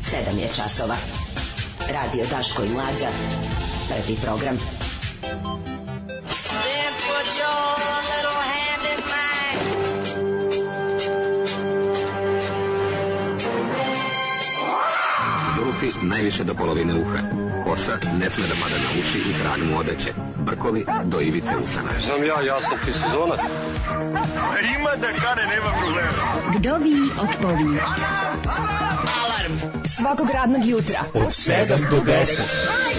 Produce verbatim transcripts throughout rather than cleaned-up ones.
sedam je časova. Radio Daško i Mlađa. Prvi program. Zufi najviše do polovine uha. Kosa ne sme da pada na uši i trag mu odeće. Brkovi do ivice usana. Znam ja, ja sam ti sezonac. Ima da kane, nema problema. Vdovi otpovi. Alarm svakog radnog jutra od sedam do deset.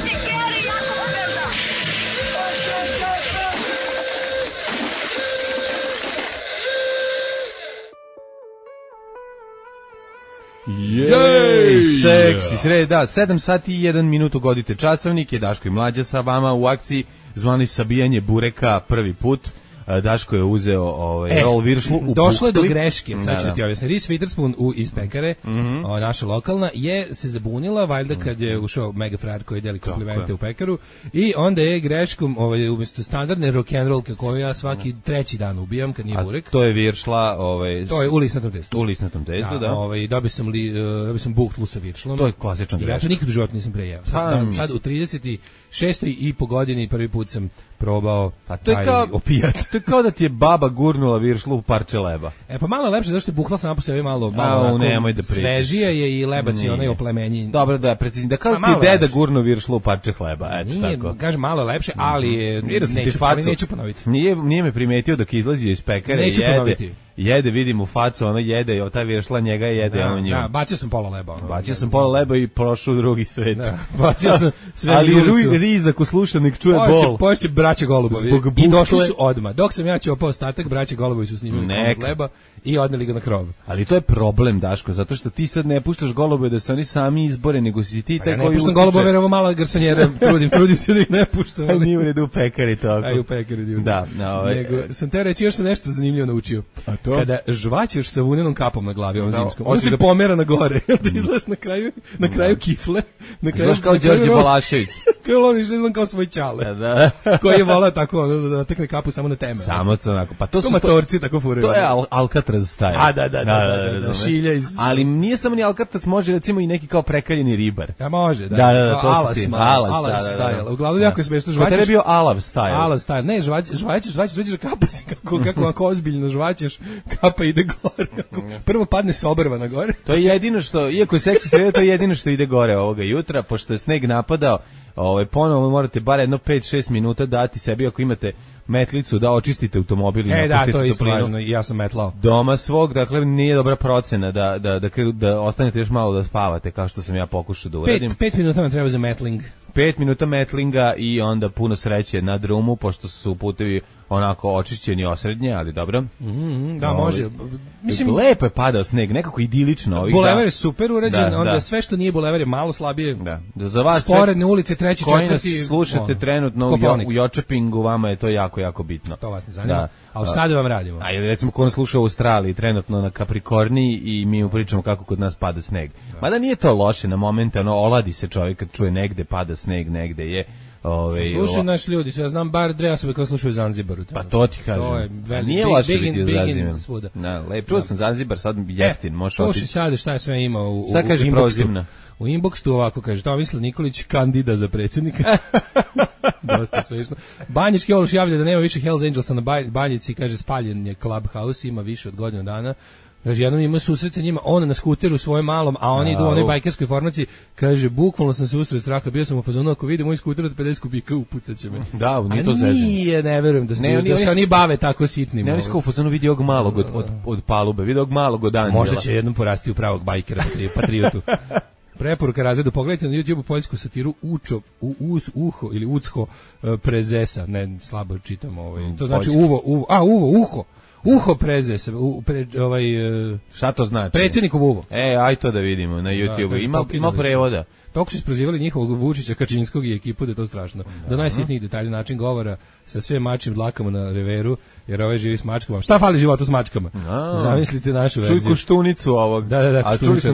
Jej, seksi sreda, sedam sati i jedan minut ugodite časovnik, je Daško i Mlađa sa vama u akciji zvani sabijanje bureka prvi put. Daško je uzeo ovaj e, roll viršlu u došlo je do greške, sad ću ti objasniti. Reese Witherspoon u iz pekare, mm -hmm. o, naša lokalna, je se zabunila, valjda kad je ušao mega frajer koji deli komplimente u pekaru, i onda je greškom, ovaj, umjesto standardne rock'n'rollke koju ja svaki treći dan ubijam kad nije a burek. To je viršla, ovaj, to je u lisnatom testu. U lisnatom testu, da. da. Ovaj, dobio sam, li, uh, dobio sam buhtlu sa viršlom. To je klasičan greška. Ja to nikad u životu nisam prejeo. Sad, dan, sad u trideset šestoj i po godini prvi put sam probao a to je kao opijat. To je kao da ti je baba gurnula viršlu u parče leba. E pa malo lepše, zašto je buhla sama po sebi malo, malo a, nemoj da svežija je i lebac i onaj oplemenji. Dobro, da, precizni, da kao ti deda gurnu viršlu u parče hleba, eto nije, tako. Kažem, malo lepše, ali je, neću, facu, neću ponoviti. Nije, nije me primetio dok izlazi iz pekare i jede. Jede, vidim u facu, ono jede, i ta viršla njega jede, da, ono nju. Da, bacio sam pola leba. Ono, bacio sam pola leba i prošao u drugi svet. Da, bacio sam sve ali ru, rizak u slušanik čuje pošće, bol. Pošće braće Golubovi. I došli su odmah. Dok sam ja ćopao ostatak, braće Golubovi su snimili komad leba i odneli ga na krov. Ali to je problem, Daško, zato što ti sad ne puštaš golubove da se oni sami izbore, nego si ti taj ja koji ne puštam golubove, jer ovo mala garsonjera, trudim, trudim se da ih ne puštam. Ali nije u redu u pekari toliko. Aj u pekari divno. Da, no, ovaj. Nego sam te reći još nešto zanimljivo naučio. A to? Kada žvaćeš sa vunenom kapom na glavi ovom zimskom, on se da pomera na gore, da izlaš na kraju, na kraju kifle, na kraju kao Đorđe Balašević. Kao loviš, izgledam kao svoj čale. Da. Koji je volao tako da tekne kapu samo na teme. Samo onako. Pa to su matorci tako furaju. To je al, Alcatraz style. A da da da da, da, da, da šilja iz. Ali nije samo ni Alcatraz, može recimo i neki kao prekaljeni ribar. Ja može, da. Da, da, da, to alas, su ti. Alas, alas da, da, style. Uglavnom jako je smešno žvaćeš. To je bio Alav style. Alav style. Ne, žvaćeš, žvaćeš, žvaćeš, žvaćeš kapa se kako kako ako ozbiljno žvaćeš, kapa ide gore. Prvo padne s obrva na gore. To je jedino što, iako je seksi sreda, to je jedino što ide gore ovoga jutra, pošto je sneg napadao. Ovaj ponovo morate bar jedno pet šest minuta dati sebi ako imate metlicu da očistite automobil i e, napustite da, to je toplinu. važno, ja sam metlao. Doma svog, dakle nije dobra procena da da da da ostanete još malo da spavate kao što sam ja pokušao da uradim. pet pet minuta vam treba za metling. pet minuta metlinga i onda puno sreće na drumu, pošto su putevi onako očišćeni osrednje, ali dobro. Mm, da, no, može. Mislim, lepo je padao sneg, nekako idilično. Ovih bulevar je super uređen, da, onda da. Sve što nije bulevar je malo slabije. Da. Da za vas sporedne ulice, treći, koji četvrti. Nas slušate ono, trenutno u, jo, u Jočepingu, vama je to jako, jako bitno. To vas ne zanima. Da. A šta da vam radimo? A ili recimo ko nas sluša u Australiji, trenutno na Kaprikorniji i mi mu pričamo kako kod nas pada sneg. Da. Mada nije to loše na momente, ono, oladi se čovjek kad čuje negde pada sneg, negde je. Ove, slušaju naši ljudi, ja znam bar dve osobe koje slušaju Zanzibaru. Pa to ti kažem. To je veli, nije big, loše big biti u Zanzibaru. Da, lepo. Čuo sam Zanzibar, sad jeftin, e, možeš otići. Slušaj sad šta je sve ima u, šta kaže prozivna? U inboxu ovako kaže, Tomislav Nikolić kandida za predsjednika. Dosta smešno. Banjički Ološ javlja da nema više Hells Angelsa na Banjici, kaže spaljen je Clubhouse, ima više od godinu dana. Kaže, jednom ima susret sa njima, on na skuteru svojom malom, a oni idu u onoj bajkerskoj formaciji, kaže, bukvalno sam se usred straha, bio sam u fazonu, ako vidim moj skuter od pedeset kubika, upucat će me. Da, nije to zezim. Nije, ne verujem da, ne, da se oni bave tako sitnim. Ne, oni su kao u fazonu vidi ovog malog od, od, od palube, vidi ovog malog od Anđela. Možda će jednom porasti u pravog bajkera, patriotu. Preporuka razredu, pogledajte na YouTubeu poljsku satiru Učo, u, uz, uho ili ucko prezesa, ne, slabo čitam ovaj, to znači uvo, uvo, a uvo, uho. Uho prezes, u, pre, ovaj, šta to znači? Predsjednikov uvo. E, aj to da vidimo na YouTubeu. Da, ima, ima prevoda. Toko su isprozivali njihovog Vučića, Kačinskog i ekipu da je to strašno. Do najsitnijih detalja način govora sa sve mačim dlakama na reveru, jer ovaj živi s mačkama. Šta fali životu s mačkama? A, zamislite našu verziju. Čuj kuštunicu ovog. Da, da, da. A čuli smo da,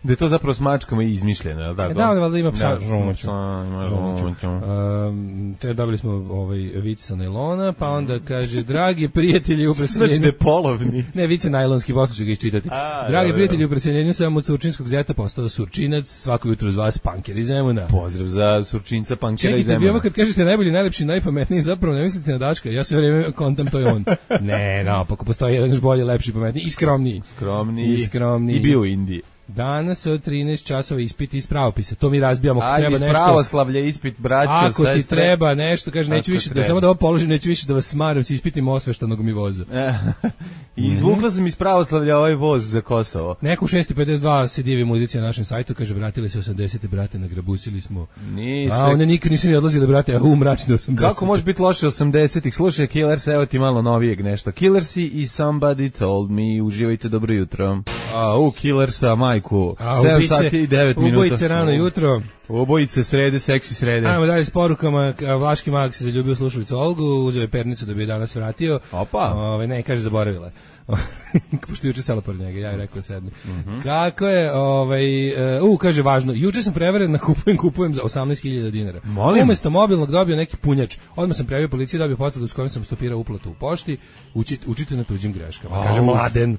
da je to zapravo s mačkama izmišljeno, je li tako? E, da, valjda ima psa. Da, žumuću. Žumuću. Um, te dobili smo ovaj vic sa najlona, pa onda kaže, dragi prijatelji u preseljenju... Znači da je polovni. Ne, vic je najlonski, posle ću ga iščitati. A, dragi dobro, prijatelji u preseljenju, sam od surčinskog zeta postao surčinac, svako jutro uz vas panker iz Zemuna. Pozdrav za surčinca pankera iz Zemuna. Čekajte, vi ovo kad kažete najbolji, najlepši, najpametniji, zapravo ne mislite na Daška, ja sve vrijeme kontam, to je on. Ne, naopako, postoji jedan još bolji, lepši, pametniji i skromniji. Skromniji. I skromniji. I bio u Indiji. Danas od trinaest časova ispit iz pravopisa. To mi razbijamo ako Ajde, treba nešto. Ajde, pravoslavlje, ispit, braćo, ako sestre. ti treba nešto, kaže, neću više, treba. da samo da ovo položim, neću više da vas smaram, se ispitim osveštanog mi voza. I izvukla sam iz pravoslavlja ovaj voz za Kosovo. Neko u šest pedeset dva se divi muzici na našem sajtu, kaže, vratili se osamdesete, brate, nagrabusili smo. Niste. A one nikad nisu ni odlazili, brate, a u mračni osamdesete. Kako može biti loše osamdesetih? Slušaj, Killers, evo ti malo novijeg nešto. Killersi i Somebody Told Me, uživajte, dobro jutro. A, u Killersa, majku. sedam sati i devet minuta. Ubojice rano jutro. Ubojice srede, seksi srede. Ajmo dalje s porukama. Vlaški mag se zaljubio u slušalicu Olgu, uzeo je pernicu da bi je danas vratio. Opa. Ove, ne, kaže, zaboravila. Pošto juče sela pored njega, ja je rekao sedmi. Mm-hmm. Kako je, ovaj, uh, u, kaže, važno, juče sam preveren na kupujem, kupujem za osamnaest hiljada dinara. Molim? Umesto mobilnog dobio neki punjač. Odmah sam previo policiji, dobio potvrdu s kojom sam stopirao uplatu u pošti. Učit, učite na tuđim greškama. Kaže, mladen.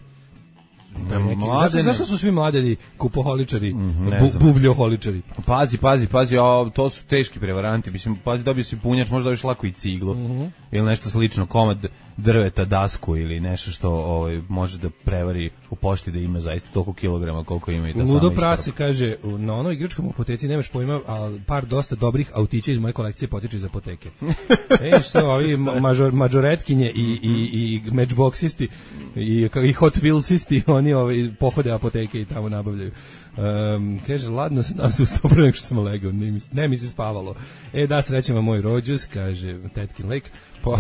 Zašto, zašto su svi mladeni kupoholičari, mm, bu, buvljoholičari? Pazi, pazi, pazi, o, to su teški prevaranti. Mislim, pazi, dobio si punjač, možda dobiš lako i ciglu. Mm-hmm. Ili nešto slično, komad drveta, dasku ili nešto što ovaj, može da prevari u pošti da ima zaista toliko kilograma koliko ima i da Ludo Prase kaže, na onoj igračkom apoteci nemaš pojma, a par dosta dobrih autića iz moje kolekcije potiče iz apoteke. E, što, ovi mažor, mažoretkinje i, i, i matchboxisti i, i Hot Wheelsisti, oni ovaj, pohode apoteke i tamo nabavljaju. Um, kaže, ladno se nas ustao pre nego što sam legao, ne mi, ne mi se spavalo. E, da, srećama moj rođus, kaže Tetkin Lek.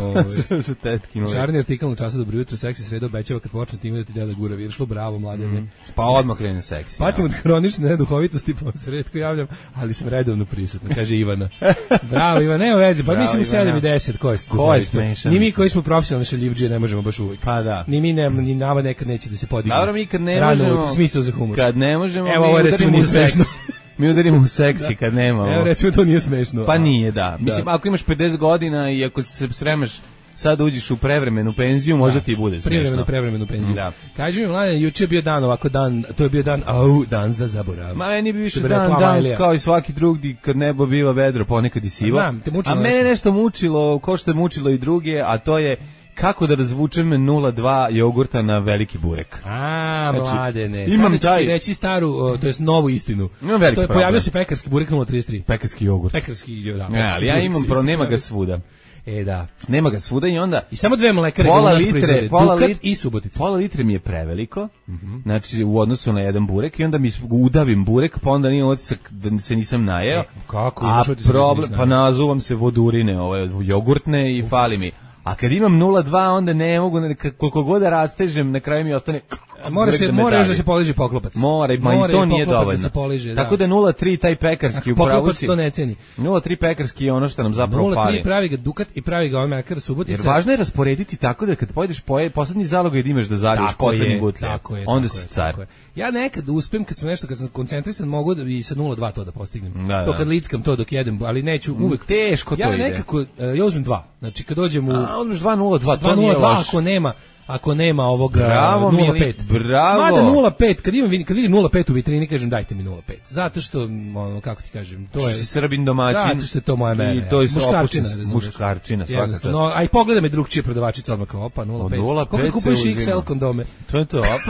Sa Tetkin Lek. Šarni artikal na času, dobro jutro, seksi sreda obećava kad počne time da ti deda gura viršlo, bravo mladene. Mm. Pa odmah krene seksi. Patim od hronične neduhovitosti, pa se retko javljam, ali sam redovno prisutna, kaže Ivana. Bravo Ivana, nema veze, pa mislim u sedam i deset, ko je Ko je smešan? Ni mi koji smo profesionalni šaljivđije ne možemo baš uvijek. Pa da. Ni mi ne, ni nama nekad neće da se podigne. Dobro, mi kad ne možemo, smisao za humor. Kad ne možemo, evo, ovo recimo nije smešno. Mi udarimo u seksi kad nemamo. Evo recimo to nije smešno. Pa nije, da. Mislim, da. Ako imaš pedeset godina i ako se spremaš sad uđeš u prevremenu penziju, možda da, ti bude smešno. Privremenu, prevremenu penziju. Da. Kaži mi, mladen, juče je bio dan, ovako dan, to je bio dan, au, dan za zaborav. Ma meni bi više dan, dan, kao i svaki drugi, kad nebo biva vedro, ponekad i sivo. Znam, te mučilo a mene nešto. nešto mučilo, ko što je mučilo i druge, a to je kako da razvučem nula dva jogurta na veliki burek. A, znači, mladene. Imam sad taj... ti reći staru, o, to jest novu istinu. Imam veliki to je, problem. pojavio se pekarski burek nula trideset tri. Pekarski jogurt. Pekarski, da. Ja, ali ja imam, pro, nema ga svuda. E, da. Nema ga svuda i onda... I samo dve mlekare pola litre, pola Dukat lit, i Subotica. Pola litre mi je preveliko, mm-hmm. znači u odnosu na jedan burek i onda mi udavim burek, pa onda nije otisak da se nisam najeo. E, kako? A problem, pa nazuvam se vodurine, ove jogurtne i Uf. fali mi. A kad imam nula dva onda ne mogu, koliko god da rastežem, na kraju mi ostane... Mora se, mora da se poliže poklopac. Mora, ma i to nije dovoljno. Da poliže, tako da nula tri taj pekarski upravo si. Poklopac to ne ceni. nula tri pekarski je ono što nam zapravo fali. nula tri pravi ga Dukat i pravi ga ovaj mekar Subotica. Jer važno je rasporediti tako da kad pojedeš poje, poslednji zalog je da imaš da zadeš poslednji gutlje. Onda si car. Ja nekad uspem kad sam nešto, kad sam koncentrisan, mogu da i sa nula dva to da postignem. Da, to da. kad lickam to dok jedem, ali neću uvek. Teško to ja ide. Ja nekako, ja uzmem dva. Znači kad dođem u... A, uzmeš dva nula dva, to nije loš. Ako nema... Ako nema ovoga bravo, nula pet. Bravo. Mada nula pet, kad imam kad vidim nula pet u vitrini kažem dajte mi nula pet. Zato što ono kako ti kažem, to je Srbin domaćin. Zato što je to moja mera. I to je muškarčina, muškarčina svakako. No, aj pogledaj me drugčije prodavačica odmah kao opa nula pet. Kako kupuješ iks el kondome? To je to, opa.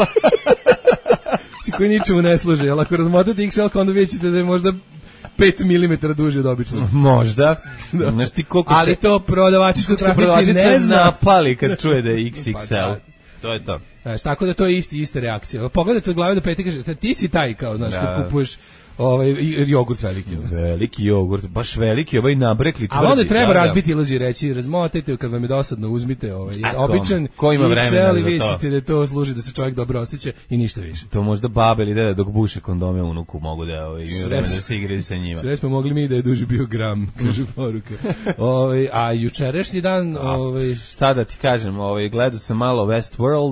Ci koji ničemu ne služe, al ako razmotate iks el kondom vidite da je možda pet milimetara duže od običnog. Možda. Da. Znaš ti koliko ali se... to prodavačica u trafici ne zna. napali kad čuje da je iks iks el. To je to. Znaš, tako da to je isti, ista reakcija. Pogledajte od glave do pete i kaže, ti si taj kao, znaš, da. Kad kupuješ ovaj jogurt veliki. Veliki jogurt, baš veliki, ovaj nabrekli tvrdi. A onda treba da, razbiti iluziju i reći, razmotajte, kad vam je dosadno, uzmite ovaj običan ko ima vremena za to. Vidite da to služi da se čovjek dobro osjeća i ništa više. To možda babe ili deda dok buše kondome unuku mogu da ovaj imaju vremena da se igraju sa njima. Sve smo mogli mi da je duži bio gram, kaže poruka. Ovaj a jučerašnji dan, ovaj šta da ti kažem, ovaj gledao sam malo Westworld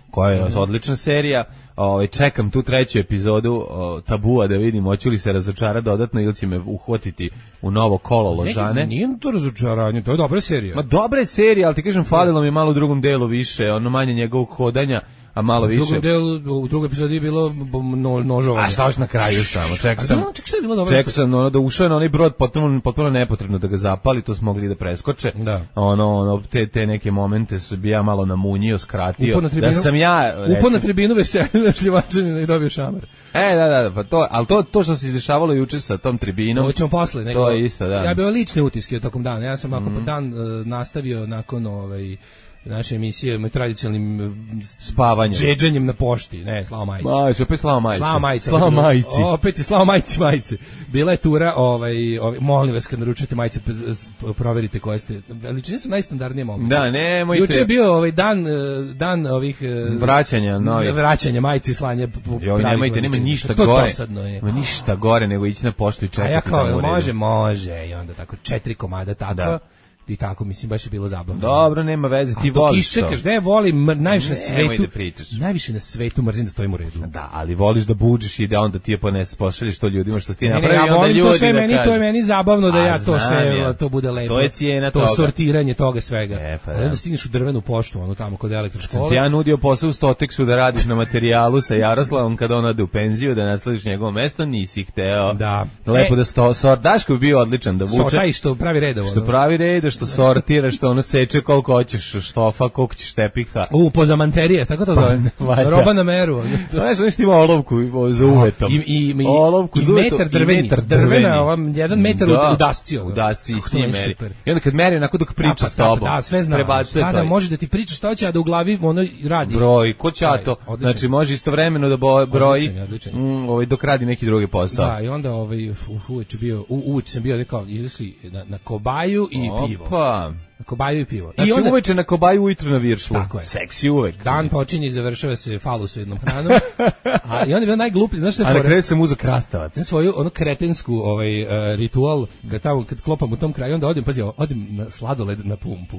koja je odlična serija. Ovaj čekam tu treću epizodu o, Tabua da vidim hoću li se razočara dodatno ili će me uhvatiti u novo kolo ložane. Neki, nije to razočaranje, to je dobra serija. Ma dobra je serija, ali ti kažem falilo mi je malo u drugom delu više, ono manje njegovog hodanja, a malo više. U drugom delu, u drugoj epizodi je bilo no, nožovanje. A šta još na kraju samo? Čekao sam. Čekaj, šta je bilo dobro? Čekao sam ono da ušao na onaj brod, potpuno potpuno nepotrebno da ga zapali, to smo mogli da preskoče. Da. Ono, ono te te neke momente su bi ja malo namunjio, skratio. Da sam ja upao na tribinu veselja šljivačanina i dobio šamar. E, da, da, pa to, al to to što se izdešavalo juče sa tom tribinom. To ćemo posle, nego. To je isto, da. Ja bih lične utiske tokom dana. Ja sam ako mm. po dan uh, nastavio nakon ovaj naše emisije moj tradicionalnim spavanjem, džedženjem na pošti, ne, slava majici. Ma, se opet slava majici. Slava majici. Slava majici. Opet je slava majici, majice. Bila je tura, ovaj, ovaj molim vas kad naručujete majice proverite koje ste. Ličine su najstandardnije moguće. Da, nemojte. Juče je bio ovaj dan dan ovih vraćanja, novih. Vraćanja majice i slanja. Joj, nemojte, nema ništa to gore. Dosadno je. Nema ništa gore nego ići na poštu i čekati. A ja kao, može, može. I onda tako četiri komada tako. Da. I tako, mislim, baš je bilo zabavno. Dobro, nema veze, ti voliš to. Iščekaš, ne volim, najviše na svetu, da najviše na svetu mrzim da stojim u redu. Da, ali voliš da buđiš i da onda ti je ponese, pošalješ to ljudima što ti napravi. Ne, ne, ja volim to sve, da meni, to je meni zabavno da A, ja to znam, sve, ja. to bude lepo. To je cijena to toga. To sortiranje toga svega. E, pa, da. Onda stigneš u drvenu poštu, ono tamo kod elektroškole. Ti ja nudio posao u Stoteksu da radiš na materijalu sa Jaroslavom kada on ode u penziju, da naslediš njegovo mesto, nisi hteo. Da. Lepo e, da sto, sort, Daško bi bio odličan da vuče. Sortaj što pravi reda. Što pravi reda, što sortira, što ono seče koliko hoćeš štofa, koliko ćeš tepiha. U, pozamanterije, tako to zove. Roba na meru. Znaš, nešto ima olovku za uvetom. I, i, i, olovku i za uvetom. metar drveni. Metar drvena, ovam, jedan metar da, u dasci. U dasci i s njim meri. I onda kad meri, onako dok priča da, pa, s tobom. Da, sve znam. Prebacuje da, da, može da ti priča šta hoće, a da u glavi ono radi. Broj, ko će to? Znači, može istovremeno da broji odličan, odličan. Mm, ovaj, dok radi neki drugi posao. Da, i onda ovaj, uveč bio, uveč sam bio, rekao, izašli na, na kobaju i Opa. pivo. Na kobaju i pivo. Znači I onda, uveče na kobaju, ujutro na viršlu. Tako je. Seksi uvek. Dan počinje i završava se falus u jednom hranom. A i onda je bio najgluplji, znaš što je fora? A na kraju sam uzeo krastavac. Na svoju onu kretensku ovaj, uh, ritual, kad, tamo, kad klopam u tom kraju, onda odim, pazi, odim na sladoled na pumpu.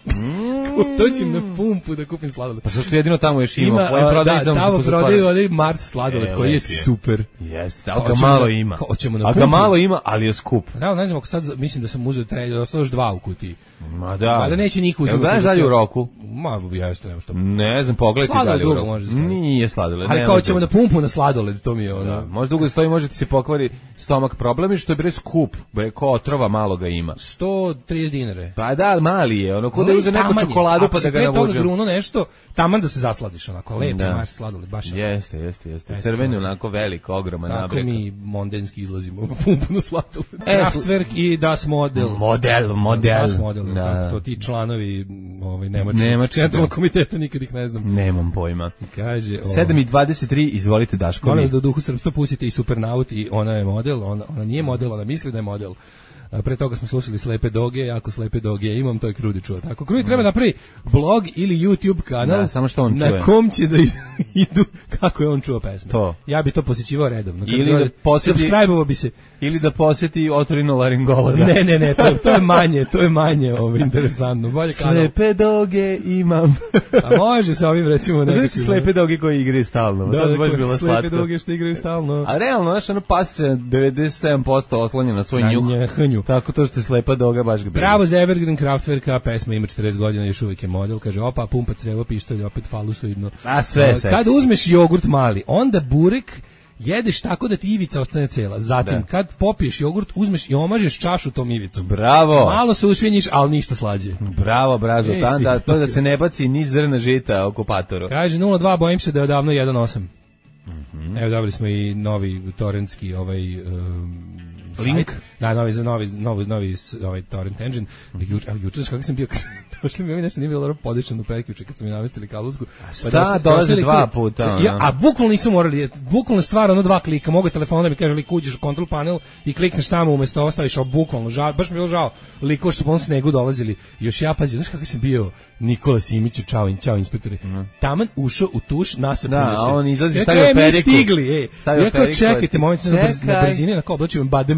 Mm. Dođem na pumpu da kupim sladoled. Pa zašto jedino tamo još ima? Ima, ima da, tamo prodaju onaj Mars sladoled e, koji je super. Jeste, ali ga malo ima. A ga malo ima, ali je skup. Da, ne znam, ako sad mislim da sam uzeo tre, ostalo još dva u kutiji. Ma da. Ali neće niko uzeti. Jel gledaš dalje u roku? Ma, jeste, nema što. Ne znam, pogledaj dalje u roku. Nije sladoled. Ali kao ćemo na pumpu na sladoled, to mi je ono. Da, možda dugo stoji, može ti se pokvari stomak. Problem je što je bre skup, bre ko otrova malo ga ima. sto trideset dinara. Pa da, mali je, ono ko da uze neku čokoladu pa da ga navuče. Ako se gruno nešto, taman da se zasladiš, onako lepo, da. Maš sladoled, baš. Jeste, jeste, jeste. Crveni onako velik, ogroman nabreka. Tako mi mondenski izlazimo na pumpu na sladoled. Kraftwerk i Das Model. Model, model. Das Model, da. To ti članovi ovaj nemačkog centralnog komiteta, nikad ih ne znam. Nemam pojma. Kaže, ovaj, sedam i dvadeset tri, izvolite Daško. Molim da u duhu srpstva pustite i Supernaut i ona je model, ona, ona nije model, ona misli da je model. A pre toga smo slušali Slepe doge, ako Slepe doge imam, to je Krudi čuo. Tako, Krudi treba napravi blog ili YouTube kanal da, samo što on na čuje. kom će da idu kako je on čuo pesme. To. Ja bi to posjećivao redovno. Ili da posjeti, subscribe-ovo bi se. Ili da posjeti otorinolaringologa. Ne, ne, ne, to, to je manje, to je manje ovo, interesantno. Bolje kanal. Slepe doge imam. A može sa ovim recimo nekakvim. Znači slepe doge koji igraju stalno. Da, to bi da, baš bilo slatko. Slepe doge što igraju stalno. A realno, znaš, ono pas se devedeset sedam posto oslonja na svoj njuh. Njuh. Tako to što je slepa doga baš ga bilo. Bravo za Evergreen Kraftwerka, pesma ima četrdeset godina, još uvijek je model. Kaže, opa, pumpa, crevo, pištolj, opet falusoidno. A sve seksi. Kad uzmeš jogurt mali, onda burek jedeš tako da ti ivica ostane cela. Zatim, da. Kad popiješ jogurt, uzmeš i omažeš čašu tom ivicom. Bravo. Malo se usvjenjiš, ali ništa slađe. Bravo, bražo. Tam da, to da se ne baci ni zrna žita okupatoru. Kaže, nula dva, bojim se da je odavno jedan osam. Mm-hmm. Evo, dobili smo i novi torrentski ovaj... Um, link, da, novi za novi novi novi ovaj torrent engine. Juče, juče kako sam bio, došli mi nešto nije bilo dobro podešano prekjuče kad smo mi navestili kablovsku. Pa šta, dolaze dva puta. Ja, a bukvalno nisu morali, bukvalno stvar ono dva klika, mogu telefonom da mi kaže lik uđeš u control panel i klikneš tamo umesto ostaviš, a bukvalno žal, baš mi je bilo žao. Likovi su po snegu dolazili. Još ja pazi, znaš kako sam bio Nikola Simiću, čao, čao inspektore. Mm. Taman ušao u tuš, nasapio se. Da, on izlazi, ja, stavio e, periku. Mi stigli, ej. Ja kao čekajte, moment na, brz, na brzini, na kao oblačujem badem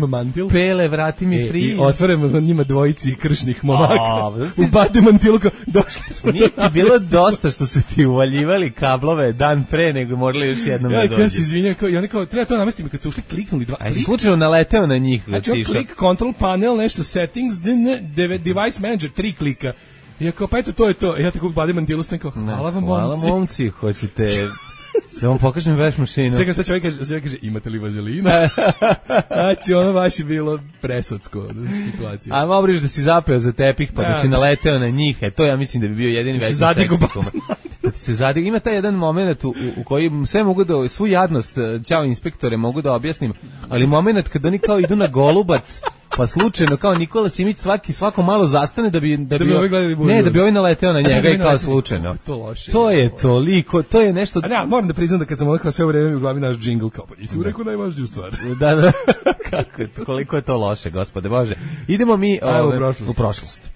mantil. Pele, vrati mi E, friz. I otvorimo na njima dvojici kršnih momaka. A, U bade mantilu kao, došli smo. Nije ti bilo dosta što su ti uvaljivali kablove dan pre, nego morali još jednom Ja, da ja se dođe. izvinjam, kao, i oni kao, treba to namestiti, kad su ušli, kliknuli dva, A jesi klik, slučajno naleteo na njih? znači kad si on išao? klik, control panel, nešto settings, device manager, tri klika. I ja kao, pa eto, to je to. Ja tako u bade mantilu sam kao, hvala vam, Hvala momci. momci, hoćete... Se vam pokažem veš mašinu. Čekaj, sad čovjek kaže, čovjek kaže, imate li vazelina? Znači, ono baš je bilo presodsko situacija. A mobriš da si zapeo za tepih, pa da Ja. si naleteo na njih, e to ja mislim da bi bio jedini se veći zadigu seksi komad. Da ti se zadigu. Ima taj jedan moment u, u koji sve mogu da, svu jadnost, ćao inspektore, mogu da objasnim, ali moment kad oni kao idu na Golubac, pa slučajno kao Nikola Simić svaki svako malo zastane da bi da, Da bi, bi ovi gledali budu. ne da bi ovaj naleteo na da njega bi i kao naleteo. slučajno. To loše. To je toliko, to je nešto. A ne, moram da priznam da kad sam onako sve vreme u glavi naš džingl, kao pa nisi mu rekao najvažniju stvar. Da, da. Kako je to, koliko je to loše, gospode Bože. Idemo mi Ajmo u ove, prošlost. u prošlost.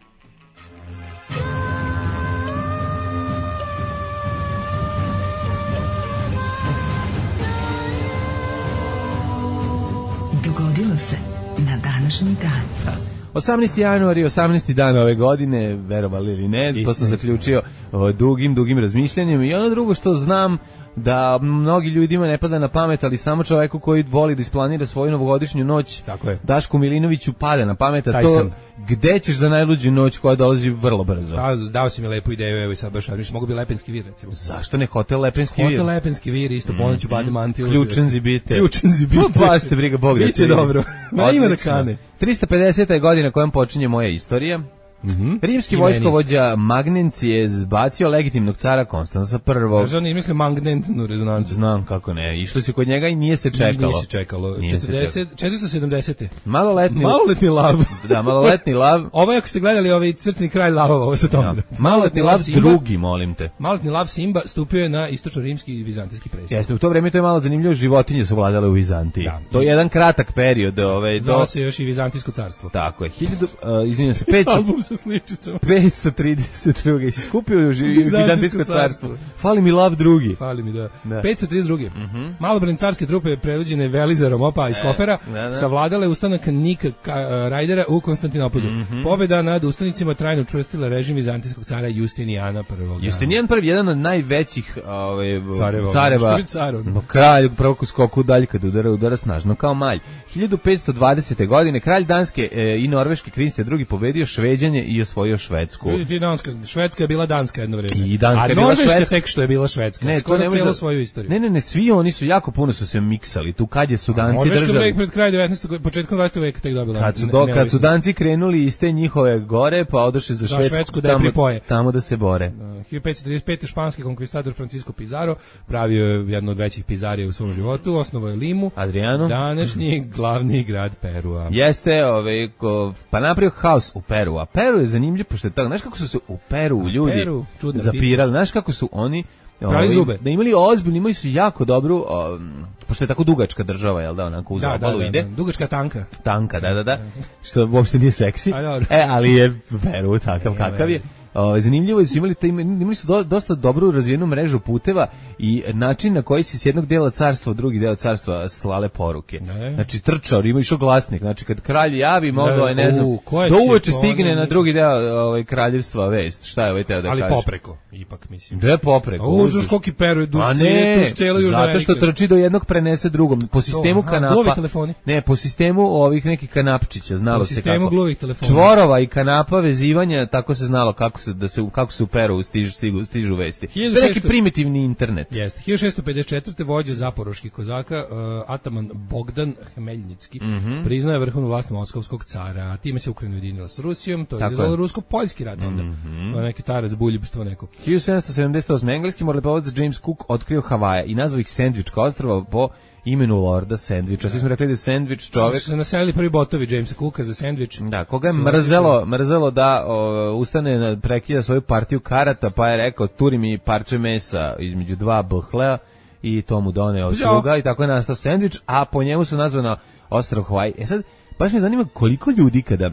Dogodilo se na današnji dan. osamnaesti januar i osamnaesti dan ove godine, verovali ili ne, to sam zaključio o, dugim, dugim razmišljanjem. I ono drugo što znam, da mnogi ljudima ne pada na pamet, ali samo čoveku koji voli da isplanira svoju novogodišnju noć, Tako je. Dašku Milinoviću pada na pamet, a Taj to sam. gde ćeš za najluđu noć koja dolazi vrlo brzo. Da, dao si mi lepu ideju, evo i sad baš, mislim, mogu bi Lepenski vir, recimo. Zašto ne hotel Lepenski vir? Hotel Lepenski vir, isto ponoć u Bade Mantil. Ključan zibite. Ključan zibite. Pa, baš te briga Bog da Biće te vidi. dobro. Ma ima da Odlično. kane. trista pedeseta je godina kojom počinje moja istorija. Mhm. Rimski I meni vojskovođa Magnenci je zbacio legitimnog cara Konstansa prvog. Kažu, oni misle magnetnu rezonancu. Znam kako ne. Išlo se kod njega i nije se čekalo. Nije se čekalo. Nije se četrdeset, četiristo sedamdeset. Maloletni, Maloletni lav. da, maloletni lav. Ovo je, ako ste gledali ovaj crtni kraj lavova, ovo sa tom. Ja. Maloletni lav drugi, molim te. Maloletni lav Simba stupio je na istočno-rimski i vizantijski prestol. Jeste, u to vreme to je malo zanimljivo, životinje su vladale u Vizantiji. Da. To je jedan kratak period, ovaj, Zvao do... se još i vizantijsko carstvo. Tako je, hiljadu, uh, izvinjam se, petsto, Album sa sličicama. petsto trideset druge si skupio još i Vizantijsko carstvo. carstvo. Fali mi lav drugi. Fali mi da. Da. petsto trideset druge. Mm-hmm. Malobrojne carske trupe predvođene Velizarom opa iz kofera da, da. savladale ustanak Nika Ka- Rajdera u Konstantinopolju. Mhm. Pobjeda nad ustanicima trajno učvrstila režim vizantijskog cara Justinijana prvog. Justinijan prvi, jedan od najvećih ove, Careva. careva, Što bi car, ono? no, kralj prvog skoku dalje kad udara, udara snažno kao malj. hiljadu petsto dvadesete. godine kralj Danske e, i Norveške Kristija drugi pobedio Šveđanje i osvojio Švedsku. Ljudi, ti Danska, Švedska je bila Danska jedno vreme. I Danska A je bila Norveška Švedska. tek što je bila Švedska. Ne, to skoro ne može celu da- svoju istoriju. Ne, ne, ne, svi oni su jako puno su se miksali. Tu kad je su Danci Norveška držali. tek pred kraj devetnaestog početkom dvadesetog veka tek dobila. Kad su, ne- do, kad su nezavisnost. Danci krenuli iz te njihove gore, pa odošli za Za Švedsku, Švedsku da je tamo, pripoje. tamo da se bore. Uh, hiljadu petsto trideset pete. španski konkvistador Francisco Pizarro pravio je jednu od većih pizarija u svom životu, osnovao je Limu, Adriano? današnji glavni grad Perua. Jeste, ove, ko, pa napravio haos u Peru, a Peru je zanimljiv, pošto je tako, znaš kako su se u Peru ljudi Peru, čudna zapirali, znaš kako su oni Prali ovaj, zube. da imali ozbiljno, imali su jako dobru, um, pošto je tako dugačka država, jel da, onako uz Da, da, obalu da, ide, da, dugačka tanka. tanka, da, da, da, što uopšte nije seksi, A, dobro. e, ali je Peru takav E, kakav je. evo. O, zanimljivo je da su imali, te, imali su do, dosta dobru razvijenu mrežu puteva i način na koji se s jednog dela carstva u drugi deo carstva slale poruke. Ne. Znači trčao, ima išao glasnik, znači kad kralj javi, mogao je, ne znam, U, ko je do će uveče to, stigne ne, na ne. drugi deo ovaj, kraljevstva vest. Šta je ovaj teo da Ali kaže? popreko, ipak mislim. Gde popreko? A uzduž koliki Peru je duž A cijele- ne, duž cijele Južne zato što Amerike. trči do jednog prenese drugom. Po sistemu aha, kanapa. gluvi telefoni. Ne, po sistemu ovih nekih kanapčića, znalo Po se sistemu kako. gluvih telefona. Čvorova i kanapa vezivanja, tako se znalo kako se da se kako se u Peru stižu stižu, stižu vesti. To je neki hiljadu šesto primitivni internet. Jeste. hiljadu šesto pedeset četvrte. vođa zaporoških kozaka, uh, ataman Bogdan Hmeljnicki, Mhm. priznaje vrhovnu vlast moskovskog cara. Time se Ukrajina ujedinila s Rusijom, to je Tako izazvalo je. rusko-poljski rat onda. Mhm. Pa neki tarac, buljubstvo neko. hiljadu sedamsto sedamdeset osme. engleski moreplovac James Cook otkrio Havaje i nazvao ih Sandvička ostrva po imenu Lorda Sandviča. Svi smo rekli da je Sandvič Čovjek čovek su se naselili prvi botovi Jamesa Cooka za sendvič. da, koga je Su mrzelo, mrzelo da o, ustane na prekida svoju partiju karata, pa je rekao turi mi parče mesa između dva bhlea i to mu doneo sluga i tako je nastao sendvič, a po njemu su nazvana ostrvo Havaji. E sad, baš me zanima koliko ljudi kada,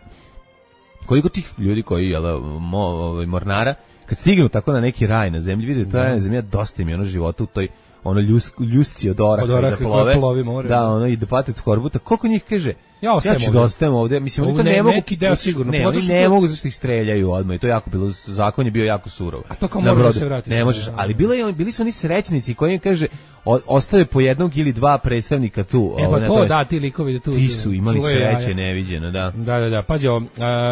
koliko tih ljudi koji, jel, da, mo, ovaj, mornara, kad stignu tako na neki raj na zemlji, vidi, to je na zemlja, dosta im je ono života u toj, ono ljus, ljusci od oraka, Od oraka i da koje plove, plovi more. da, ono, i da pate od skorbuta, koliko njih kaže, Ja ostajem ja ću ovde. da ostajem ovde. Mislim, oni Ovo to ne, ne, mogu... neki deo sigurno, Ne, zato oni što- ne mogu zašto ih streljaju odmah i to je jako bilo, zakon je bio jako surov. A to kao Na moraš da brodu. se vratiš. Ne možeš, ali bilo je, bili su oni srećnici koji im kaže, o- ostave po jednog ili dva predstavnika tu. E ovo, pa na to, toj- da, ti likovi da tu... Ti su imali čuvaju sreće jaja. neviđeno, da. Da, da, da, pađe ovo,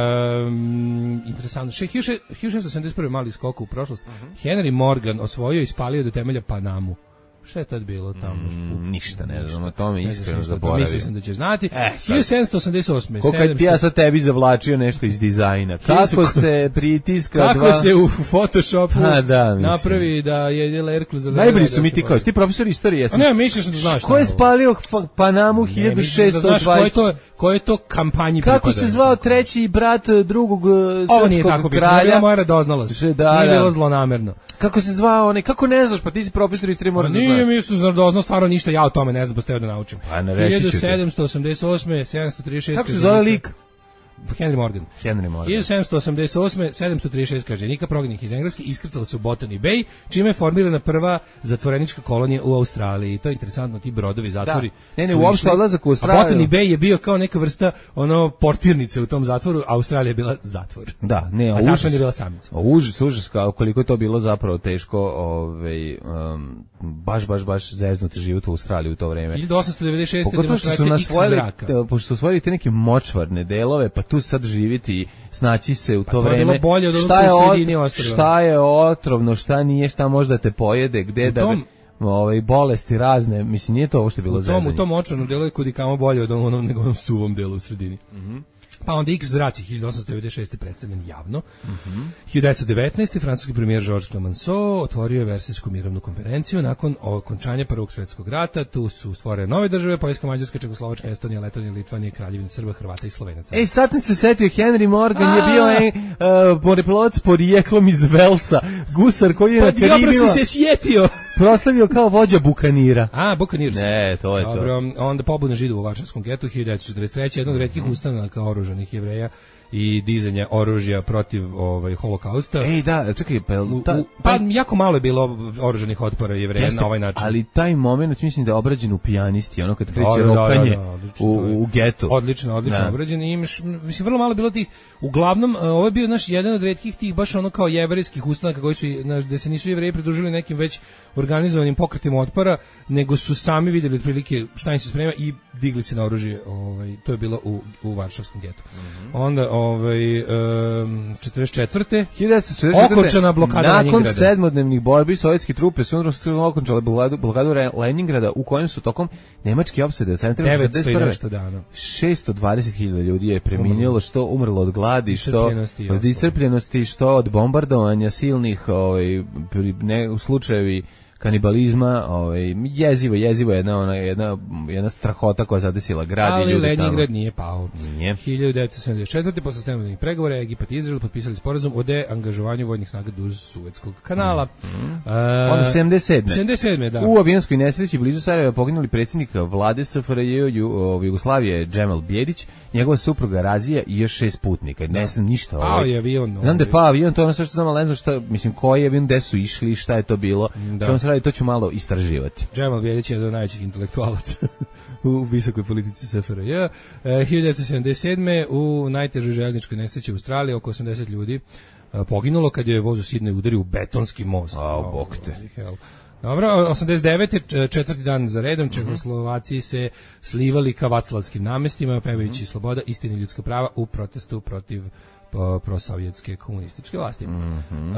um, interesantno, Še- hiljadu šeststo sedamdeset prve mali skok u prošlost, Henry Morgan osvojio i spalio do temelja Panamu. Šta je tad bilo tamo? Mm, ništa ne znam, o tome Ne znaš iskreno ništa, to zaboravio. Mislio sam da ćeš znati. E, sad. hiljadu sedamsto osamdeset osme Koliko je ti ja sad tebi zavlačio nešto iz dizajna. Kako se pritiska Kako dva... se u Photoshopu Pa da, mislim. napravi da je Lerklu za... Najbolji su mi ti kao, ti profesor istorije, A jesam. ne, mislio sam da znaš. Ko je šta ovo. spalio fa- Panamu Ne, hiljadu mislio sam šesto da znaš koje dvadeset? to, koje to kampanji Kako se pripada. zvao treći brat eh, drugog eh, Ovo nije srpskog tako bitno, kralja? bila moja radoznalost. Že da, Nije da. bilo zlonamerno. Kako se zvao onaj? Kako ne znaš? Pa ti si profesor istorije, Pa moraš da nije znaš. mi su radoznao stvarno ništa, ja o tome ne znam, pa ste da naučim. Pa ne, reći ću ti. hiljadu sedamsto osamdeset osme sedamsto trideset šest Kako se zove lik? Henry Morgan. Henry Morgan. hiljadu sedamsto osamdeset osme sedamsto trideset šest kažnjenika prognanih iz Engleske iskrcala su u Botany Bay, čime je formirana prva zatvorenička kolonija u Australiji. To je interesantno, ti brodovi, zatvori. Da. Ne, ne, su uopšte išli- odlazak u Australiju. A Botany Bay je bio kao neka vrsta ono portirnice u tom zatvoru, a Australija je bila zatvor. Da, ne, A a Tasman užas. je bila samica. A užas, užas, kao koliko je to bilo zapravo teško, ovaj, um, baš, baš, baš zeznut život u Australiji u to vreme. hiljadu osamsto devedeset šeste Pogotovo što su demonstracija X nasvojili, zraka. e, pošto su osvojili te neke močvarne delove, pa tu sad živiti i snaći se u to to je vreme. bilo bolje od onog šta što je u ot- sredini ostrva. Šta je otrovno, šta nije, šta možda te pojede, gde U da tom- ovaj, bolesti razne, mislim, nije to ovo što je bilo U tom, u zezanje. tom očarnom delu je kudikamo bolje od onom, nego onom suvom delu u sredini. Pa onda X zraci hiljadu osamsto devedeset šeste predstavljen javno. hiljadu devetsto devetnaeste francuski premijer Georges Clemenceau otvorio je Versajsku mirovnu konferenciju nakon okončanja Prvog svjetskog rata. Tu su stvorene nove države, Poljska, Mađarska, Čekoslovačka, Estonija, Letonija, Litvanija, Kraljevina Srba, Hrvata i Slovenaca. Ej, sad sam se setio, Henry Morgan je A. bio e, uh, moreplovac porijeklom iz Velsa, gusar koji je Pa na dobro Karibima si se sjetio. proslavio kao vođa bukanira. A, Buccaneers. Ne, to je to. Dobro, onda pobuna Židova u Varšavskom getu hiljadu devetsto četrdeset treće jedan od retkih ustanaka oružanih Jevreja i dizanja oružja protiv ovaj holokausta. Ej, da, čekaj, pa, jel U- ta, u- pa jako malo je bilo oružanih otpora Jevreja jeste, na ovaj način. ali taj moment mislim da je obrađen u Pijanisti, ono kad kreće Da, da, da, rokanje da, odlično, u, to je. u getu. Odlično, odlično Da. obrađen i imaš, mislim, vrlo malo je bilo tih, uglavnom, e, ovo je bio naš jedan od retkih tih baš ono kao jevrejskih ustanaka koji su, naš, gde se nisu Jevreji pridružili nekim već organizovanim pokretima otpora, nego su sami vidjeli otprilike šta im se sprema i digli se na oružje, ovaj, to je bilo u, u Varšavskom getu. Onda, ovaj, um, četrdeset četvrte hiljadu devetsto četrdeset četvrte. Okončana blokada Nakon Leningrada. sedmodnevnih borbi sovjetske trupe su onda okončale blokadu, blokadu Re- Leningrada u kojem su tokom nemačke opsade od septembra devetsto i četrdeset prve nešto dana. šesto dvadeset hiljada ljudi je preminjalo, što umrlo od gladi, što Iscrpljenosti i od ostalo. iscrpljenosti, što od bombardovanja silnih, ovaj, pri- ne, u slučajevi kanibalizma, ovaj, jezivo, jezivo je jedna, ona, jedna, jedna strahota koja zadesila grad i Ali ljude Leningrad tamo. nije pao. Nije. hiljadu devetsto sedamdeset četvrte posle stemenih pregovora Egipat i Izrael potpisali sporazum o deangažovanju vojnih snaga duž Suetskog kanala. Mm. Onda sedamdeset sedme. sedamdeset sedme, da. U avionskoj nesreći blizu Sarajeva poginuli predsjednik vlade S F R J Ju- o, Jugoslavije Džemal Bjedić, njegova supruga Razija i još šest putnika. Ne znam ništa. Pao ovaj. je avion. Znam da je ovaj. pao avion, to je ono sve što znam, ali ne znam šta, mislim, koji je avion, gde su išli, šta je to bilo. Da. Što se radi, to ću malo istraživati. Džemal Bjedić je jedan od najvećih intelektualaca u visokoj politici S F R J. E, hiljadu devetsto sedamdeset sedme u najtežoj željezničkoj nesreći u Australiji oko osamdeset ljudi e, poginulo kad je voz u Sidneju udario u betonski most. Au, Oh, bog te. holy hell. Dobro, osamdeset devete č- četvrti dan za redom Čehoslovaci se slivali ka vaclavskim namestima pevajući sloboda, istina i ljudska prava u protestu protiv po- prosovjetske komunističke vlasti. Mhm. E,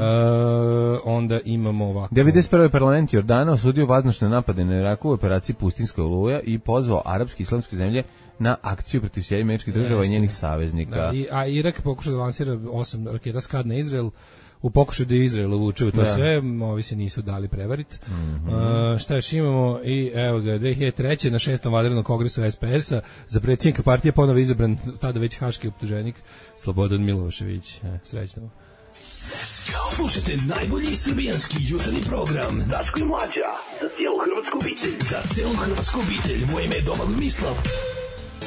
onda imamo ovako. devedeset prve parlament Jordana osudio vazdušne napade na Iraku u operaciji Pustinska oluja i pozvao arapske i islamske zemlje na akciju protiv Sjedinjenih Američkih Država i Jeste. njenih saveznika. Da, i, a Irak pokušao da lansira osam raketa Scad na Izrael u pokušaju da Izrael uvuče u to Da. sve, ovi se nisu dali prevarit. Uh, šta još imamo? I evo ga, dve hiljade treće na šestom vanrednom kongresu S P S-a za predsjednika partije ponovo izabran tada već haški optuženik Slobodan Milošević. E, srećno. Slušajte najbolji srbijanski jutarnji program Daško i Mlađa za cijelu hrvatsku obitelj. Za cijelu hrvatsku obitelj. Moje ime je Domagoj Mislav.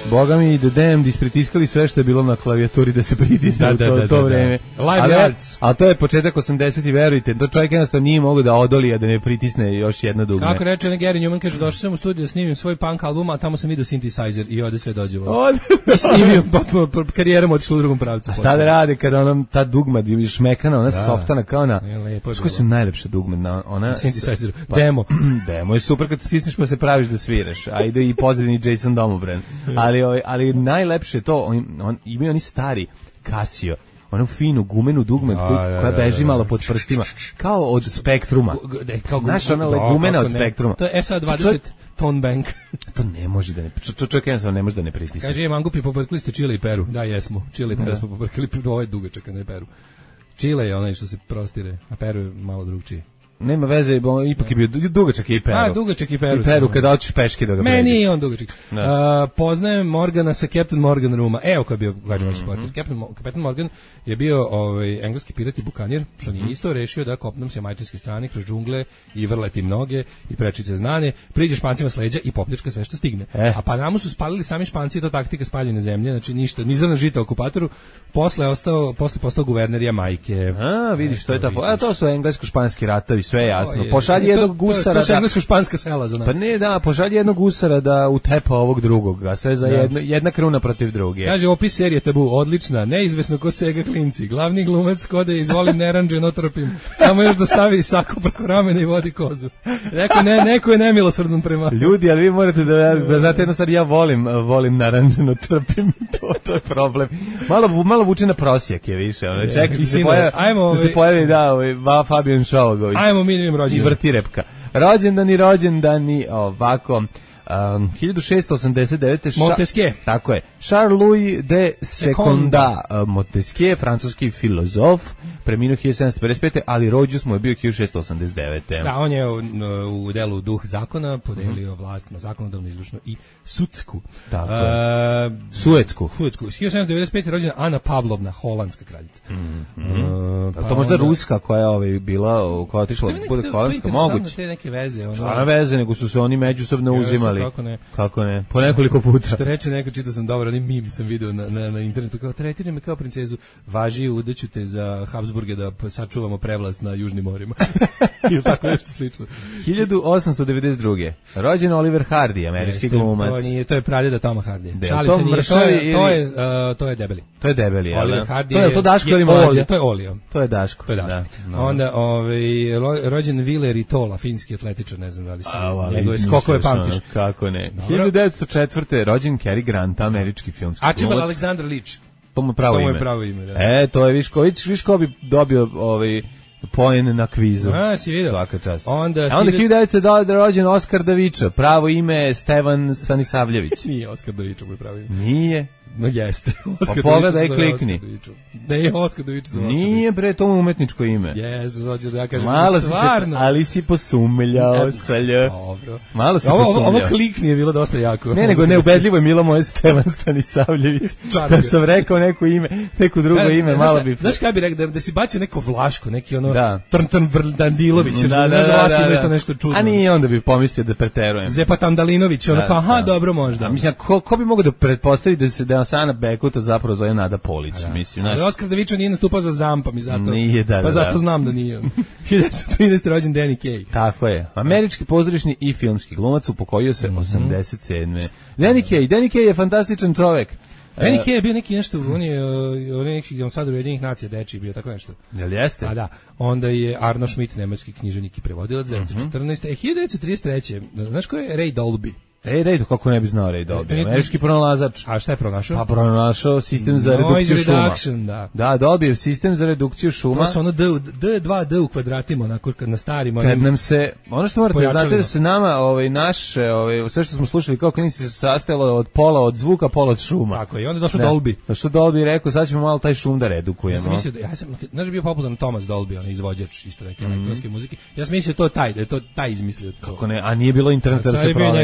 Boga mi, The Damned ispritiskali sve što je bilo na klavijaturi da se pritisne da, u to, da, da, to da, vreme. da. Live ali, Yards. ali to je početak osamdesetih, verujte, to čovjek jednostavno nije mogao da odoli, a da ne pritisne još jedno dugme. Kako reče ne Gary Newman, kaže, došao sam u studiju da snimim svoj punk album, a tamo sam vidio synthesizer i ovde sve dođe. Od... I snimio, pa, pa, pa, karijerom otišla u drugom pravcu. A šta da radi kada onom, ta dugma šmekana, ona se softana kao na... Što su najlepše dugme? Na, ona, synthesizer, pa, demo. Demo je super kad stisneš pa se praviš da sviraš, a ide i pozadini Jason Domobran. Ali, ali najlepše to, on, on, imaju oni stari Casio, onu finu gumenu dugme koja, koja beži malo pod prstima, kao od Spektruma. Znaš, ona legumena od Spektruma. To je S A dvadeset Tone Bank. To ne može da ne, čovjek jednostavno ne može da ne pritisne. Kaže, je mangupi, pobrkli ste Čile i Peru. Da, jesmo. Čile i Peru smo pobrkli, ovo je dugačak, a ne Peru. Čile je onaj što se prostire, a Peru je malo drugčiji. Nema veze, bo, ipak je bio dugačak i Peru. A, dugačak i Peru. I Peru kada hoćeš peške da ga pređeš. Meni je on dugačak. Uh, poznajem Morgana sa Captain Morgan Ruma. Evo ko je bio, kažem vaš sporter. Captain, Captain Morgan je bio ovaj, engleski pirat i bukanir, što nije isto, rešio da kopnom se majčinske strane kroz džungle i vrleti mnoge i prečice znane, priđe Špancima s leđa i popljačka sve što stigne. Eh. A Panamu su spalili sami Španci, to taktika spaljene zemlje, znači ništa, ni zrna žita okupatoru. Posle ostao, posle postao guverner Jamajke. A, vidiš, to je ta, a to su englesko-španski ratovi, sve je jasno. Pošalji jednog gusara. To, to, to je englesko-španska sela za nas. Pa ne, da, pošalji jednog gusara da utepa ovog drugog, a sve za jedno, jedna kruna protiv druge. Kaže, opis serije Tabu, odlična, neizvesno ko sega klinci, glavni glumac kode izvolim neranđe notrpim, samo još da stavi sako preko ramena i vodi kozu. Neko, ne, neko je nemilosrdan prema. Ljudi, ali vi morate da, da znate jedno stvar, ja volim, volim naranđeno trpim, to, to je problem. Malo, malo vuče na prosjek je više, ono, čekaj, da se pojavi, da se pojavi, da, ovaj, Fabian Šogović. Ajmo mi da im rođendan. I vrti repka. Rođendani, rođendani, ovako, um, hiljadu šessto osamdeset devete. Montesquieu. Tako je. Charles-Louis de Seconda, uh, Montesquieu, francuski filozof, preminuo hiljadu sedamsto pedeset pete. ali rođus mu je bio hiljadu šessto osamdeset devete. Da, on je u, u delu duh zakona podelio mm-hmm. vlast na zakonodavnu, izvršnu i sudsku. Tako je. Uh, Suetsku. Suetsku. hiljadu sedamsto devedeset pete. rođena Ana Pavlovna, holandska kraljica. Mm-hmm. Uh, pa to možda onda... ruska koja je ovaj, bila, koja je otišla da bude holandska, moguće. Te neke veze. Ono... Ona veze, nego su se oni međusobno uzimali. Kako ne? Kako ne? Po nekoliko puta. Što reče neko, čitao sam dobro, onaj mim sam video na, na, na internetu, kao tretiraj me kao princezu, važi, udeću te za Habsburge da sačuvamo prevlast na južnim morima. Ili tako nešto slično. hiljadu osamsto devedeset druge. Rođen Oliver Hardy, američki glumac. To, nije, to je pradeda Toma Hardy. Šalim se, nije, to je, to je, uh, to je debeli. To je debeli, Oliver Hardy to je to Daško ili mlađe? To je Olio. To je Daško. To je Daško. Da, no. Onda ovaj rođen Vile Ritola, finski atletičar, ne znam da li se njegove skokove pamtiš. Kako ne. hiljadu devetsto četvrte. rođen Cary Grant, američki filmski glumac. Archibald Alexander Leach. To mu pravo to ime. To mu je pravo ime, da. E, to je Višković, Viško bi dobio ovaj poen na kvizu. A, si vidio. Svaka čast. Onda, A onda hiljadu devetsto rođen Oskar Daviča, pravo ime je Stevan Stanisavljević. Nije Oskar Daviča mu je pravo ime. Nije. No jeste. Oskar pa pogledaj, klikni. Ne je Oskar Daviča za Oskar. Nije bre, to je umetničko ime. Jeste, znači da ja kažem malo stvarno. Si se, ali si posumljao, salje. Dobro. Malo si ovo, posumljao. Ovo klikni je bilo dosta jako. Ne, nego neubedljivo je bilo moje Stevan Stanisavljević. Da sam rekao neko ime, neko drugo da, ime, malo bi... Znaš kaj bi rekao, da, da si bacio neko Vlaško, neki ono da. Trntan Dandilović, da, da, znaš, da, Vlasi da, da, da. to nešto čudno. A nije, onda bi pomislio da preterujem. Zepa Tandalinović, ono da, kao, aha, da. dobro možda. A, mislim, ko, ko bi mogao da pretpostavi da se da Sana Bekuta zapravo zove Nada Polić, da. Mislim, znaš. Ali Oskar Davičo nije nastupao za Zampa, mi zato. Nije, da, da, pa zato da. znam da nije. hiljadu devetsto trinaeste. rođen Danny Kaye. Tako je. Američki pozorišni i filmski glumac, upokojio se mm-hmm. osamdeset sedme. Danny Kaye, Danny Kaye je fantastičan čovek. Danny Kaye je bio neki nešto, on je, on je neki ambasador Ujedinjenih nacija, dečiji bio, tako nešto. Jel jeste? A da, onda je Arno Schmidt, nemački književnik i prevodilac, devetsto četrnaeste. Mm-hmm. E, hiljadu devetsto trideset treće. Znaš ko je Ray Dolby? Ej, Ray, kako ne bi znao Ray Dolby? Američki pronalazač. A šta je pronašao? Pa pronašao sistem za redukciju šuma. Da. Da, dobio sistem za redukciju šuma. To su ono D, D, dva D u kvadratima, onako na starim. Kad nam se, ono što morate da znate da se nama, ovaj, naše, ovaj, sve što smo slušali kao klinici se sastojalo od pola od zvuka, pola od šuma. Tako je, i onda je došao Dolby. Došao Dolby i rekao, sad ćemo malo taj šum da redukujemo. Ja sam mislio, da, ja sam, znaš bio popularan Thomas Dolby, on izvođač isto neke mm-hmm. elektronske muzike. Ja sam mislio to taj, da je to taj izmislio. Kako ne, a nije bilo interneta da se proveri. To je bio njegov deda.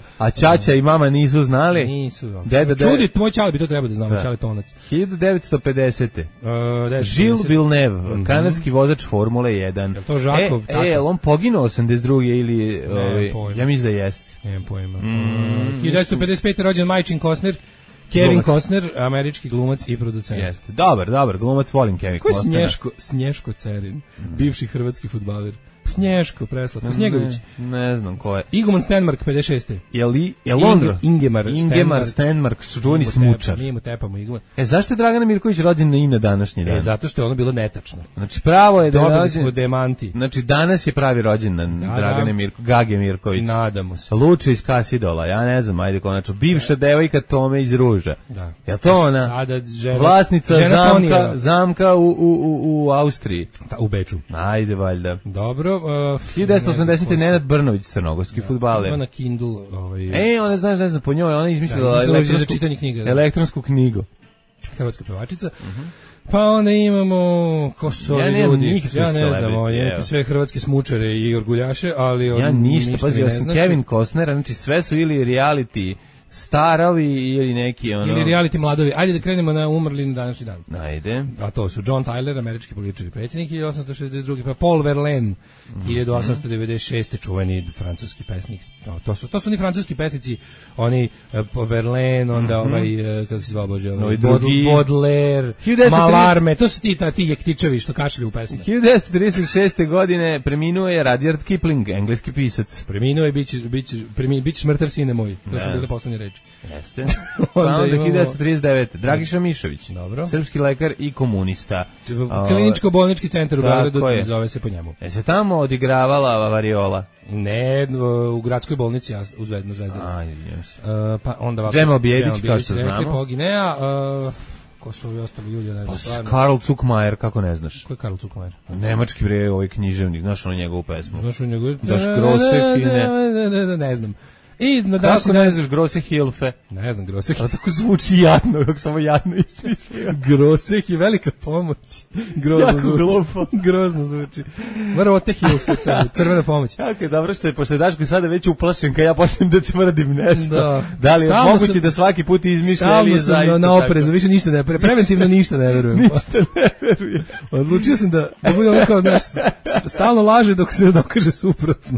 a ćaća i mama nisu znali. Nisu. Da. Deda, Čudi, moj čale bi to trebao da znamo, čale tonac. hiljadu devetsto pedesete. Uh, Gilles Villeneuve, mm-hmm. kanadski vozač Formule jedan. Je to Žakov? E, e, on poginuo osamdeset druge ili... Ovaj, ja mislim da jeste. Nemam pojma. Mm, uh, hiljadu devetsto pedeset pete rođen Majčin Costner, Kevin glumac. Costner, američki glumac i producent. Jeste. Dobar, dobar, glumac, volim Kevin Costner. Ko je Snješko, Snješko Cerin, mm. bivši hrvatski fudbaler? Snješko, preslatko. Snjegović. Ne, ne znam ko je. Iguman Stenmark, pedeset šeste. Je li, je Londra? Ingemar. Ingemar Stenmark, čuveni smučar. Mi mu tepamo Iguman. E, zašto je Dragana Mirković rođen na i na današnji dan? E, zato što je ono bilo netačno. Znači, pravo je da je Dobili rođen... smo demanti. Znači, danas je pravi rođendan da, Dragane da. Mirko, Gage Mirković. Nadamo se. Luče iz Kasidola, ja ne znam, ajde konačno. Bivša devojka Tome iz Ruža. Da. Je to ona? Sada žena, vlasnica žena zamka, Tonijeva. zamka u, u, u, u Austriji. Da, u Beču. Ajde, valjda. Dobro. Uh, hiljadu devetsto osamdesete Nenad Brnović, crnogorski da, fudbaler. Ima na Kindle. Ovaj, e, ona znaš, ne znam, po njoj, ona je izmislila da, elektronsku, za čitanje knjiga, da. elektronsku knjigu. Hrvatska pevačica. Uh-huh. Pa onda imamo ko su ja ovi ljudi, ja ne znam, imate sve hrvatske smučare i orguljaše, ali ja ništa, ništa pazi, ne osim znači. Kevin Costner, znači sve su ili reality starovi ili neki ono... Ili reality mladovi. Ajde da krenemo na umrli na današnji dan. Ajde. A to su John Tyler, američki politički predsjednik, hiljadu osamsto šezdeset druge pa Paul Verlaine, mm-hmm. hiljadu osamsto devedeset šeste čuveni francuski pesnik. To, to su to su ni francuski pesnici, oni uh, Verlaine, onda mm-hmm. ovaj uh, kako se zva Bože, ovaj Baudelaire, Mallarme, to su ti ta ti jektičevi što kašlju u pesmi. hiljadu devetsto trideset šeste godine preminuo je Rudyard Kipling, engleski pisac. Preminuo je biće biće preminuo biće mrtav sine moj. To su bile poslednje reči. Jeste. Pa onda hiljadu devetsto trideset devete Dragiša Mišović, dobro. Srpski lekar i komunista. Kliničko-bolnički centar u Beogradu, zove se po njemu. E se tamo odigravala variola? Ne, u gradskoj bolnici, ja u Zvezda, Zvezda. Aj, yes. uh, pa onda ovako. Džemal Bijedić, kao što znamo. Poginea, uh, ko su ovi ostali ljudi, ne znam stvarno. Karl Zuckmayer, kako ne znaš? Ko je Karl Zuckmayer? Nemački bre, ovaj književnik, znaš ono njegovu pesmu? Znaš ono njegovu? Daš Grosek i ne... Ne, ne, ne, ne znam. I na kako ne znaš Grose Hilfe? Ne znam Grose Hilfe. A tako zvuči jadno, kako samo jadno izmislio. Grose je velika pomoć. Grozno jako zvuči. Glupo. Grozno zvuči. Marote Hilfe, crvena pomoć. Jako je dobro što je, pošto je Daško sada već uplašen, kad ja počnem da tvrdim nešto. Da, da li je stalno moguće sam, da svaki put izmišlja ili je zaista na, na oprezu, više ništa ne, pre, preventivno ništa ne verujem. Ništa ne verujem. Odlučio sam da, da bude ono kao, znaš, stalno laže dok se dokaže suprotno.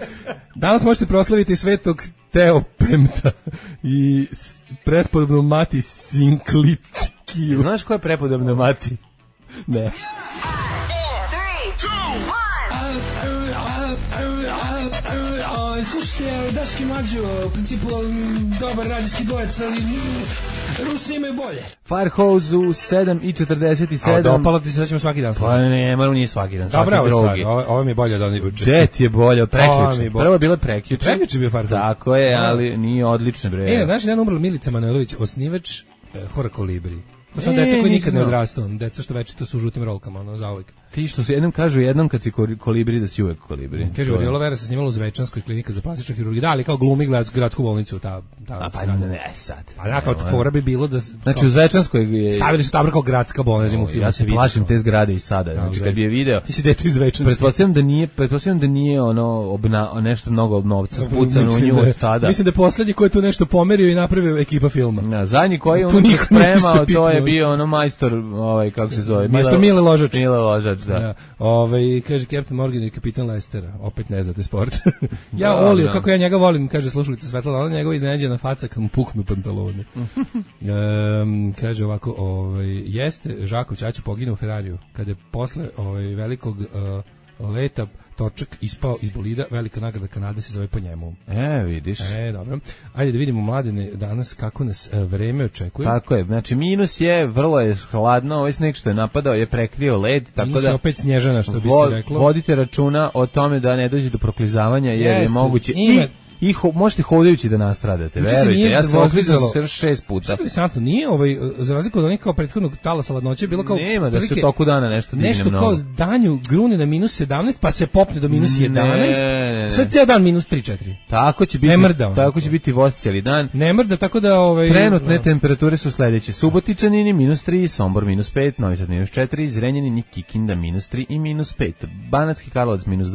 Danas možete proslaviti svetog Teopemta i prepodobnu mati Sinklitiju. Znaš ko je prepodobna mati? Ne. Slušajte, Daški Mađo, u principu dobar radijski dvojec, ali Rusi imaju bolje. Firehose u sedam i četrdeset sedam. A dopalo ti se da ćemo svaki dan. Pa ne, moram nije svaki dan, svaki drugi. drugi. Ovo, ovo mi je bolje od onih juče. Gde ti je bolje od prekjuče? Prvo je bilo prekjuče. Prekjuče je bio Firehose. Tako je, ali nije odlično bre. E, znaš, jedan umrla Milica Manojlović, osnivač eh, Hora Kolibri. To su deca koji nikad ne odrastu, deca što večito su u žutim rolkama, ono, zauvijek. Ti što se jednom kažu jednom kad si kolibri da si uvek kolibri. Kaže, Oriola Vera se snimala u Zvečanskoj klinika za plastičnu hirurgiju, da, ali kao glumi gradsku bolnicu, ta, ta, a pa ne, ne, sad. A ja, kao fora bi bilo da... Znači, kao, u Zvečanskoj je... Stavili su tamo kao gradska bolnica u filmu. Ja se plašim te zgrade i sada, znači, kad bi je video... Ti si dete iz Zvečanske. Pretpostavljam da nije, pretpostavljam da nije ono, obna, nešto mnogo od novca spucano u nju od tada. Mislim da je poslednji ko je tu nešto pomerio i napravio ekipa filma. Na, zadnji koji je ono spremao, to je bio ono majstor, ovaj, kako se zove? Majstor Mile Ložač. Mile Ložač, da. Ovaj, kaže Captain Morgan i kapitan Lestera, opet ne znate sport. Ja Olio, kako ja njega volim, kaže slušalica Svetlana, ona njegova iznenađena faca kad mu puknu pantalone. um, kaže ovako, ovaj, jeste, Žako Ćaća poginuo u Ferrariju, kada je posle ovaj, velikog uh, leta točak ispao iz bolida, velika nagrada Kanade se zove po njemu. E, vidiš. E, dobro. Ajde da vidimo, mladine, danas kako nas e, vreme očekuje. Tako je, znači minus je, vrlo je hladno, ovaj sneg što je napadao je prekrio led, tako minus da... je opet snježana, što bi vo, se reklo. Vodite računa o tome da ne dođe do proklizavanja, jer Jeste, je moguće... Ima... I, I ho, možete hodajući da nastradate, verujte. Ja sam oklizao se šest puta. Što je interesantno, nije ovaj, za razliku od onih kao prethodnog talasa ladnoće, bilo kao... Nema, da se u toku dana nešto digne nešto mnogo. Nešto kao danju grune na minus sedamnaest, pa se popne do minus jedanaest, ne, ne, ne. Sad ceo dan minus tri četiri. Tako će biti, ne mrda, tako će biti voz cijeli dan. Ne mrda, tako da... Ovaj, trenutne no. temperature su sledeće. Subotičanini minus tri, Sombor minus pet, Novi Sad minus četiri, Zrenjanin i Kikinda minus tri i minus pet. Banatski Karlovac minus dva,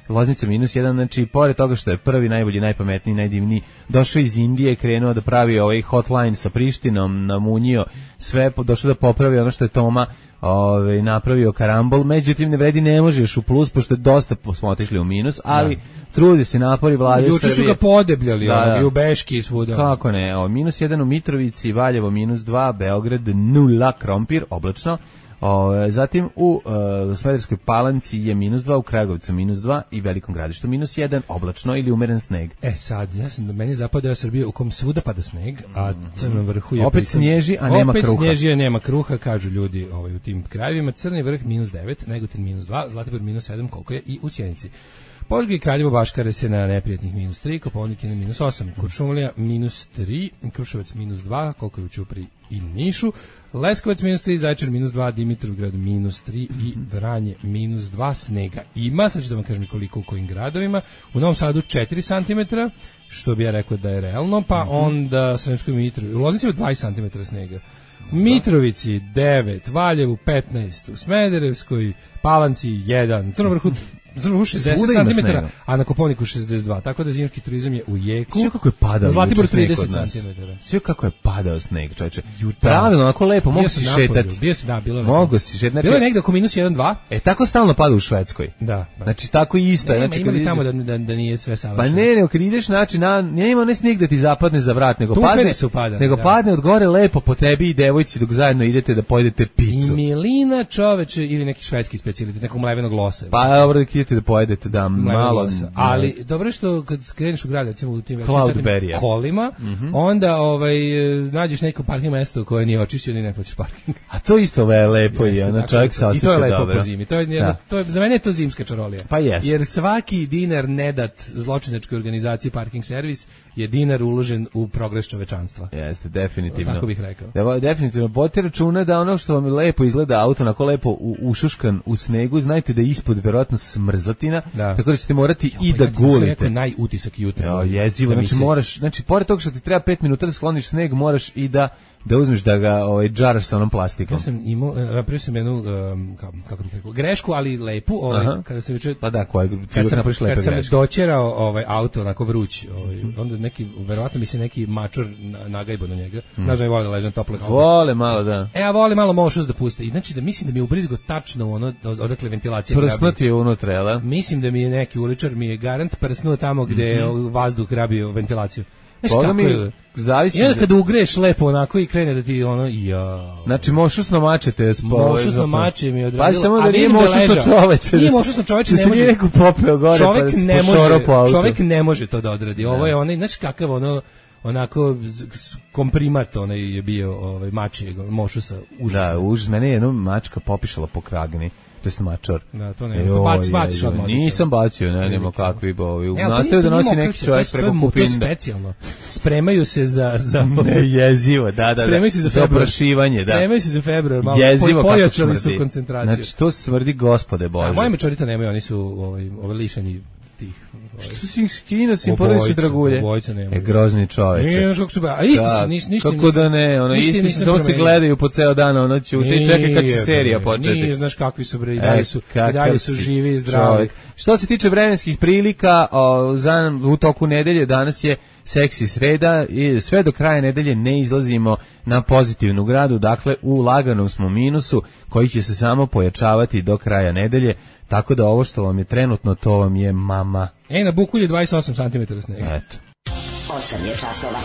Loznica minus jedan, znači pored toga što je prvi, najbolji, najpametniji, najdivniji, došao iz Indije, krenuo da pravi ovaj hotline sa Prištinom, namunio sve, došao da popravi ono što je Toma Ove, napravio karambol, međutim ne vredi, ne možeš u plus, pošto je dosta smo otišli u minus, ali da. Trudi se, napori vlade Srbije. Juče su ga podebljali, da, da. I u Beški i svuda. Kako ne, o, minus jedan u Mitrovici, Valjevo minus dva, Beograd nula, Krompir, oblačno. O, zatim u uh, Smederskoj Palanci je minus dva, u Kragovcu minus dva i Velikom Gradištu minus jedan, oblačno ili umeren sneg. E sad, ja sam do meni zapadao Srbije u kom svuda pada sneg, a Crnom vrhu je... Opet pritom, snježi, a nema opet kruha. Opet snježi, a nema kruha, kažu ljudi ovaj, u tim krajevima. Crni vrh minus devet, Negotin minus dva, Zlatibor minus sedam, koliko je i u Sjenici. Požega i Kraljevo Baškare se na neprijatnih minus tri, Kopaonik je na minus osam, Kuršumlija minus tri, Kruševac minus dva, koliko je u Ćupriji i Nišu, Leskovac minus tri, Zaječar minus dva, Dimitrovgrad minus tri i Vranje minus dva, snega ima, sad ću da vam kažem koliko u kojim gradovima, u Novom Sadu četiri centimetra, što bi ja rekao da je realno, pa mm-hmm. onda Sremskoj Mitrovici, u Loznici dvadeset centimetara snega, u Mitrovici devet, Valjevu petnaest, u Smederevskoj Palanci jedan, Crnovrhu šezdeset centimetara, a na Kopaoniku šezdeset dva, tako da zimski turizam je u jeku. Sve kako je padao Zlatibor trideset centimetara. Sve kako je padao sneg, čoveče. Pravilno, onako lepo, mogu si šetati. Bio si, da, bilo je. Mogu si šetati. Bilo je negde oko minus jedan dva. E, tako stalno pada u Švedskoj. Da. da. Znači, tako isto. Nema, znači, ima li tamo da, da, da nije sve savršeno? Pa ne, ne, kad ideš, znači, na, nema ne sneg da ti zapadne za vrat, nego padne, pada, nego da. padne od gore lepo po tebi i devojci dok zajedno idete da pojedete picu. I milina, čoveče, ili neki švedski specijalitet, nekog mlevenog losa. Pa dobro da idete da pojedete, da. Malo, ali dobro je što kad kreneš u grad, recimo u tim večernjim kolima, mm-hmm. onda ovaj nađeš neko parking mesto koje nije očišćeno i ne plaćaš parking. A to isto je lepo i ona čovjek se osjeća dobro. I to je lepo po zimi. To je, da. to je za mene je to zimska čarolija. Pa jest. Jer svaki dinar nedat zločinačkoj organizaciji parking servis je dinar uložen u progres čovečanstva. Jeste, definitivno. Tako bih rekao. Da, definitivno. Vodite računa da ono što vam lepo izgleda auto, onako lepo u, ušuškan u snegu, znajte da je ispod verovatno smrzotina, da. Tako da ćete morati ja, i da gulite. To je najutisak jutra. Jo, jezivo, znači se... moraš, znači pored toga što ti treba pet minuta da skloniš sneg, moraš i da da uzmeš da ga ovaj džaraš sa onom plastikom. Ja sam imao, napravio sam jednu, um, kako bih rekao, grešku, ali lepu, ovaj, Aha. kada sam već... Pa da, koja, kad sam, kad sam doćerao ovaj, auto onako vruć, ovaj, onda neki, verovatno mi se neki mačor nagajbo na njega, mm. znaš da mi vole da ležem tople. Vole malo, da. E, a vole malo mošus da puste. I znači da mislim da mi je ubrizgo tačno ono, odakle ventilacija. Prsno ti je unutra, jel? Mislim da mi je neki uličar, mi je garant prsnuo tamo gde je mm-hmm. vazduh rabio ventilaciju. Boga mi zavisi. I onda kad ugreš lepo onako i krene da ti ono ja. Znači mošusno mačete spove. Mošusno mače mi je odradilo. Pa samo da nije mošusno čoveče. Nije mošusno čoveče, ne može. Se neko popeo gore. Čovek pa ne može. Čovek ne može to da odradi. Ovo je onaj, znači kakav ono onako komprimat onaj je bio ovaj mači mošusa užasno. Da, užas, mene je jedna mačka popišala po kragni. To je mačor. Da, to ne. Što baci, baciš odmah. Nisam bacio, ne, nema kakvi bovi. Nastavio da nosi neki čovjek preko kupinda. To je specijalno. Spremaju se za... za ne, jezivo, da, da, da. Spremaju se za februar. Za oprašivanje, da. Spremaju se za februar, malo jezivo pojačali su koncentraciju. Znači, to smrdi gospode Bože. A moje mečorita nemaju, oni su ovaj, ovaj lišeni tih. Što si ih skinuo, si im porodiš dragulje? Obojca nema. E, grozni čoveče. Nije, znaš kako su ba, a isti su, ništa nisam. Kako da ne, ono, isti su, samo se gledaju po ceo dan, ono, ćute i čekaj kad će serija početi. Nije, znaš kakvi su, bre, i dalje su, i dalje su živi i zdravi. Što se tiče vremenskih prilika, o, za, u toku nedelje, danas je seksi sreda i sve do kraja nedelje ne izlazimo na pozitivnu gradu, dakle u laganom smo minusu koji će se samo pojačavati do kraja nedelje. Tako da ovo što vam je trenutno, to vam je mama. E, na Bukulji dvadeset osam centimetara snega. Eto. osam je časova.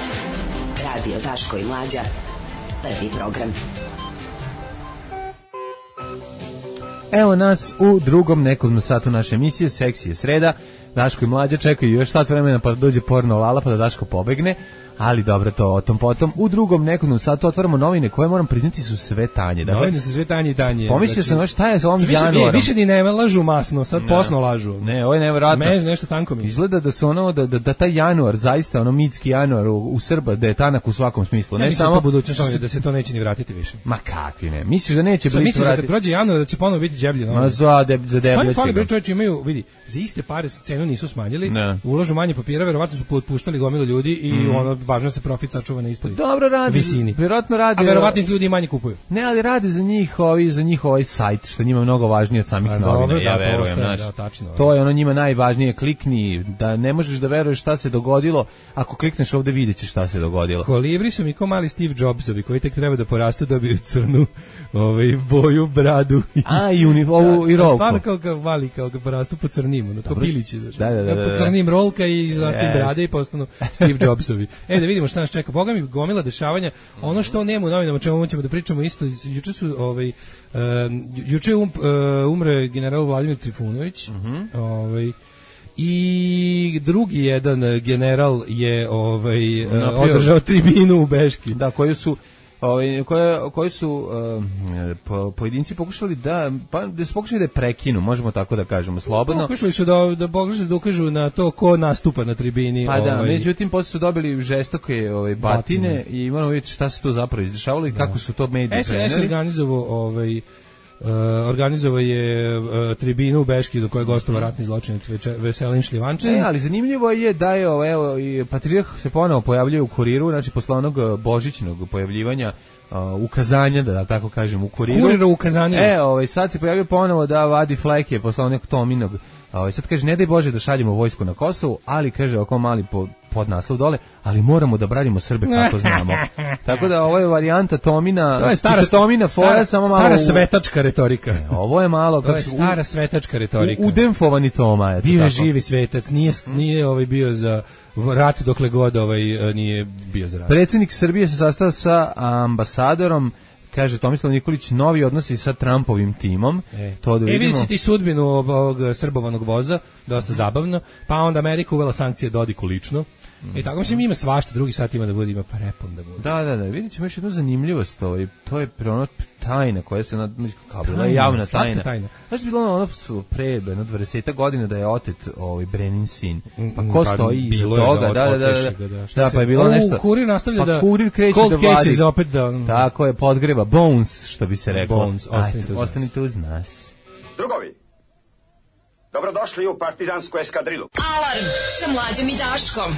Radio Daško i Mlađa. Prvi program. Evo nas u drugom nekom satu naše emisije, seksi je sreda. Daško i Mlađa čekaju još sat vremena pa da dođe porno Lala pa da Daško pobegne. Ali dobro, to o tom potom. U drugom nekom satu otvaramo novine koje, moram priznati, su sve tanje. Dakle, novine su sve tanje i tanje. Pomislio sam, šta je sa ovom više, januarom? Više ni ne lažu masno, sad posno lažu. Ne, ovo je nevjerojatno. Me nešto tanko mi. Izgleda da se ono, da, da, da taj januar, zaista ono mitski januar u, u Srba, da je tanak u svakom smislu. Ne, ne samo to budućnost, da se to neće ni vratiti više. Ma kakvi ne? Misliš da neće biti vratiti? Misliš da kad prođe januar da će ponovo biti đeblje? Ma za, de, za deblje. Stvarno fali, bre, čovječe imaju, vidi, za iste pare cenu cenu nisu smanjili, ne. ulažu manje papira, verovatno su otpuštali gomilu ljudi i mm. ono, važno se profit sačuva na istoj dobro radi, visini. Verovatno radi, a verovatno ljudi manje kupuju. Ne, ali radi za njih, ovi, za njih ovaj sajt, što njima je mnogo važnije od samih novina, dobro, ja da, verujem. To, naš, da, tačno, to je ono njima najvažnije, klikni, da ne možeš da veruješ šta se dogodilo, ako klikneš ovde vidjet ćeš šta se dogodilo. Kolibri su mi kao mali Steve Jobsovi, koji tek treba da porastu, dobiju crnu ovaj, boju, bradu. A, i, uni, ovu, da, i rolku. Stvarno kao, kao mali, kao kao porastu po crnim, ono, kao pilići. Da, da, da, da, po crnim rolka i zastavim yes. brade i postanu Steve Jobsovi. E, da vidimo šta nas čeka. Boga mi gomila dešavanja. Ono što nema u novinama, čemu ćemo da pričamo isto, juče su, ovaj, um, juče um, uh, umre general Vladimir Trifunović, uh -huh. ovaj, i drugi jedan general je ovaj uh, održao tribinu u Beški. Da, koji su Ovaj koje koji su uh, po, pojedinci pokušali da pa da su pokušali da je prekinu, možemo tako da kažemo slobodno. Pokušali su da da pokušaju da ukažu na to ko nastupa na tribini. Pa da, ovaj. međutim posle su dobili žestoke ovaj batine, batine. I moramo vidjeti šta se tu zapravo izdešavalo i da. Kako su to mediji preneli. S N S organizovao ovaj Uh, organizovao je uh, tribinu u Beški do koje gostova ratni zločinac Veselin Šljivančanin. E, ali zanimljivo je da je evo, i Patrijarh se ponovo pojavljuje u Kuriru, znači posle onog božićnog pojavljivanja uh, ukazanja, da, da tako kažem, u Kuriru. Kurira ukazanja. E, ovaj, sad se pojavio ponovo da vadi fleke posle onog Tominog. Ovaj, sad kaže, ne daj Bože da šaljemo vojsku na Kosovu, ali kaže oko mali po, pod naslov dole, ali moramo da branimo Srbe kako znamo. Tako da ovo je varijanta Tomina, to je stara Tomina fora, samo malo stara svetačka retorika. Ne, ovo je malo to je stara svetačka retorika. Udemfovani Toma, eto. Bio je živi svetac, nije nije ovaj bio za rat dokle god ovaj nije bio za rat. Predsjednik Srbije se sastao sa ambasadorom. Kaže Tomislav Nikolić, novi odnosi sa Trumpovim timom. E, to da vidimo. E, vidite ti sudbinu ovog srbovanog voza, dosta zabavno. Pa onda Amerika uvela sankcije Dodiku lično. Mm. I tako mislim ima svašta, drugi sat ima da bude, ima parepon da bude. Da, da, da, vidit ćemo još jednu zanimljivost, ovaj, to je pre ono tajna koja se, nad, kao bila je javna tajna. tajna. Znaš, bilo ono, ono pre, jedno dvadeset godina da je otet ovaj, Brenin sin, pa ko pa, stoji iza toga, da, da, da, da, da, da, da pa je bilo nešto, Kurir nastavlja pa da, Kurir kreće Cold da vadi, za opet da, tako je, podgreba, Bones, što bi se reklo. Bones, ostanite, Ajde, ostanite uz nas. Drugovi, dobrodošli u partizansku eskadrilu. Alarm sa Mlađom i Daškom.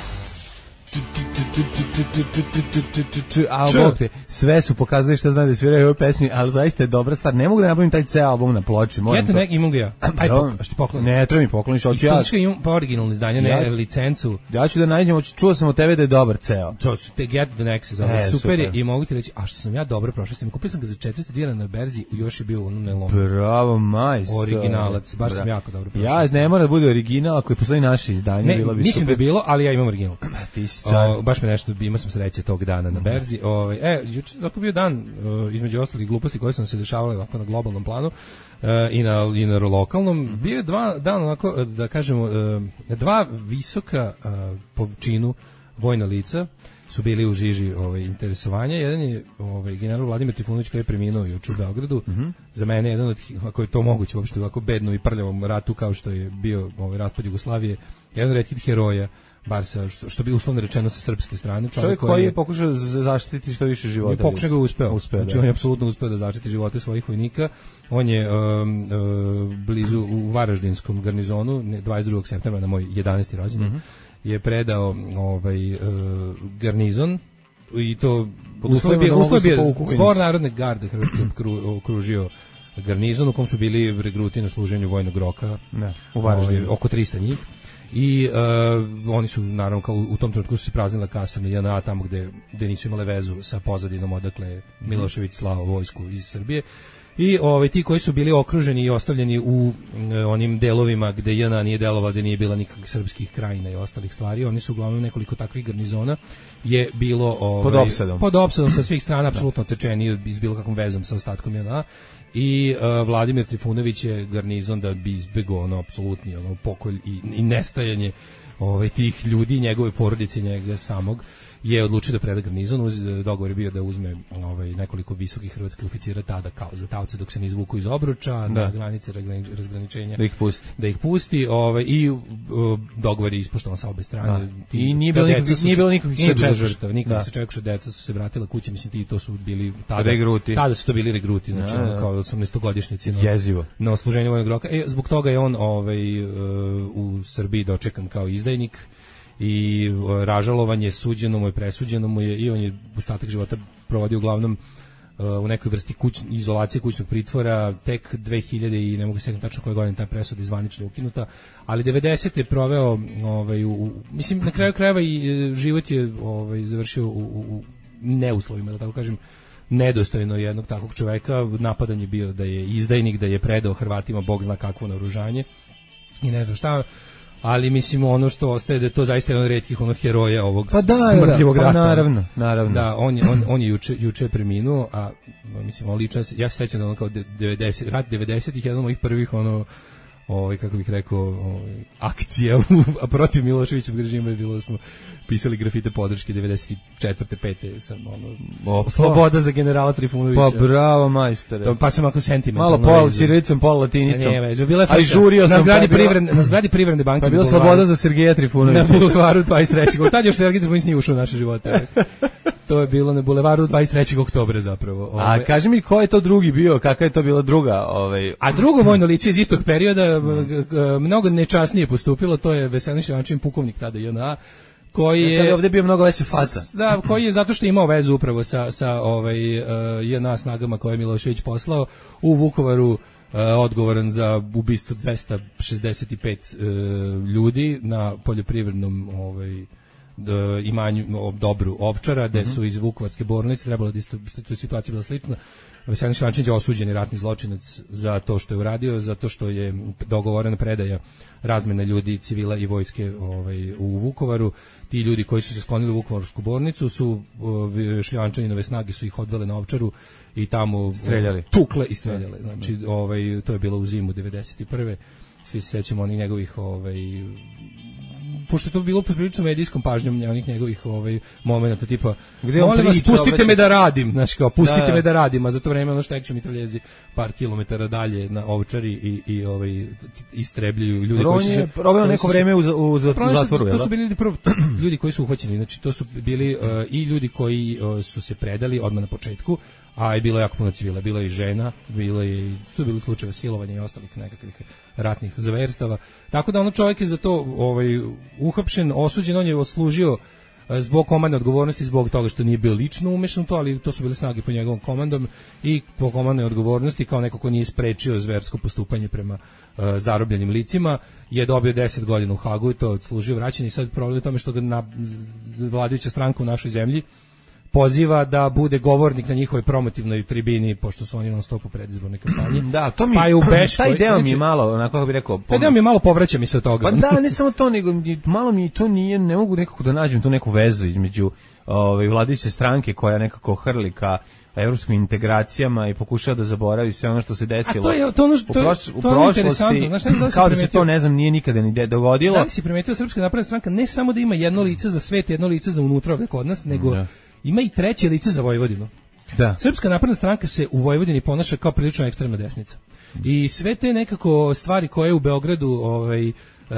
A bog te, sve su pokazali šta znaju da sviraju ove pesmi, ali zaista je dobra stvar. Ne mogu da napravim taj ceo album na ploči. Ja te ne, imam ga ja. Aj, pok, ti poklonim. Ne, treba mi pokloniš, hoću ja. I imam pa originalno izdanje, ne ja, licencu. Ja ću da nađem, čuo sam od tebe da je dobar ceo. To su te Get the Next, zove, e, super, super je i mogu ti reći, a što sam ja dobro prošao s tim, kupio sam ga za četiristo dinara na berzi i još je bio ono nelom. Bravo, majstor. Originalac, baš sam jako dobro prošao. Ja ne mora da bude original, ako je postoji naše izdanje, ne, bilo bi nisam super. da bilo, ali ja imam original. Ti si o, baš me nešto, imao sam sreće tog dana na berzi. Ovaj e, juče tako bio dan uh, između ostalih gluposti koje su se dešavale ovako na globalnom planu uh, i na i na lokalnom. Bio je dva dana onako da kažemo uh, dva visoka uh, po činu vojna lica su bili u žiži ovaj interesovanja. Jedan je ovaj general Vladimir Trifunović koji je preminuo juče u Beogradu. Mm -hmm. Za mene jedan od, ako je to moguće uopšte u ovako bednom i prljavom ratu kao što je bio ovaj raspad Jugoslavije, jedan od retkih heroja, bar sa, što, što bi uslovno rečeno sa srpske strane. Čovjek, čovjek koji je pokušao zaštititi što više života. I pokušao ga uspeo. uspeo znači, on je apsolutno uspeo da zaštiti živote svojih vojnika. On je um, uh, blizu u Varaždinskom garnizonu, dvadeset drugog septembra na moj jedanaesti rođendan, mm -hmm. je predao ovaj, uh, garnizon i to uslov je bio zbor Narodne garde Hrvatske okružio garnizon u kom su bili regruti na služenju vojnog roka, ne, u Varaždinu. Oko trista njih. I uh, oni su naravno kao u tom trenutku su se praznila kasarne J N A tamo gde, gde nisu imale vezu sa pozadinom odakle Milošević slao vojsku iz Srbije. I ovaj ti koji su bili okruženi i ostavljeni u uh, onim delovima gde J N A nije delovao, gde nije bila nikakvih srpskih krajina i ostalih stvari, oni su uglavnom nekoliko takvih garnizona je bilo ovaj, pod opsadom. Pod opsadom sa svih strana, apsolutno odsečeni iz bilo kakvom vezom sa ostatkom J N A. I uh, Vladimir Trifunović je garnizon da bi izbegao ono apsolutni ono pokolj i, i nestajanje ovaj tih ljudi, njegove porodice, njega samog. je odlučio da preda garnizon. Uz, dogovor je bio da uzme ovaj, nekoliko visokih hrvatskih oficira tada kao za taoce dok se ne izvuku iz obruča, da. na granice razgraničenja. Da ih pusti. Da ih pusti ovaj, i uh, dogovor je ispoštovan sa obe strane. Da. Ti, I nije bilo nikakvih nije bilo nikakvih žrtava, nikakvih se čeka deca su se vratila kući, mislim ti to su bili tada regruti. Tada su to bili regruti, znači da, da. kao osamnaestogodišnjaci jezivo na odsluženju vojnog roka. E, zbog toga je on ovaj, uh, u Srbiji dočekan kao izdajnik i uh, ražalovan je, suđeno mu je, presuđeno mu je i on je ostatak života provodio uglavnom uh, u nekoj vrsti kuć, izolacije kućnog pritvora. Tek dve hiljade i ne mogu se sjetiti tačno koje godine ta presuda izvanično ukinuta, ali devedesete je proveo ovaj, u, u, mislim na kraju krajeva i uh, život je ovaj, završio u, u, u neuslovima, da tako kažem, nedostojno jednog takvog čoveka. Napadan je bio da je izdajnik, da je predao Hrvatima bog zna kakvo naoružanje i ne znam šta, ali mislim ono što ostaje da je to zaista jedan od retkih onog heroja ovog pa da, smrdljivog da, rata. Pa naravno, naravno. Da, on je, on, on je juče, juče preminuo, a mislim, on lično, ja se sećam da ono kao devedeset, rat devedesetih, jedan od mojih prvih ono, ovaj, kako bih rekao, ovaj, akcija a protiv Miloševićevog režima je bilo da smo pisali grafite podrške devedeset četvrte pete sam ono Opa. Sloboda za generala Trifunovića. Pa bravo majstore. To, pa sam ako sentimentalno. Malo pol cirelicom, pol latinicom. Ne, ne, bila je aj žurio na sam zgradi pa privredne, na zgradi privredne banke. Pa bila Sloboda za Sergeja Trifunovića. Na bulevaru dvadeset trećeg Tad još Sergej Trifunović nije ušao u naše živote. To je bilo na bulevaru dvadeset trećeg oktobra zapravo. Ove. A kaži mi ko je to drugi bio, kakva je to bila druga, ovaj. A drugo vojno lice iz istog perioda mnogo nečasnije postupilo, to je Veselin Šljivančanin, pukovnik tada J N A, koji je, je ovdje bio mnogo veća faca. Da, koji je zato što je imao vezu upravo sa sa ovaj uh, J N A snagama koje je Milošević poslao u Vukovaru, uh, odgovoran za ubistvo dvesta šezdeset pet uh, ljudi na poljoprivrednom ovaj imanju dobru Ovčara, gde su iz Vukovarske bolnice trebalo da isto situacija bila slična. Veselin Šljivančanin je osuđeni ratni zločinac za to što je uradio, zato što je dogovorena predaja razmena ljudi, civila i vojske ovaj, u Vukovaru. Ti ljudi koji su se sklonili u Vukovarsku bolnicu su Šljivančaninove snage su ih odvele na Ovčaru i tamo streljali. Tukle i streljale. Znači, ovaj, to je bilo u zimu devedeset prve Svi se sećamo onih njegovih ovaj, pošto je to bilo prilično medijskom pažnjom onih njegovih ovaj momenata tipa gde on molim vas pustite obraći... me da radim, znači kao pustite da, me da radim, a za to vreme ono štekću mitraljezi par kilometara dalje na Ovčari i i ovaj istrebljuju ljudi Ron koji su se proveo neko vreme u, u zatvoru, to su bili ljudi prvo ljudi koji su uhvaćeni, znači to su bili uh, i ljudi koji uh, su se predali odmah na početku, a je bilo jako puno civila, bilo je i žena, bilo je i su bili slučajevi silovanja i ostalih nekakvih ratnih zverstava. Tako da ono čovjek je za to ovaj uhapšen, osuđen, on je odslužio zbog komandne odgovornosti, zbog toga što nije bio lično umešan u to, ali to su bile snage pod njegovom komandom i po komandnoj odgovornosti kao neko ko nije sprečio zversko postupanje prema uh, zarobljenim licima, je dobio deset godina u Hagu i to odslužio vraćanje. I sad problem je tome što ga na vladajuća stranka u našoj zemlji poziva da bude govornik na njihovoj promotivnoj tribini, pošto su oni non stop u predizbornoj kampanji. Da, to mi, pa je u Beškoj, taj deo mi je malo, onako kako bih rekao... Taj deo mi je malo povraća mi se od toga. Pa da, ne samo to, nego malo mi to nije, ne mogu nekako da nađem tu neku vezu između ove, vladajuće stranke koja nekako hrli ka evropskim integracijama i pokušava da zaboravi sve ono što se desilo. A to je to ono što u, proš, u prošlosti, znaš, ne znam da kao da se to ne znam nije nikada ni dogodilo. Da li si primetio Srpska napredna stranka ne samo da ima jedno lice za svet, jedno lice za unutra ovde kod nas, nego da. Ima i treće lice za Vojvodinu. Da. Srpska napredna stranka se u Vojvodini ponaša kao prilično ekstremna desnica. I sve te nekako stvari koje u Beogradu ovaj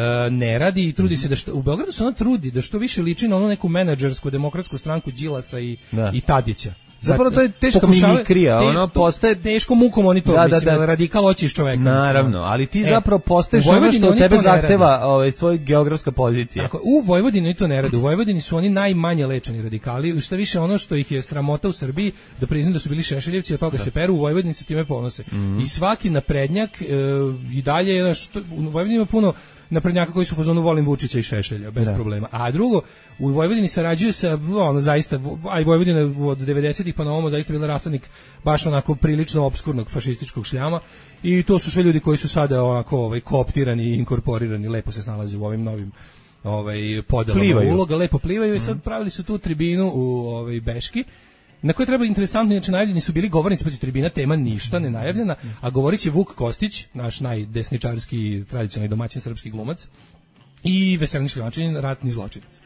ne radi i trudi se da što u Beogradu se ona trudi da što više liči na onu neku menadžersku demokratsku stranku Đilasa i da. i Tadića. Zapravo to je teška mimikrija, ono postaje teško mukom oni to, da, mislim, da, da. radikal hoće iz čoveka. Naravno, ali ti e, zapravo postaješ ono što od tebe zahteva ovaj, svoj geografska pozicija. Tako, u Vojvodini oni to ne rade, u Vojvodini su oni najmanje lečeni radikali, šta više ono što ih je sramota u Srbiji, da priznam da su bili Šešeljevci, od toga da. se peru, u Vojvodini se time ponose. Mm-hmm. I svaki naprednjak e, i dalje, je, što, u Vojvodini ima puno naprednjaka koji su u fazonu volim Vučića i Šešelja bez da. problema. A drugo, u Vojvodini sarađuju sa ono zaista, a i Vojvodina od devedesetih pa na ovom zaista bila rasadnik baš onako prilično opskurnog fašističkog šljama i to su sve ljudi koji su sada onako ovaj kooptirani i inkorporirani, lepo se snalaze u ovim novim ovaj podelama uloga, lepo plivaju mm. i sad pravili su tu tribinu u ovaj Beški. Na kojoj treba interesantno, znači najavljeni su bili govornici, pa tribina tema ništa ne najavljena, a govorit je Vuk Kostić, naš najdesničarski tradicionalni domaćin srpski glumac, i Veselin Šljivančanin, ratni zločinac.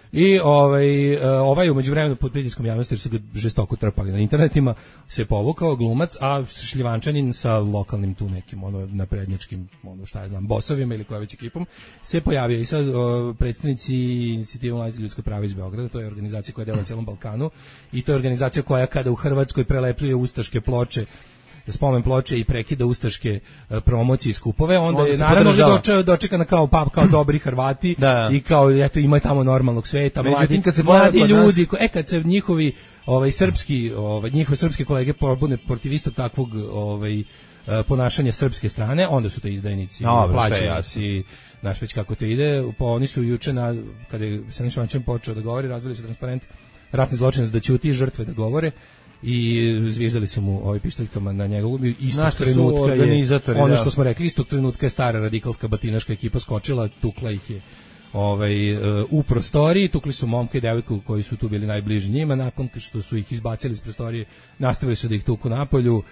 I ovaj ovaj umeđu vremenu pod pritiskom javnosti jer su ga žestoko trpali na internetima se povukao glumac, a šljivančanin sa lokalnim tu nekim ono naprednjačkim ono šta ja znam bosovima ili koja već ekipom se pojavio i sad o, predstavnici inicijative Mladi za ljudska prava iz Beograda, to je organizacija koja djeluje na celom Balkanu i to je organizacija koja kada u Hrvatskoj prelepljuje ustaške ploče spomen ploče i prekida ustaške uh, promocije i skupove, onda je naravno dočekana dočekana kao pap kao dobri Hrvati da, da. i kao eto ima tamo normalnog sveta, mladi, kad se mladi ljudi, ko, e kad se njihovi ovaj srpski, ovaj njihove srpske kolege pobune protiv isto takvog ovaj ponašanja srpske strane, onda su to izdajnici, plaćenici, znaš već kako to ide, pa oni su juče na kada je Siniša Švančan počeo da govori, razvili su transparent ratni zločinac da ćuti, žrtve da govore i zviždali su mu ovaj pištaljkama na njegovu istog trenutka je ono što smo rekli, istog trenutka je stara radikalska batinaška ekipa skočila, tukla ih je ovaj u prostoriji, tukli su momka i devojku koji su tu bili najbliži njima, nakon što su ih izbacili iz prostorije nastavili su da ih tuku napolju,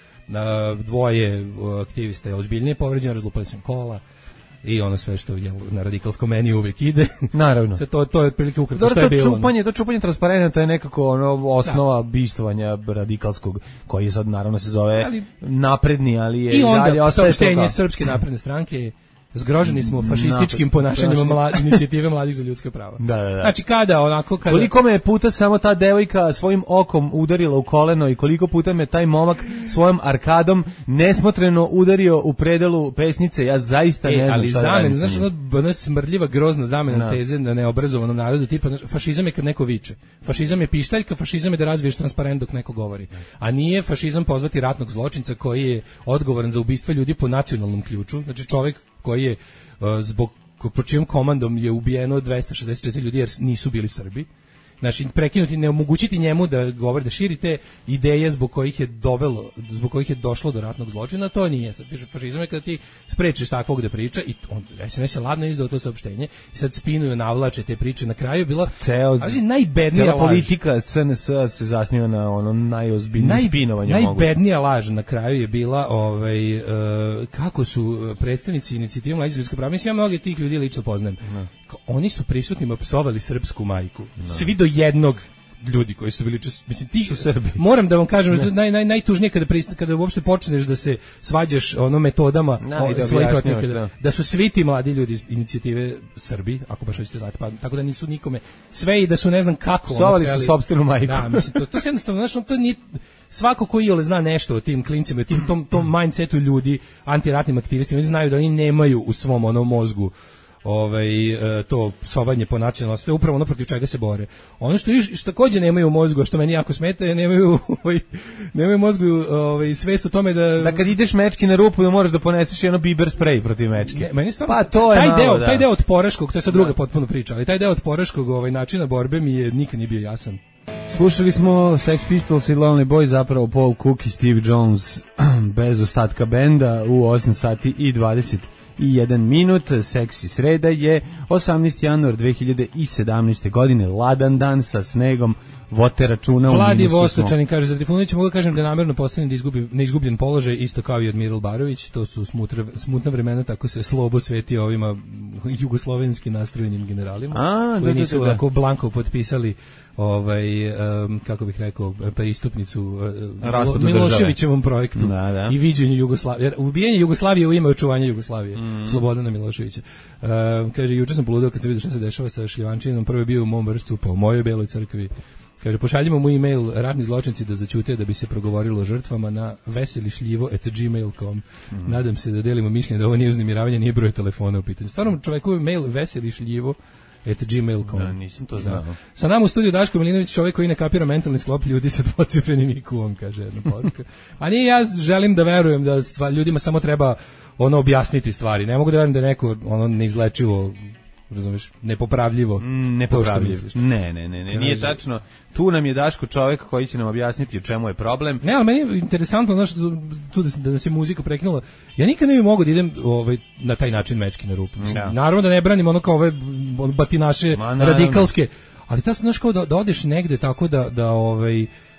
dvoje aktivista je ozbiljnije povređeno, razlupali su im kola i ono sve što je na radikalskom meni uvek ide. Naravno. to, to je otprilike ukratko što je bilo. Čupanje, to čupanje transparenta je nekako ono, osnova da. Bistvovanja radikalskog, koji je sad naravno se zove ali, napredni, ali je... I onda saopštenje Srpske napredne stranke zgroženi smo fašističkim ponašanjem mla, inicijative Mladih za ljudska prava. Da, da, da. Znači kada onako kada koliko me puta samo ta devojka svojim okom udarila u koleno i koliko puta me taj momak svojom arkadom nesmotreno udario u predelu pesnice, ja zaista e, ne znam ali šta zamen, znaš, ona smrdljiva, grozna zamena no. teze na neobrazovanom narodu, tipa fašizam je kad neko viče. Fašizam je pištaljka, fašizam je da razviješ transparent dok neko govori. A nije fašizam pozvati ratnog zločinca koji je odgovoran za ubistvo ljudi po nacionalnom ključu, znači čovjek koji je uh, zbog po čijom komandom je ubijeno dvesta šezdeset četiri ljudi jer nisu bili Srbi. Znači prekinuti, ne omogućiti njemu da govori, da širi te ideje zbog kojih je dovelo, zbog kojih je došlo do ratnog zločina, to nije. Sad fašizam je kada ti sprečiš takvog da priča i on S N S je ladno izdao to saopštenje i sad spinuju, navlače te priče, na kraju je bila ceo najbednija laž. Politika C N S se zasniva na ono najozbiljnije Naj, spinovanje moguće. Najbednija laž na kraju je bila ovaj uh, kako su predstavnici inicijative Mladi za ljudska prava, mislim ja mnoge tih ljudi lično poznajem. No. Oni su prisutnima psovali srpsku majku. No. Svi do jednog ljudi koji su bili čas, mislim ti su Srbi. Moram da vam kažem da naj, naj najtužnije kada prist, kada uopšte počneš da se svađaš ono metodama no, o, da, svojih protivnika, da, da su svi ti mladi ljudi iz inicijative Srbi, ako baš hoćete znati, pa tako da nisu nikome sve i da su ne znam kako psovali su sopstvenu majku. Da, mislim to to se jednostavno znači to nije svako ko iole zna nešto o tim klincima, o tim tom tom mindsetu ljudi, antiratnim aktivistima, oni znaju da oni nemaju u svom onom mozgu ovaj to psovanje po nacionalnosti, to je upravo ono protiv čega se bore. Ono što što takođe nemaju u mozgu, što meni jako smeta, je nemaju ovaj nemaju u mozgu ovaj svest o tome da da kad ideš mečki na rupu da moraš da poneseš jedno biber sprej protiv mečke. Ne, meni stvarno, pa to je taj malo, deo, da. taj deo od poraškog, to je sad druga potpuno priča, ali taj deo od poraškog ovaj načina borbe mi je nikad nije bio jasan. Slušali smo Sex Pistols i Lonely Boy, zapravo Paul Cook i Steve Jones bez ostatka benda u osam sati i dvadeset i jedan minut. Seksi sreda je osamnaesti januar dve hiljade sedamnaeste. godine, ladan dan sa snegom, vote računa u minusu. Vladi Vostočanin kaže, za Trifunovića mogu da kažem da je namerno postavljen da izgubi neizgubljen položaj, isto kao i Admiral Barović, to su smutra, smutna vremena, tako se slobo sveti ovima jugoslovenskim nastrojenim generalima, A, koji da, nisu da, da. ovako blanko potpisali ovaj um, kako bih rekao pristupnicu uh, Miloševićevom projektu da, da. i viđenju Jugoslavije, jer ubijanje Jugoslavije u ime očuvanja Jugoslavije, mm. Slobodana Miloševića. Uh, kaže, juče sam poludeo kad se vidio šta se dešava sa Šljivančinom, prvo je bio u mom vršcu po mojoj Beloj crkvi. Kaže, pošaljimo mu e-mail ratni zločinci da zaćute da bi se progovorilo o žrtvama na veselišljivo at gmail dot com. Mm. Nadam se da delimo mišljenje da ovo nije uznemiravanje, nije broj telefona u pitanju. Stvarno čoveku je mail veselišljivo at gmail dot com. Da, nisam to znao. Sa nama u studiju Daško Milinović, čovjek koji ne kapira mentalni sklop ljudi sa dvocifrenim I Q-om, kaže jedna poruka. A nije, ja želim da verujem da stvar, ljudima samo treba ono objasniti stvari. Ne mogu da verujem da je neko ono neizlečivo, razumeš, nepopravljivo. Mm, nepopravljivo. Ne, ne, ne, ne, nije tačno. Tu nam je Daško čovjek koji će nam objasniti u čemu je problem. Ne, ali meni je interesantno, znaš, tu da, da nas je muzika prekinula. Ja nikad ne bih mogao da idem ovaj, na taj način mečki na rupu. Mislim, ja. Naravno da ne branim ono kao ove batinaše radikalske, ali ta se, znaš, kao da, da odeš negde tako da, da ovaj,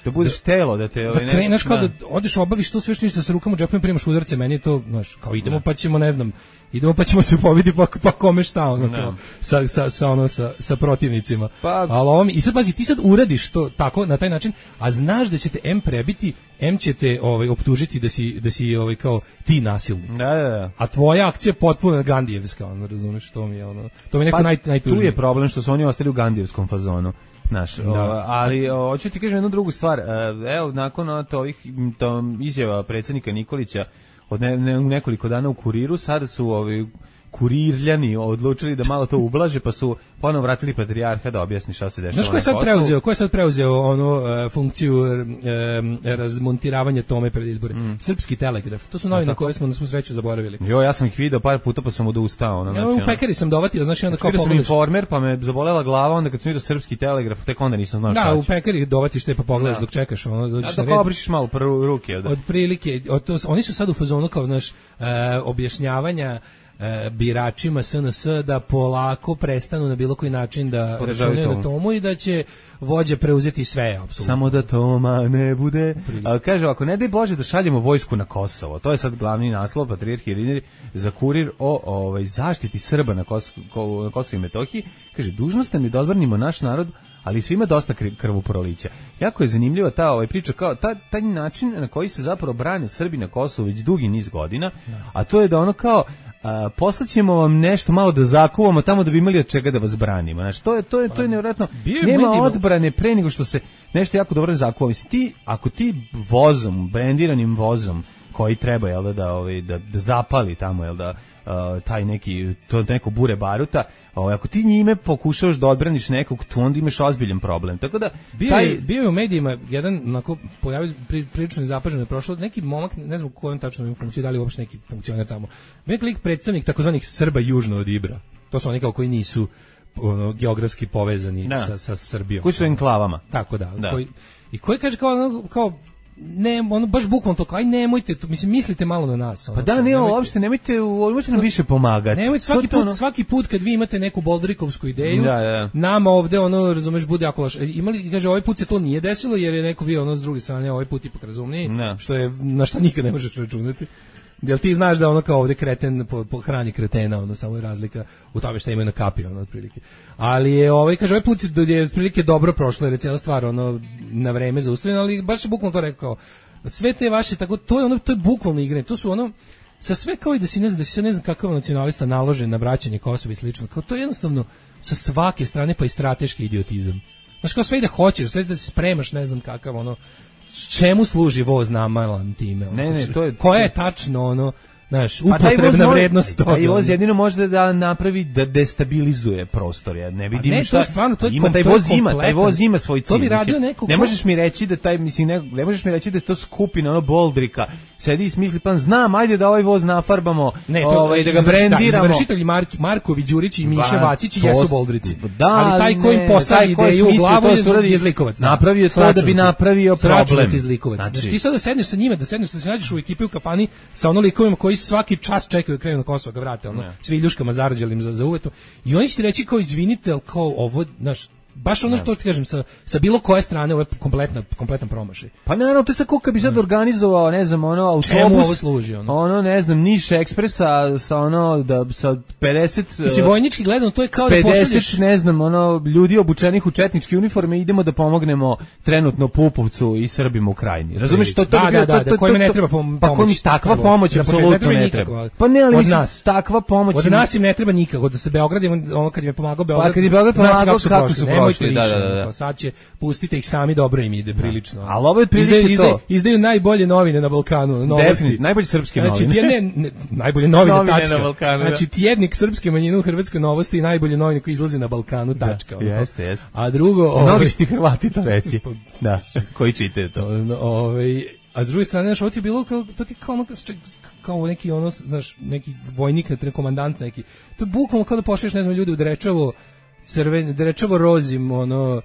da budeš da, telo, da te... Da kreneš kao da, da odeš, obaviš to sve što ništa sa rukama u džepovima, primaš udarce, meni je to, znaš, kao idemo da. pa ćemo, ne znam, idemo pa ćemo se pobiti pa, pa kome šta, ono, kao, sa, sa, sa, ono, sa, sa protivnicima. Pa, ali ovo mi, i sad, pazi, ti sad uradiš to tako, na taj način, a znaš da će te em prebiti, em će te ovaj, optužiti da si, da si ovaj, kao ti nasilnik. Da, da, da. A tvoja akcija je potpuno Gandijevska, ono, razumeš, to mi je, ono, to mi je neko pa, naj, najtužnije. Tu je problem što su oni ostali u Gandijevskom fazonu. Naš, da. o, ali o, hoću ti kažem jednu drugu stvar. Evo, nakon to ovih to izjava predsjednika Nikolića od ne, ne, nekoliko dana u Kuriru, sada su ovi kurirljani odlučili da malo to ublaže, pa su ponovo vratili patrijarha da objasni šta se dešava. Znaš ko je sad preuzeo, ko je sad preuzeo onu uh, funkciju uh, razmontiravanja tome pred izbore? Mm. Srpski telegraf. To su novine koje smo na svu sreću zaboravili. Jo, ja sam ih video par puta pa sam odustao. Ono, ja, znači, u pekari sam dovatio, znači onda kao pogledaš. Informer, pa me zabolela glava, onda kad sam vidio Srpski telegraf, tek onda nisam znao šta će. Da, u pekari dovatiš te pa pogledaš da. dok čekaš. Ono, dođeš da, dok obrišiš malo prvu ruke. Od, od prilike, od to, oni su sad u fazonu kao, znaš, uh, objašnjavanja E, biračima S N S da polako prestanu na bilo koji način da računaju na tomu i da će vođe preuzeti sve, apsolutno. Samo da Toma ne bude. A, kaže, ako ne daj Bože da šaljemo vojsku na Kosovo, to je sad glavni naslov Patrijarh Irinej za Kurir o ovaj, zaštiti Srba na, Kos, ko, na Kosovu i Metohiji. Kaže, dužnost nam je da odbranimo naš narod, ali svima dosta krvoprolića. Jako je zanimljiva ta ovaj priča, kao ta, taj način na koji se zapravo brane Srbi na Kosovu već dugi niz godina, a to je da ono kao a, poslaćemo vam nešto malo da zakuvamo tamo da bi imali od čega da vas branimo. Znači, to je, to je, to je nevjerojatno. Nema odbrane pre nego što se nešto jako dobro zakuva. Mislim, ti, ako ti vozom, brendiranim vozom koji treba, jel da, da, ovaj, da, da zapali tamo, jel da, uh, taj neki, to neko bure baruta, ovaj, ako ti njime pokušavaš da odbraniš nekog, tu onda imaš ozbiljan problem. Tako da, bio, taj... je, bio je u medijima jedan, onako, pojavio pri, prilično nezapaženo je prošlo, neki momak, ne znam u kojem tačno ima funkciju, da li uopšte neki funkcioner tamo, neki lik predstavnik takozvanih Srba južno od Ibra. To su oni kao koji nisu ono, geografski povezani da. sa, sa Srbijom. Koji su enklavama. Tako da. da. Koji, i koji kaže kao, kao ne, ono baš bukvalno to, aj nemojte, to, mislim mislite malo na nas. Ono, pa da, ne, nemojte, uopšte nemojte, nemojte nam više pomagati. Nemojte svaki put, ono... svaki put kad vi imate neku boldrikovsku ideju, da, da. nama ovde ono, razumeš, bude jako loš. Imali, kaže, ovaj put se to nije desilo jer je neko bio ono s druge strane, ovaj put ipak razumniji, da. što je na šta nikad ne možeš računati. Jel ti znaš da ono kao ovde kreten po, po hrani kretena, ono samo je razlika u tome šta imaju na kapi, ono otprilike. Ali je ovaj kaže ovaj put je otprilike dobro prošlo jer je cijela stvar ono na vreme zaustavljena, ali baš je bukvalno to rekao. Sve te vaše tako to je ono to je bukvalno igranje. To su ono sa sve kao i da si ne znam da si se ne znam kakav nacionalista naložen na vraćanje Kosova i slično. Kao to je jednostavno sa svake strane pa i strateški idiotizam. Znaš kao sve i da hoćeš, sve da se spremaš, ne znam kakav ono čemu služi voz namalan time? Ono, ne, ne, to je koja je tačno ono, znaš, upotrebna pa vrednost toga. Taj voz jedino može da napravi da destabilizuje prostor. Ja ne vidim ne, šta. To stvarno, to je ima taj voz ima, taj voz ima svoj cilj. To bi radio neko. Ne možeš mi reći da taj mislim ne, ne možeš mi reći da je to skupina ono boldrika. Sedi i smisli plan, znam, ajde da ovaj voz nafarbamo, ne, to, ovaj, da ga brendiramo. Izvršitelji Mark, Markovi, Đurić i Miša Vacić jesu boldrici. Da, ali taj koji posadi ideju u glavu je zlikovac. Napravio to da bi napravio problem. Znači ti sad da sedneš sa njima, da sedneš da se nađeš u ekipi u kafani sa ono likovima koji svaki čas čekaju da krenu na Kosovo, ga vrate, ono, svi iljuškama zarađelim za, za uvetu. I oni će ti reći kao izvinite, ali kao ovo, znaš, baš ono što ti kažem, sa, sa bilo koje strane ovo je kompletna, kompletan promašaj. Pa naravno, to je sad kako bi sad organizovao, ne znam, ono, autobus. Čemu ovo služi, ono? Ono, ne znam, Niš Ekspresa sa ono, da, sa pedeset... Mislim, vojnički gledano, to je kao pedeset, da pošalješ... ne znam, ono, ljudi obučenih u četničke uniforme, idemo da pomognemo trenutno Pupovcu i Srbima u Krajini. Razumeš, to, to, da, da, da, da, kojima ne treba pomoć. Pa kojima takva pomoć apsolutno ne treba. Pa ne, ali od nas. Takva pomoć... Od nas im ne treba nikako, da se Beograd, ono kad im je pomagao Beograd... Pa kad je Beograd pomagao, kako su prošli, da, da, da. Pa sad će pustite ih sami, dobro im ide prilično. Ali ovo je prilike izdaju, izdaju, to. Izdaju najbolje novine na Balkanu, novosti. Najbolje srpske novine. Znači, tjedne, ne, najbolje novine, novine tačka. Na Balkanu, znači, tjednik srpske manjine u Hrvatskoj novosti i najbolje novine koji izlazi na Balkanu, tačka. Da, jeste, jeste. A drugo... Mnogi ovaj, ti Hrvati to reci. Da, koji čitaju to. Ovaj, a s druge strane, znaš, ovo ti je bilo kao, to ti kao ono, kao neki ono, znaš, neki vojnik, komandant neki. To je bukvalno kao da pošliješ, ne znam, ljudi u Drečavo, crven, Drečavo rozim, ono,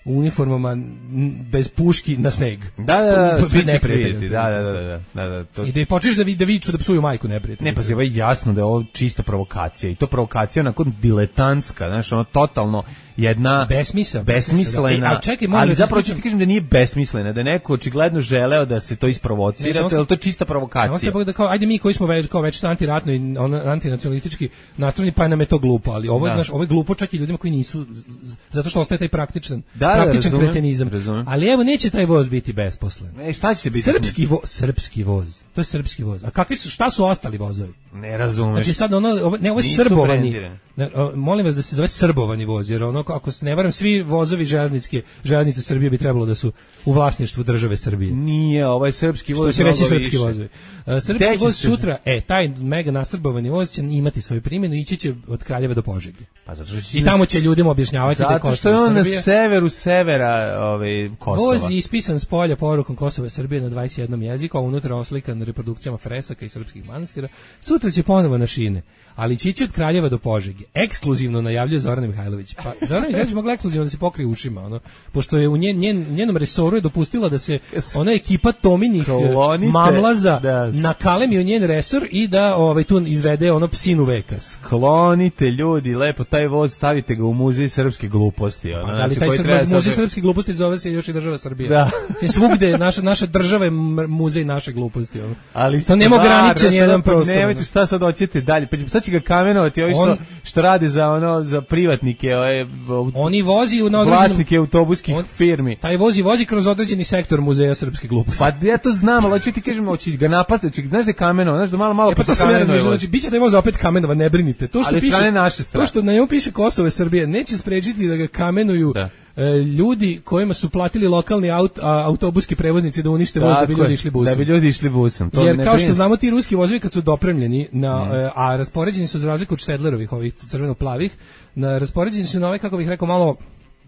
u uniformama bez puški na sneg. Da, da, da, svi će kriviti. Da, da, da, da, da, da, to... I da počneš da, vi, da viču da psuju majku neprijatelja. Ne, pa se je jasno da je ovo čista provokacija i to provokacija onako diletantska, znaš, ono totalno jedna besmisla, besmislena, e, a čekaj, ali zapravo ću ti kažem da nije besmislena, da je neko očigledno želeo da se to isprovocira, to je to čista provokacija. Samo se da kao, ajde mi koji smo već kao već antiratno i on, antinacionalistički nastrojeni, pa nam je to glupo, ali ovo je, znaš, ovo je glupo čak i ljudima koji nisu, zato što ostaje taj praktičan, da, praktičan razumem, kretenizam. Razumem. Ali evo, neće taj voz biti besposlen. E, šta će se biti? Srpski voz, srpski voz. To je srpski voz. A kakvi su, šta su ostali vozovi? Ne razumeš. Znači sad ono, ovo, ne, ovo je srbovani. Ne, o, molim vas da se zove srbovani voz, jer ono, ako se ne varam, svi vozovi železničke, železnice Srbije bi trebalo da su u vlasništvu države Srbije. Nije, ovaj srpski voz. Što se veći srpski vozovi. Uh, srpski Teći voz se... sutra, e, taj mega nastrbovani voz će imati svoju primjenu, ići će od Kraljeva do Požege. Pa zato što I tamo će ljudima objašnjavati zato da je Kosovo Srbije. Zato što je on na severu severa ovaj, Kosova. Voz je ispisan s polja porukom Kosova Srbije na dvadeset jednom jeziku, a unutra oslikan reprodukcijama fresaka i srpskih manastira. Sutra će ponovo na šine, ali će ići od Kraljeva do Požege. Ekskluzivno najavljuje Zorana Mihajlović. Pa Zorana Mihajlović mogla ekskluzivno da se pokrije ušima, ono, pošto je u njen, njen, njenom resoru je dopustila da se ona ekipa Tominih Klonite, mamlaza da, nakalemi u njen resor i da ovaj, tu izvede ono psinu veka. Sklonite ljudi, lepo taj voz, stavite ga u muzej srpske gluposti. Ono, pa, da li taj znači, srp, muzej srpske gluposti zove se još i država Srbija. Da. Svugde naša, naša država je muzej naše gluposti. Ono. Ali to nema ograničen jedan prostor. Nemojte šta sad hoćete dalje. Sad će ga kamenovati ovi što, što rade za ono za privatnike, ove, oni vozi na vlasnike autobuskih on, firmi. Taj vozi vozi kroz određeni sektor muzeja srpske gluposti. Pa ja to znam, ali hoću ti kažem, hoće ga napasti, hoće, znaš da je kamenovan, znaš da malo malo e, pa to se ne znači biće da je voz opet kamenova, ne brinite. To što ali piše naše to što na njemu piše Kosovo Srbije neće sprečiti da ga kamenuju. Da. Ljudi kojima su platili lokalni aut, a, autobuski prevoznici da unište voz da bi ljudi išli busom. Da bi ljudi išli busom. To jer ne kao prins. Što znamo ti ruski vozovi kad su dopremljeni, na, mm. a raspoređeni su za razliku od Štedlerovih, ovih crveno-plavih, na, raspoređeni su na ove, kako bih rekao, malo uh,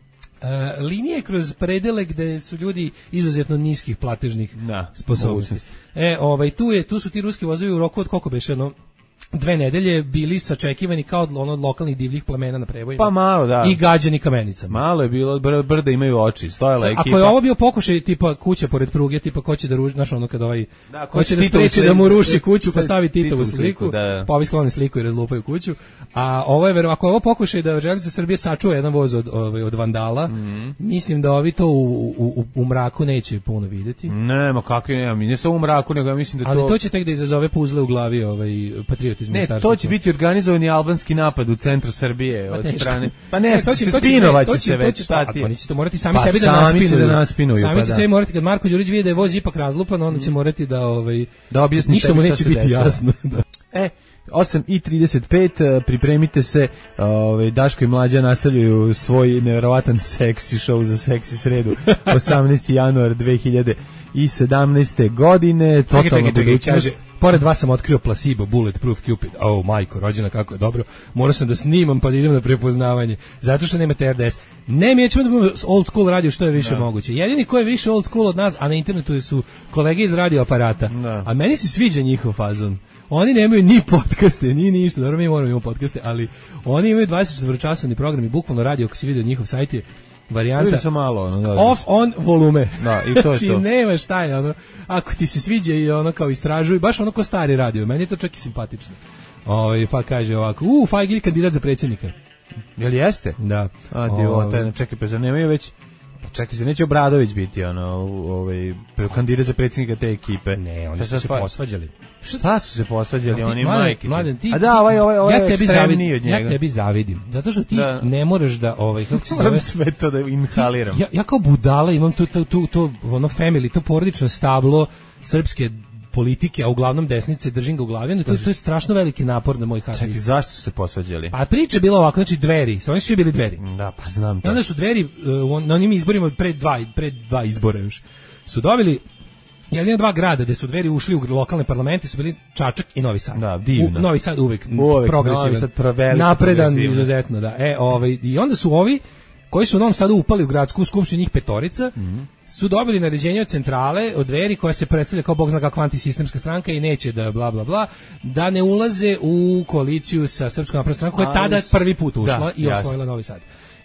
linije kroz predele gde su ljudi izuzetno niskih platežnih da, sposobnosti. E, ovaj, tu, je, tu su ti ruski vozovi u roku od koliko beše, ono, dve nedelje bili sačekivani kao od ono lokalnih divljih plemena na prevojima. Pa malo, da. I gađani kamenicama. Malo je bilo, br brda imaju oči, stojala ekipa. Ako je ovo bio pokušaj tipa kuća pored pruge, tipa ko će da ruži, znaš ono kad ovaj, da, ko će da spreči da mu ruši kuću pa stavi Titovu sliku, da. Pa ovi skloni sliku i razlupaju kuću. A ovo je vero, ako je ovo pokušaj da Železnica Srbije sačuva jedan voz od, ovaj, od vandala, mm -hmm. mislim da ovi to u, u, u mraku neće puno vidjeti. Nema, kakvi nema, mi ne samo u mraku, nego ja mislim da to... Ali to će tek da izazove puzle u glavi ovaj, patriotizmu. Ne, to će biti organizovani albanski napad u centru Srbije pa od strane. Pa ne, to će se spinovaće se već, šta ti? Pa oni će to morati sami pa sebi da naspinuju. Da naspinuju sami pa će da. sebi morati, kad Marko Đurić vidi da je voz ipak razlupan, onda će morati da... Ovaj, da objasni ništa mu neće biti desilo. Jasno. Da. E, osam i trideset pet, pripremite se, ovaj Daško i Mlađa nastavljaju svoj neverovatan seksi show za seksi sredu, osamnaesti januar dve hiljade sedamnaeste godine, totalno budućnost. Pored vas sam otkrio Placebo, Bulletproof Cupid. Oh, majko, rođena, kako je dobro. Morao sam da snimam pa da idem na prepoznavanje. Zato što nemate R D S. Ne, mi ćemo da budemo old school radio što je više no. moguće. Jedini ko je više old school od nas, a na internetu su kolege iz radio aparata. No. A meni se sviđa njihov fazon. Oni nemaju ni podcaste, ni ništa. Dobro, mi moramo imati podcaste, ali oni imaju dvadeset četiri časovni program i bukvalno radio, ako si vidio njihov sajt je varijanta malo, ono, da, off on volume. Da, i to je to. Nema šta je ono. Ako ti se sviđa i ono kao istražuj, baš ono ko stari radio. Meni je to čak i simpatično. Ovaj pa kaže ovako: "U, Fajgil kandidat za predsjednika." Jel jeste? Da. A divota, čekaj, pa zanimaju već. Čekaj, se neće Obradović biti ono, ovaj kandidat za predsjednika te ekipe. Ne, oni su se pa... posvađali. Šta su se posvađali ja, oni mladen, majke? Mladen, ti, a da, ovaj ovaj ovaj ja tebi zavidim, od njega. Ja tebi zavidim. Zato što ti da. ne možeš da ovaj kako se zove sve to da inhaliram. Ja, ja kao budala imam tu tu tu to ono family, to porodično stablo srpske politike, a uglavnom desnice, držim ga u glavi, to, to je strašno veliki napor na moj hard disk. Čekaj, zašto su se posvađali? Pa priča je bila ovako, znači Dveri, oni su svi bili Dveri. Da, pa znam to. I onda su Dveri, uh, na onim izborima, pred dva, pred dva izbora još, su dobili jedina dva grada gde su Dveri ušli u lokalne parlamente su bili Čačak i Novi Sad. Da, divno. U, Novi Sad uvek, uvek progresivan, napredan, izuzetno, da. E, ovaj, i onda su ovi, koji su u Novom Sadu upali u gradsku skupštinu, njih petorica, mm -hmm. su dobili naređenje od centrale, od Dveri, koja se predstavlja kao bog zna kakva antisistemska stranka i neće da bla bla bla, da ne ulaze u koaliciju sa Srpskom naprednom strankom, koja je tada prvi put ušla da, i osvojila Novi Sad.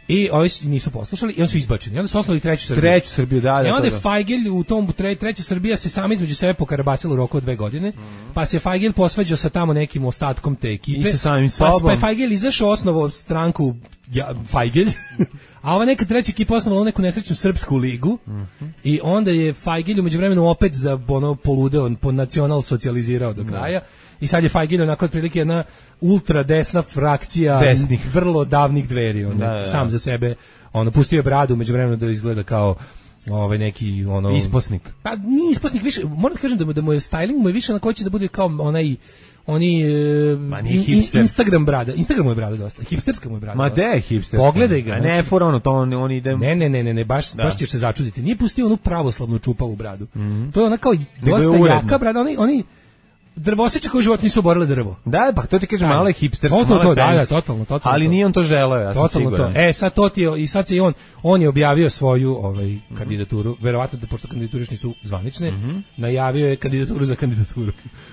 I ovi nisu poslušali i oni su izbačeni. I onda su osnovali treću Srbiju. Treću Srbiju, da, da. I onda je da. Fajgelj u tom tre, treća Srbija se sama između sebe pokarabacila u roku od dve godine, mm. pa se Fajgelj posvađao sa tamo nekim ostatkom te ekipe. I sa samim pa, sobom. pa je Fajgelj izašao osnovao stranku ja, Fajgelj, a ova neka treća ekipa osnovala neku nesrećnu srpsku ligu mm-hmm. i onda je Fajgelj u međuvremenu opet za ono poludeo, po nacional socijalizirao do kraja. Mm. I sad je Fajgelj onako otprilike jedna ultra desna frakcija Desnih. vrlo davnih dveri, on da, da, da. sam za sebe ono pustio je bradu međuvremenu da izgleda kao ovaj neki ono isposnik. Pa nije isposnik više, moram da kažem da mu da mu je styling mu je više na koji će da bude kao onaj oni in, in, Instagram brada, Instagram mu je brada dosta, hipsterska mu je brada. Ma de je hipsterska. Pogledaj ga. A ne for ono to on, on ide. Ne, ne, ne, ne, ne baš da. baš ćeš se začuditi. Nije pustio onu pravoslavnu čupavu bradu. Mm-hmm. To je ona kao dosta jaka brada, oni oni drvoseče koji život nisu oborile drvo. Da, pa to ti kažem, malo je hipstersko, to, malo to, je da, da, totalno, totalno. Ali to. nije on to želeo, ja sam totalno siguran. To. E, sad to ti je, i sad se i on, on je objavio svoju ovaj, kandidaturu, verovatno da pošto kandidature nisu zvanične, mm-hmm. najavio je kandidaturu za kandidaturu.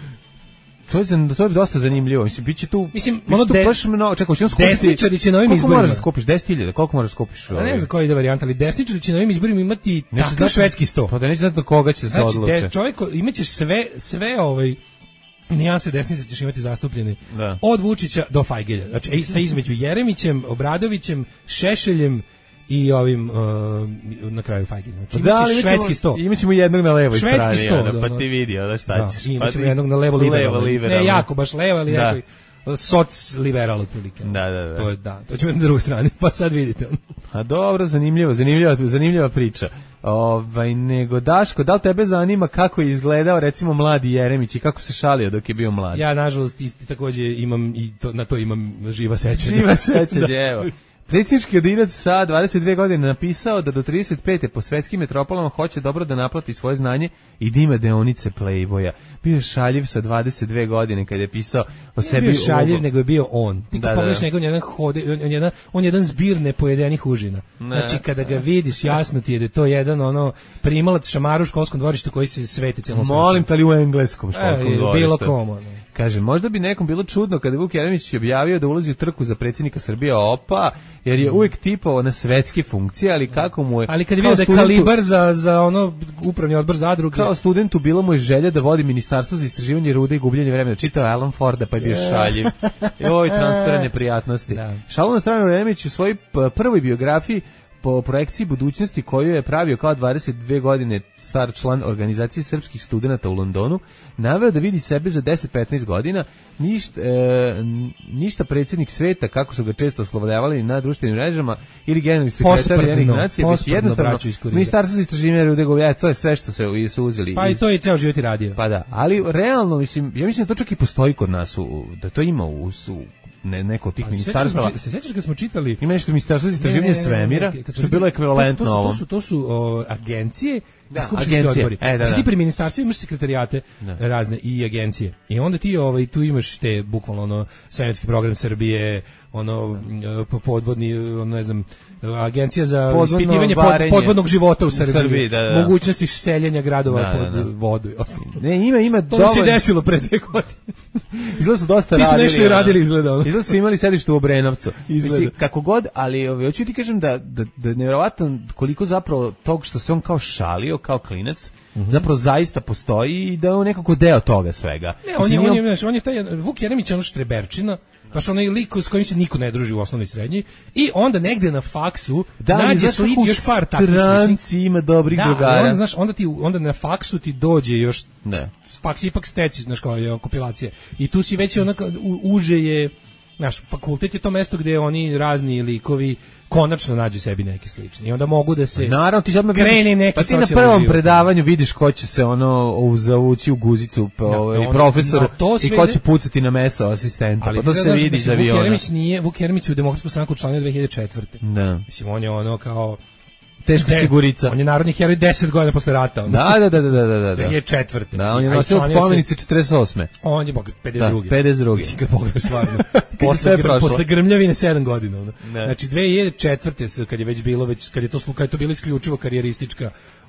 To je, to je dosta zanimljivo. Mislim, biće tu... Mislim, ono de, baš mnogo... Čekaj, ćemo skupiti... Desničari će na ovim izborima... Koliko moraš da skupiš? deset hiljada? Koliko moraš da skupiš? Ja ne znam koja ide varijanta, ali desničari će na ovim izborima imati takav švedski sto. Pa da neće znati na koga će se znači, odluče. Znači, čovjek, imaćeš sve, sve ovaj... nijanse desnice ćeš imati zastupljene da. Od Vučića do Fajgelja. Znači, sa između Jeremićem, Obradovićem, Šešeljem i ovim uh, na kraju Fajgelja. Znači, da, imaćeš švedski sto. Imaćemo jednog na levoj švedski strani. sto, Ono, da, pa da. ti vidi, da šta ćeš. Da, imaćemo pa jednog na levo liberalno. Levo, ne jako baš levo, ali da. Nekoj soc liberal otprilike. Da, da, da. To je da. To ćemo na drugoj strani, pa sad vidite. A dobro, zanimljivo, zanimljiva, zanimljiva priča. Ovaj nego Daško, da li tebe zanima kako je izgledao recimo mladi Jeremić i kako se šalio dok je bio mlad? Ja nažalost isti takođe imam i to, na to imam živa sećanja. Živa sećanja, evo. Predsjednički kandidat sa dvadeset dve godine napisao da do trideset pete po svetskim metropolama hoće dobro da naplati svoje znanje i da ima deonice Playboya. Bio je šaljiv sa dvadeset dve godine kada je pisao o Nije sebi. Bio šaljiv, nego je bio on. Ti da, kad pogledaš da. njegov, jedan hode, on, on, jedan, on jedan zbir nepojedenih užina. Ne. Znači, kada ga vidiš, jasno ti je da je to jedan ono primalac šamaru u školskom dvorištu koji se sveti celom svetu. Molim te li u engleskom školskom e, dvorištu? Bilo komo. Ne. Kaže, možda bi nekom bilo čudno kada Vuk Jeremić objavio da ulazi u trku za predsjednika Srbije opa, jer je uvijek tipao na svetske funkcije, ali kako mu je... Ali kad je vidio da je kalibar za, za ono upravni odbor zadruge... Kao studentu bilo mu je želja da vodi ministarstvo za istraživanje rude i gubljenje vremena. Čitao Alan Forda pa je bio šaljiv. Joj, transfera neprijatnosti. Da. Šalu na stranu Jeremić u svojoj prvoj biografiji po projekciji budućnosti koju je pravio kao dvadeset dve godine star član organizacije srpskih studenata u Londonu, naveo da vidi sebe za deset do petnaest godina, ništa, e, ništa predsjednik sveta, kako su ga često oslovljavali na društvenim mrežama, ili generalni sekretar jednih nacija, već jednostavno ministarstvo za istraživanje rude gubljenja, to je sve što se su uzeli. Pa iz... i to je ceo život i radio. Pa da, ali realno, mislim, ja mislim da to čak i postoji kod nas, u, da to ima u, u ne, neko od tih ministarstva. Se sjećaš kad smo čitali... Ima nešto ministarstvo za istraživanje svemira, što je bilo ekvivalentno ovom. To su, to su o, agencije, da, skupštinski odbori. E, da, da. Ti pri ministarstvu imaš sekretarijate da. razne i agencije. I onda ti ovaj, tu imaš te, bukvalno, ono, svemirski program Srbije, ono, podvodni, ono, ne znam, agencija za podvodno ispitivanje pod, podvodnog života u Srbiji, Srbiji da, da. mogućnosti seljenja gradova da, pod da, da. vodu. Ne, ima, ima to se desilo pre dve godine. Izgleda su dosta ti radili. Ti su nešto i radili, izgleda. Izgleda su imali sedište u Obrenovcu. Mislim, kako god, ali ovaj, hoću ti kažem da, da, da je nevjerovatno koliko zapravo tog što se on kao šalio, kao klinac, mm-hmm. zapravo zaista postoji i da je on nekako deo toga svega. Ne, on je, on je, on je, on je taj, Vuk Jeremić je ono štreberčina, baš onaj lik s kojim se niko ne druži u osnovnoj i srednji, i onda negde na faksu da, nađe sliči još par takvih sličnih. Ima dobrih da, drugara. Onda, znaš, onda, ti, onda na faksu ti dođe još, ne. faks ipak steci, znaš, kao je kompilacija. I tu si već onako, uže je, znaš, fakultet je to mesto gde oni razni likovi konačno nađu sebi neki slični. I onda mogu da se naravno, ti odmah krene neki pa ti na prvom život. Predavanju vidiš ko će se ono zavući u guzicu pa, da, ovaj, profesoru i ko će pucati na meso asistenta. Pa to se vidi iz aviona. Vuk Jeremić nije, Vuk Jeremić u Demokratsku stranku članio dve hiljade četvrte. Da. Mislim, on je ono kao teška De, sigurica. On je narodni heroj deset godina posle rata. Ono. Da, da, da, da, da, da. dve hiljade četvrte. Da, on je nosio spomenice četrdeset osme. On je pedeset druge. Da, pedeset druge. Mislim, kad pogledaš stvarno. posle, gr, posle grmljavine sedam godina. Ono. Znači, dve hiljade četvrte, kad je već bilo, već, kad je to, kad je to bilo isključivo karijeristička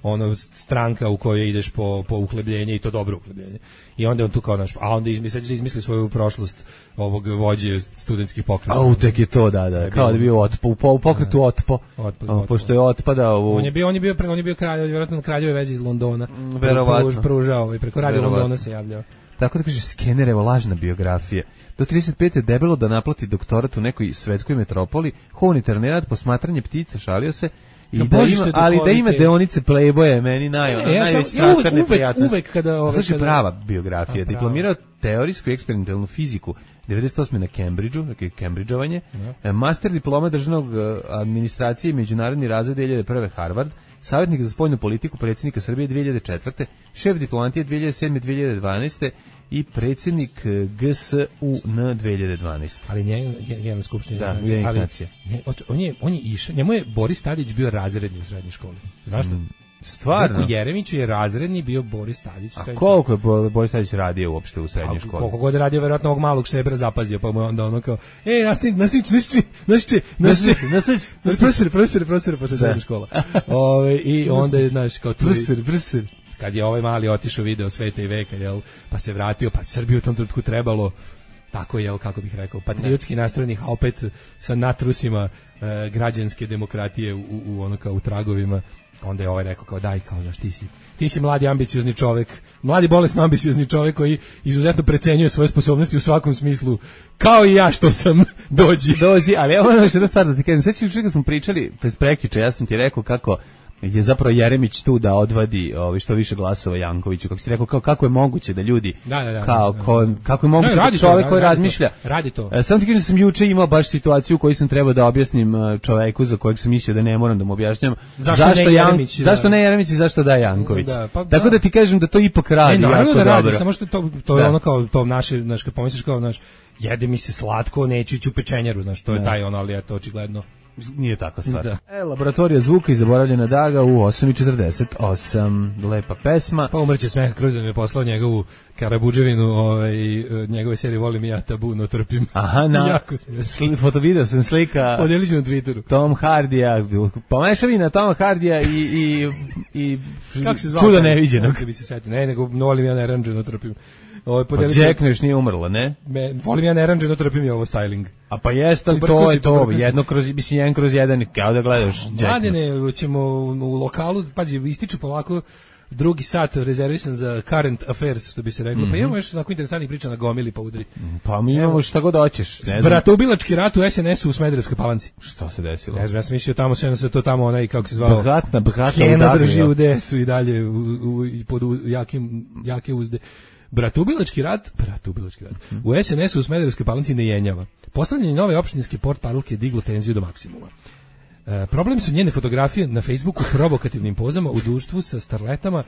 ono stranka u kojoj ideš po po uhlebljenje i to dobro uhlebljenje. I onda on tu kao naš, a onda izmisli da izmisli svoju prošlost ovog vođe studentskih pokreta. A tek je to da da, kao da je bio otpo, u pokretu otpo. Otpo, pošto je otpadao u... On je bio on je bio on je bio kralj, vjerovatno na kraljevoj vezi iz Londona. Verovatno pružao i preko radio Londona se javljao. Tako da kaže Skenerevo lažna biografija. Do trideset pete debelo da naplati doktorat u nekoj svetskoj metropoli, humanitarni rad, posmatranje ptica, šalio se, i da ima, ali da ima deonice Playboya, meni naj, ne, ja najveći transfer neprijatnost. Uvek kada... Ove, znači prava biografija, a, diplomirao teorijsku i eksperimentalnu fiziku, devedeset osme na Cambridgeu, dakle Cambridgeovanje, ja. Master diploma državnog administracije i međunarodni razvoj dve hiljade prve Harvard, savjetnik za spoljnu politiku predsjednika Srbije dve hiljade četvrte, šef diplomatije dve hiljade sedme dve hiljade dvanaeste i predsjednik G S U N dve hiljade dvanaeste. Ali njega je skupština. Da, ali nje, on je on je išao, njemu je Boris Tadić bio razredni u srednjoj školi. Znaš što? Mm. Stvarno? Vuku Jeremiću je razredni bio Boris Tadić. A koliko je Boris Tadić radio uopšte u srednjoj školi? Koliko god je radio, verovatno ovog malog štebera zapazio, pa mu onda ono kao, ej, nastavnič, nastavnič, nastavnič, nastavnič, nastavnič, profesor, profesor, profesor, pa se srednja škola. Ove, I onda je, znaš, kao tu... Profesor, profesor. Kad je ovaj mali otišao video sveta i veka, jel, pa se vratio, pa Srbiju u tom trenutku trebalo, tako je, kako bih rekao, patriotski nastrojenih, a opet sa natrusima e, građanske demokratije u, u, u, ono kao u tragovima. Onda je ovaj rekao kao daj, kao znaš, ti si, ti si mladi ambiciozni čovjek, mladi bolesno ambiciozni čovjek koji izuzetno precenjuje svoje sposobnosti u svakom smislu, kao i ja što sam dođi. Dođi, ali evo ono što jedna stvar da ti kažem, sveći učinu kad smo pričali, to je prekjuče, ja sam ti rekao kako je zapravo Jeremić tu da odvadi ovi što više glasova Jankoviću, kako si rekao, kao kako je moguće da ljudi da, da, da, kao da, da. Ko, kako je moguće da čovjek koji razmišlja radi to. E, sam ti kažem da sam juče imao baš situaciju u kojoj sam trebao da objasnim čoveku za kojeg sam mislio da ne moram da mu objašnjam zašto, zašto ne Jeremić, Jan, zašto ne Jeremić i zašto da Janković. Da, pa, tako da. da ti kažem da to ipak radi e, jako da radi, dobro. Samo što to to je da. Ono kao to naše, znaš, kad pomisliš kao naš jede mi se slatko, neću ići u pečenjaru, znaš, to je da. Taj ono, ali je to očigledno nije takva stvar. Da. E, laboratorija zvuka i zaboravljena daga u osam i četrdeset osam. Lepa pesma. Pa umrće smeha Kruđan mi je poslao njegovu Karabudževinu, ovaj, njegove serije Volim ja tabu, no trpim. Aha, na foto video sam slika. Podijeli ću na Twitteru. Tom Hardija, pomešavina Toma Hardija i, i, i kako se zvao? Čudo neviđenog. Kako bi se setio. Ne, nego Volim ja neranđeno trpim. Ovaj pa Jackneš nije umrla, ne? Me, volim ja neranđeno trpim je ovo styling. A pa jeste li to je to, jedno kroz, mislim, jedan kroz jedan, kao da gledaš Jackneš. Mladine, ćemo u lokalu, pađi, ističu polako drugi sat rezervisan za current affairs, što bi se reklo. Mm-hmm. Pa imamo još onako interesantnih priča na gomili, pa udri. Pa mi imamo šta god hoćeš. Bratoubilački rat u S N S-u u Smederevskoj Palanci. Šta se desilo? Ne znam, ja sam mislio tamo se se to tamo onaj, kako se zvao. Bogatna, bogatna Kena drži u D S-u i dalje u, u, pod u, jakim, jake uzde. Bratoubilački rat, bratoubilački rat. Mm. U S N S-u u Smederevskoj Palanci ne jenjava. Postavljanje nove opštinske portparolke je diglo tenziju do maksimuma. E, problem su njene fotografije na Facebooku provokativnim pozama u društvu sa starletama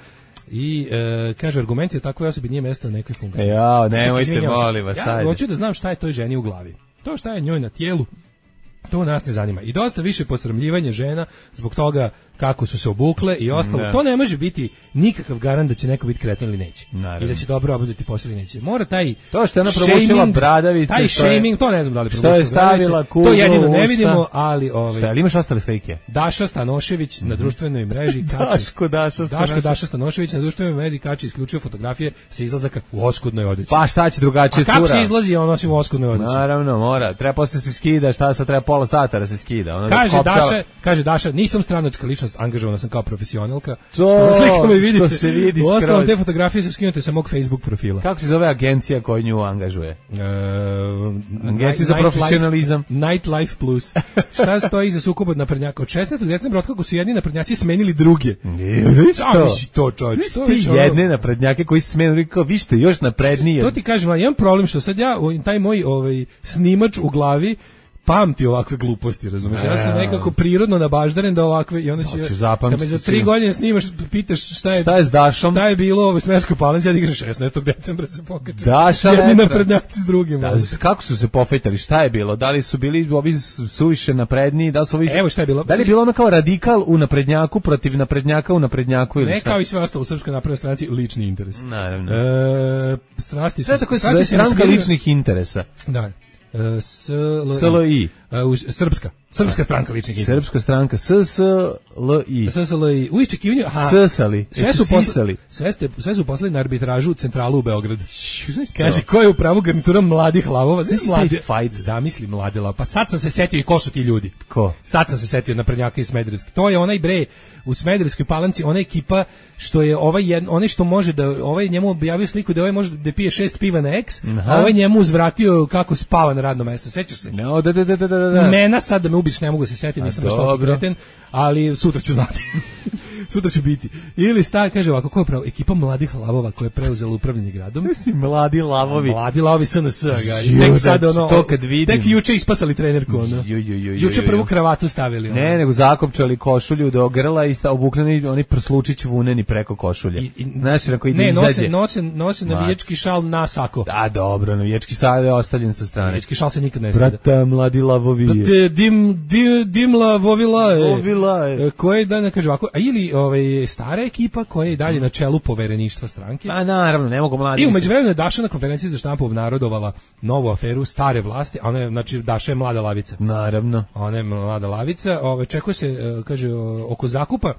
i e, kaže argument je tako osobi nije mesto na nekoj funkciji. Ja, nemojte, molim vas, ja hoću da znam šta je toj ženi u glavi. To šta je njoj na tijelu, to nas ne zanima. I dosta više posramljivanje žena zbog toga kako su se obukle i ostalo. Ne. To ne može biti nikakav garant da će neko biti kreten ili neće. Naravno. I da će dobro obavljati posao ili neće. Mora taj to što je ona probušila bradavice, taj shaming, to ne znam da li probušila. Što je stavila kugu, to jedino ne vidimo, ali ovaj. Šta, ali imaš ostale slike? Daša Stanošević mm-hmm. na društvenoj mreži kači. Daško Daša Stanošević. Daško Daša Stanošević na društvenoj mreži kači isključio fotografije sa izlazaka u oskudnoj odeći. Pa šta će drugačije cura? A kako se izlazi on nosi u oskudnoj odeći? Naravno, mora. Treba posle se skida, šta sad treba pola sata da se skida. Ona kaže Daša, kaže Daša, nisam stranačka ličnost, angažovana sam kao profesionalka. To, slikama i vidite. Se vidi skroz. Uostalom, te fotografije su skinute sa mog Facebook profila. Kako se zove agencija koju nju angažuje? Uh, agencija za profesionalizam. Nightlife Plus. Šta stoji iza sukoba naprednjaka? Od šesnaestog decembra, otkako su jedni naprednjaci smenili druge. Šta misli to, čovječ? To ti jedne naprednjake koji su smenili, kao vi ste još napredniji. To ti kažem, imam problem što sad ja, taj moj ovaj, snimač u glavi pamti ovakve gluposti, razumiješ? Ja sam nekako prirodno nabaždaren da ovakve i onda će da me za tri godine snimaš, pitaš šta je šta je s Dašom, šta je bilo u Smederevskoj Palanci, ja dižem šesnaestog decembra se pokače. Daša jedni naprednjaci s drugim. Da, kako su se pofejtali, šta je bilo? Da li su bili ovi suviše napredniji, da li su ovi Evo šta je bilo. Da li je bilo ono kao radikal u naprednjaku protiv naprednjaka u naprednjaku ili ne, šta? kao i sve ostalo u Srpskoj naprednoj stranci lični interes. Naravno. E, strasti su stranka ličnih interesa. Da. S L I uh, Srpska. Srpska stranka ličnih interesa. Srpska stranka S S L I. S S L I. U iščekivanju, aha. Ssali. Sve su poslali. Sve ste sve su poslali na arbitražu u centralu u Beogradu. Kaže ko je u pravu garnitura mladih lavova? Zamisli mlade. Zamisli mlade lavova. Pa sad sam se setio i ko su ti ljudi. Ko? Sad sam se setio naprednjaka iz Smederevske. To je onaj bre u Smederevskoj Palanci, ona ekipa što je ovaj jedan, onaj što može da ovaj njemu objavio sliku da ovaj može da pije šest piva na eks, a ovaj njemu uzvratio kako spava na radnom mestu. Sećaš se? No, da, da, da, da, da. Imena sad da me ubiš ne mogu se setiti, nisam baš toliko kreten, ali sutra ću znati. Sutra ću biti. Ili sta, kaže ovako, ko je pravo? Ekipa mladih lavova koja je preuzela upravljanje gradom. Mislim, mladi lavovi. Mladi lavovi S N S, ga. Tek sad ono, to kad vidim. Tek juče ispasali trenerku, ono. Ju, ju, ju, juče prvu kravatu stavili. Ono. Ne, nego zakopčali košulju do grla i sta obukljeni oni prslučić vuneni preko košulje. Znaš, na koji ne, nose, izađe. nose, nose navijački šal na sako. Da, dobro, navijački šal je ostavljen sa strane. Navijački šal se nikad ne skida. Brata, mladi lavovi. Brate, dim, dim, dimla vovila je. Vovila je. Koje da ne kaže ovako, a ili ovaj, stara ekipa koja je dalje na čelu povereništva stranke. A naravno, ne mogu mladi. I umeđu vremenu je Daša na konferenciji za štampu obnarodovala novu aferu stare vlasti, a ona je, znači, Daša je mlada lavica. Naravno. Ona je mlada lavica, ove, čekuje se, kaže, oko zakupa,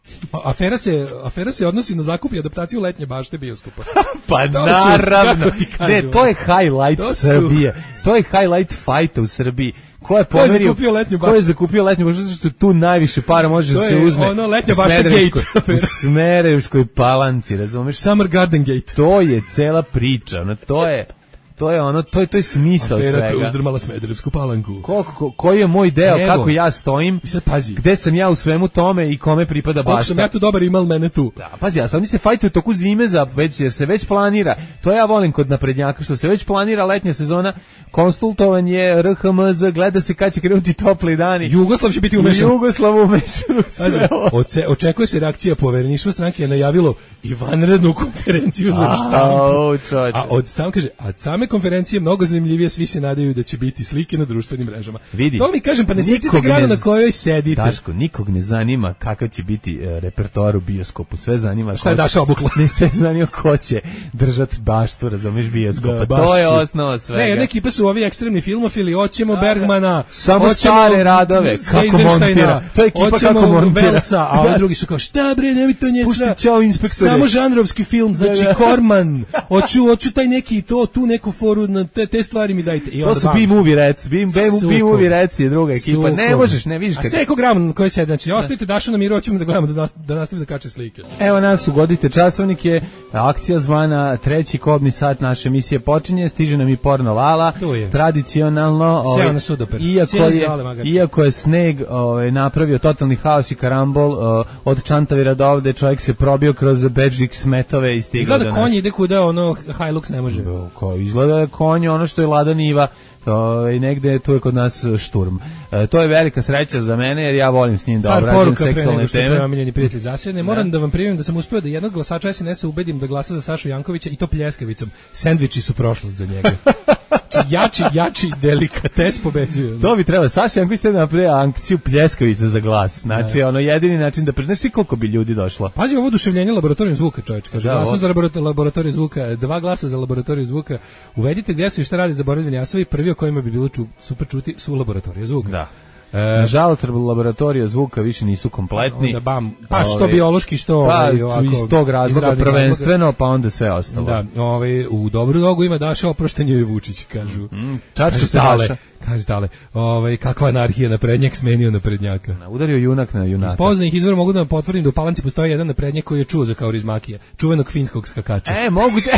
afera se, afera se odnosi na zakup i adaptaciju letnje bašte bioskopa. Pa to naravno. Su, ne, to je highlight to Srbije. To je highlight fighta u Srbiji. Ko je pomerio, ko je zakupio letnju baštu? Ko je zakupio letnju baštu? Zato što tu najviše para može da se uzme. To je ono letnja bašta gate. U Smederevskoj Palanci, razumeš? Summer Garden Gate. To je cela priča, ono, to je... To je ono, to je to je smisao svega. Afera koja uzdrmala Smederevsku Palanku. Ko, ko, koji je moj deo, evo, kako ja stojim, sad pazi. Gde sam ja u svemu tome i kome pripada bašta. Kako sam ja tu dobar, imal mene tu. Da, pazi, ja sam oni se fajtuju toku zime, za, već, jer se već planira. To ja volim kod naprednjaka, što se već planira letnja sezona, konsultovanje, R H M Z, gleda se kad će krenuti topli dani. Jugoslav će biti umešan. Jugoslav umešan. Oce, očekuje se reakcija povereništva stranke, je najavilo i vanrednu konferenciju za štampu. A od sam kaže, a same konferencije mnogo zanimljivije, svi se nadaju da će biti slike na društvenim mrežama. Vidi, to mi kažem, pa ne sjećate grada na kojoj sedite. Daško, nikog ne zanima kakav će biti uh, repertoar u bioskopu, sve zanima šta je Daša obukla. Ne, sve zanima ko će držati baštu, razumeš, bioskopa. Da, to je osnova svega. Ne, neki pa su ovi ekstremni filmofili, hoćemo da, Bergmana, samo hoćemo stare radove, kako montira. To je ekipa kako montira. Velsa, a ovi drugi su kao, šta bre, nemoj to nje sra. Ćao, inspektore. Samo žanrovski film, znači Korman, hoću, hoću taj neki, to, tu neku foru, na te, te stvari mi dajte. I to su B-movie rec, B-movie rec je druga ekipa, ne možeš, ne vidiš. A sve ko gram koji se, znači, ostavite Dašu na miru, hoćemo da gledamo da, da nastavi da kače slike. Evo nas, ugodite časovnik je, akcija zvana treći kobni sat naše emisije počinje, stiže nam i porno Lala, tradicionalno, ovaj, iako, je, iako je sneg ovaj, napravio totalni haos i karambol, uh, od Čantavira do ovde čovjek se probio kroz bedžik smetove i stigao izgleda do nas. Izgleda konj ide kuda, ono, Hilux ne može. Ko, izgleda konj, ono što je Lada Niva, i negde tu je kod nas šturm. E, to je velika sreća za mene jer ja volim s njim da obrađujem seksualne teme. Par omiljeni prijatelj zasjedne. Moram da vam prijavim da sam uspio da jednog glasača S N S-a ubedim da glasa za Sašu Jankovića i to pljeskavicom. Sendviči su prošlost za njega. Jači, jači delikates pobeđuju. To bi trebalo. Saša Janković te napravio akciju pljeskavica za glas. Znači, ono jedini način da znaš ti koliko bi ljudi došlo. Pazi ovo oduševljenje laboratorijom zvuka, čovječ. Kaže, glasa za laboratoriju zvuka, dva glasa za laboratoriju zvuka. Uvedite gdje su i šta radi zaboravljeni jasovi, prvi o kojima bi bilo ču, super čuti su laboratorije zvuka. Da. E, Nažalost, laboratorija zvuka više nisu kompletni. Onda bam, pa što ove, biološki, što pa, ovaj, ovako, iz tog razloga prvenstveno, razloga. Pa onda sve ostalo. Da, ovaj, u dobru nogu ima Daša oproštenju i Vučić, kažu. Mm, Čačka se Daša. Kaže dale, ovaj, kakva anarhija, naprednjak smenio naprednjaka. Na, udario junak na junaka. Iz poznanih izvora mogu da vam potvrdim da u Palanci postoji jedan naprednjak koji je čuo za Kaurismakija, čuvenog finskog skakača. E, moguće...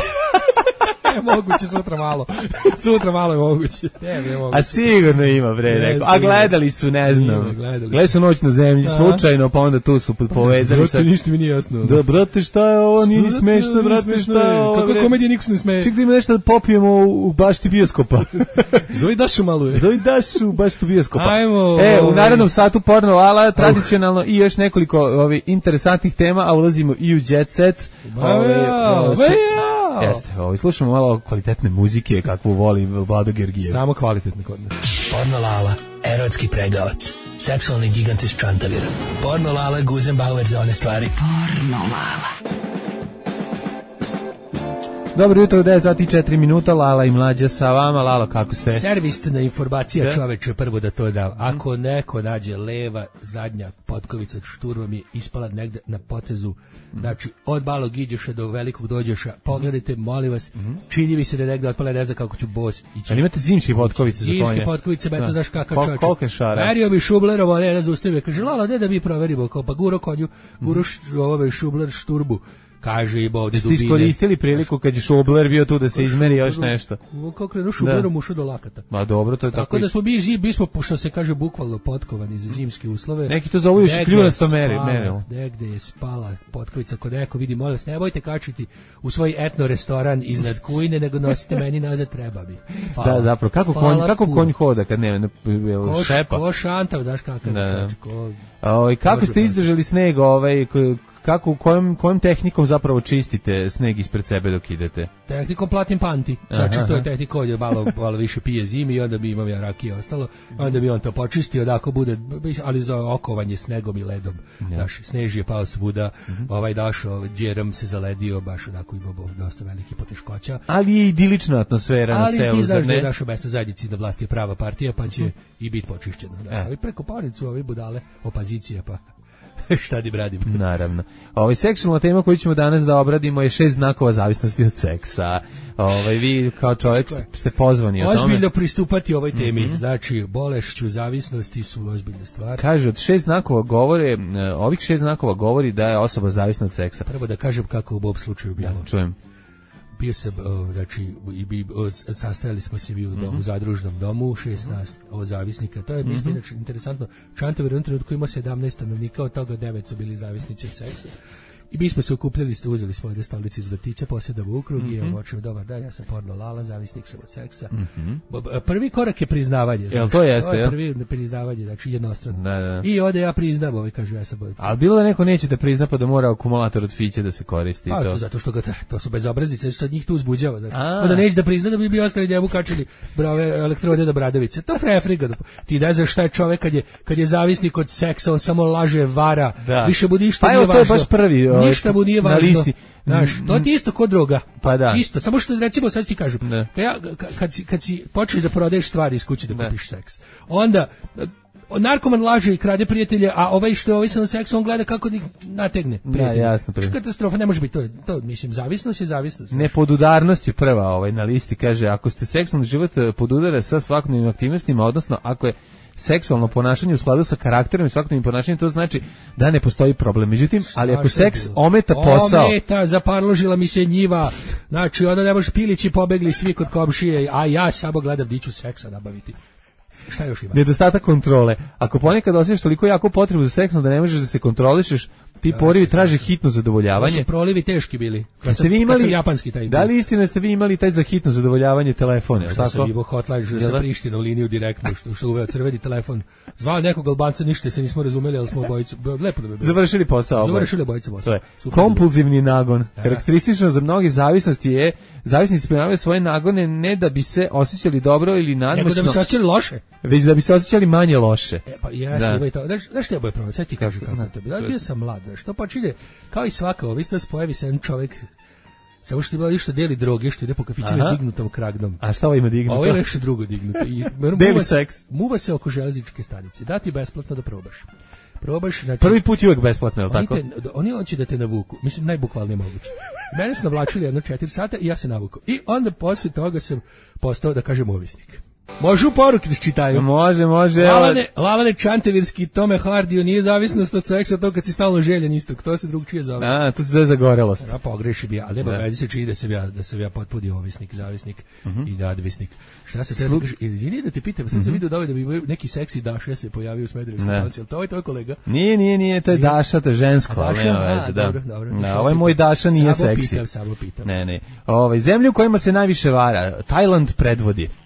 E, moguće, sutra malo. Sutra malo je moguće. Ne, ne moguće. A sigurno ima, bre, neko. A gledali su, ne znam. Ima, gledali, gledali su Noć na zemlji, a? Slučajno, pa onda tu su povezali sa... Brate, ništa mi nije jasno. Da, brate, šta je ovo, nije ni smešno, brate, šta je ovo, kako komedije niko se ne smeje. Ček da ima nešto da popijemo u bašti bioskopa. Zovi Dašu malo je. Zovi Dašu u bašti bioskopa. Ajmo. E, u narednom satu porno Lala, tradicionalno i još nekoliko ovi interesantnih tema, a ulazimo i u jet set. Jeste, ovaj, slušamo malo kvalitetne muzike, kakvu voli Vlado Gergijev. Samo kvalitetne kod nas. Porno Lala, erotski pregavac, seksualni gigant iz Čantavira. Porno Lala, Guzenbauer za one stvari. Porno Lala. Dobro jutro, devet sati i četiri minuta, Lala i Mlađa sa vama. Lalo, kako ste? Servisna informacija, čoveče, prvo da to da. Ako neko nađe leva zadnja potkovica šturma mi je ispala negde na potezu, znači od malog iđeša do velikog dođeša, pogledajte, molim vas, čini mi se da negde otpala, ne znam kako ću bos ići. Ali imate zimske potkovice za konje? Zimske potkovice, beto, znaš kakav Kol, čoveče. kolike šara? Merio bi Šublerovo, ne, ne zaustavio, kaže, Lala, ne da mi proverimo, kao pa guro konju, guro ovome Šubler šturbu. Kaže i ovde dubine. Ste iskoristili priliku kad je Šubler bio tu da se izmeri još nešto? Kako krenu Šublerom ušao do lakata. Ma dobro, to je tako. Tako da smo mi zim, bismo, što se kaže, bukvalno potkovani za zimske uslove. Neki to zovu još i kljunasto merilo. Negde je spala potkovica, kod neko vidi, molim vas, ne bojte kačiti u svoj etno restoran iznad kujne, nego nosite meni nazad, treba bi. Hvala. Da, zapravo, kako konj, kako konj hoda kad nema ko, šepa? Ko šantav, znaš kakav čač, ko... O, kako ste izdržali sneg, ovaj, kako, kojom, kojom tehnikom zapravo čistite sneg ispred sebe dok idete? Tehnikom platim panti, znači aha, to je tehnika, on je malo, malo više pije zimi i onda bi imam ja rakije ostalo, onda bi on to počistio, da ako bude, ali za okovanje snegom i ledom, ja. Daš, snež je pao svuda, mm-hmm. ovaj dašo, džerom se zaledio, baš onako imao dosta veliki poteškoća. Ali je idilična atmosfera ali na selu, ti znaš ne? Da je naša mesna zajednica na vlasti je prava partija, pa će mm-hmm. i biti počišćeno. Da. E. Ali preko panicu ovi budale, opozicija, pa... šta di bradim. Naravno. Ovaj seksualna tema koju ćemo danas da obradimo je šest znakova zavisnosti od seksa. Ovaj vi kao čovjek ste pozvani o tome. Ozbiljno pristupati ovoj temi. Mm-hmm. Znači, bolešću zavisnosti su ozbiljne stvari. Kaže, od šest znakova govore, ovih šest znakova govori da je osoba zavisna od seksa. Prvo da kažem kako u ovom slučaju bilo. Ja, čujem. Bio sam, znači, i bi, sastajali smo se u, domu, u zadružnom domu, šesnaest o zavisnika. To je, mi smo, znači, interesantno. Čantavir u jednom trenutku imao sedamnaest stanovnika, od toga devet su bili zavisnici od seksa. I mi smo se okupljali, uzeli svoje stolice iz vrtića, posjedamo u krug, mm-hmm. i evo očeo, dobar dan, ja sam porno Lala, zavisnik sam od seksa. Mm-hmm. Prvi korak je priznavanje. Jel znači, to jeste? To je prvi ja? priznavanje, znači jednostrano. Da, da. I ovdje ja priznam, ovaj kaže, ja sam... Ali bilo da neko neće da prizna pa da mora akumulator od fiće da se koristi? A, to. Zato što ga, to su bezobraznice, što njih tu uzbuđava. Znači. Onda neće da prizna da bi bi ostali njemu kačili brave elektrode do bradavice. To frefriga. Ti ne znaš šta je čovek kad je, kad je zavisnik od seksa, on samo laže, vara, da. Više mu ništa pa nije važno. To je baš prvi. Ništa mu nije važno. Znaš, to ti isto kod droga. Pa da. Isto, samo što recimo sad ti kažem, kad, ja, kad, si, kad si počeli da prodaješ stvari iz kuće da ne. kupiš seks, onda narkoman laže i krade prijatelje, a ovaj što je ovisan od seksa, on gleda kako ih nategne prijatelje. Da, jasno. Što katastrofa, ne može biti to, to mislim, zavisnost je zavisnost. Nepodudarnost je prva ovaj, na listi, kaže, ako ste seksualni život podudara sa svakodnevnim aktivnostima, odnosno ako je seksualno ponašanje u skladu sa karakterom i svakodnevnim ponašanjem, to znači da ne postoji problem. Međutim, ali ako seks ometa posao... Ometa, zaparložila mi se njiva, znači onda ne možeš pilići pobegli svi kod komšije, a ja samo gledam di ću seksa nabaviti. Šta još ima? Nedostatak kontrole. Ako ponekad osjećaš toliko jako potrebu za seksom da ne možeš da se kontrolišeš, ti porivi traže hitno zadovoljavanje. To su prolivi teški bili. Kad ste vi imali, kad japanski taj. Da li istina ste vi imali taj za hitno zadovoljavanje telefona, je li tako? Sam imao hotline sa Prištinom liniju direktno, što, što uveo crveni telefon. Zvao nekog Albanca, ništa se nismo razumeli, ali smo obojicu. Lepo da bi bilo. Završili posao. Završili obojicu posao. Kompulzivni nagon. Da. Karakteristično za mnoge zavisnosti je, zavisnici primavaju svoje nagone ne da bi se osjećali dobro ili nadmoćno. Nego da bi se osjećali loše. Već da bi se osjećali manje loše. E, pa jasno, da. Znaš, znaš što je boje pravo, sad ti kažu kako to bi. Da, bio sam mlad, što počinje, kao i svaka ovisnost, pojavi se jedan čovjek, samo što je bilo što deli droge, što ide po kafićima s dignutom kragnom. A šta ovo ima dignuto? Ovo je nešto drugo dignuto. I, Deli muva, seks. Muva se oko železničke stanice, da ti besplatno da probaš. Probaš, znači, prvi put je uvek besplatno, je li tako? Te, oni hoće da te navuku, mislim najbukvalnije moguće. Mene su navlačili jedno četiri sata i ja se navukao. I onda posle toga sam postao, da kažem, ovisnik. Može u poruke da čitaju. Može, može. Lalane, Lalane Čantavirski, Tome Hardio, nije zavisnost od seksa, to kad si stalno željen istog, to se drugčije zove. A, to se zove zagorelost. Ja pogreši bi ja, ali nema veze se čini da sam ja, da sam ja potpuni ovisnik, zavisnik uh-huh. i nadvisnik. Šta se treba kaže, izvini da te pitam, sad sam uh-huh. vidio da ovaj da bi neki seksi Daša se pojavio u Smederevskoj Palanci, al to je tvoj kolega? Nije, nije, nije, to je nije. Daša, to je žensko, ali nema veze, da. Dobro, dobro. Da, ovaj moj Daša nije samo seksi. Pitam, samo pitam. Ne, ne. Ovaj zemlje u kojima se najviše vara, Tajland predvodi.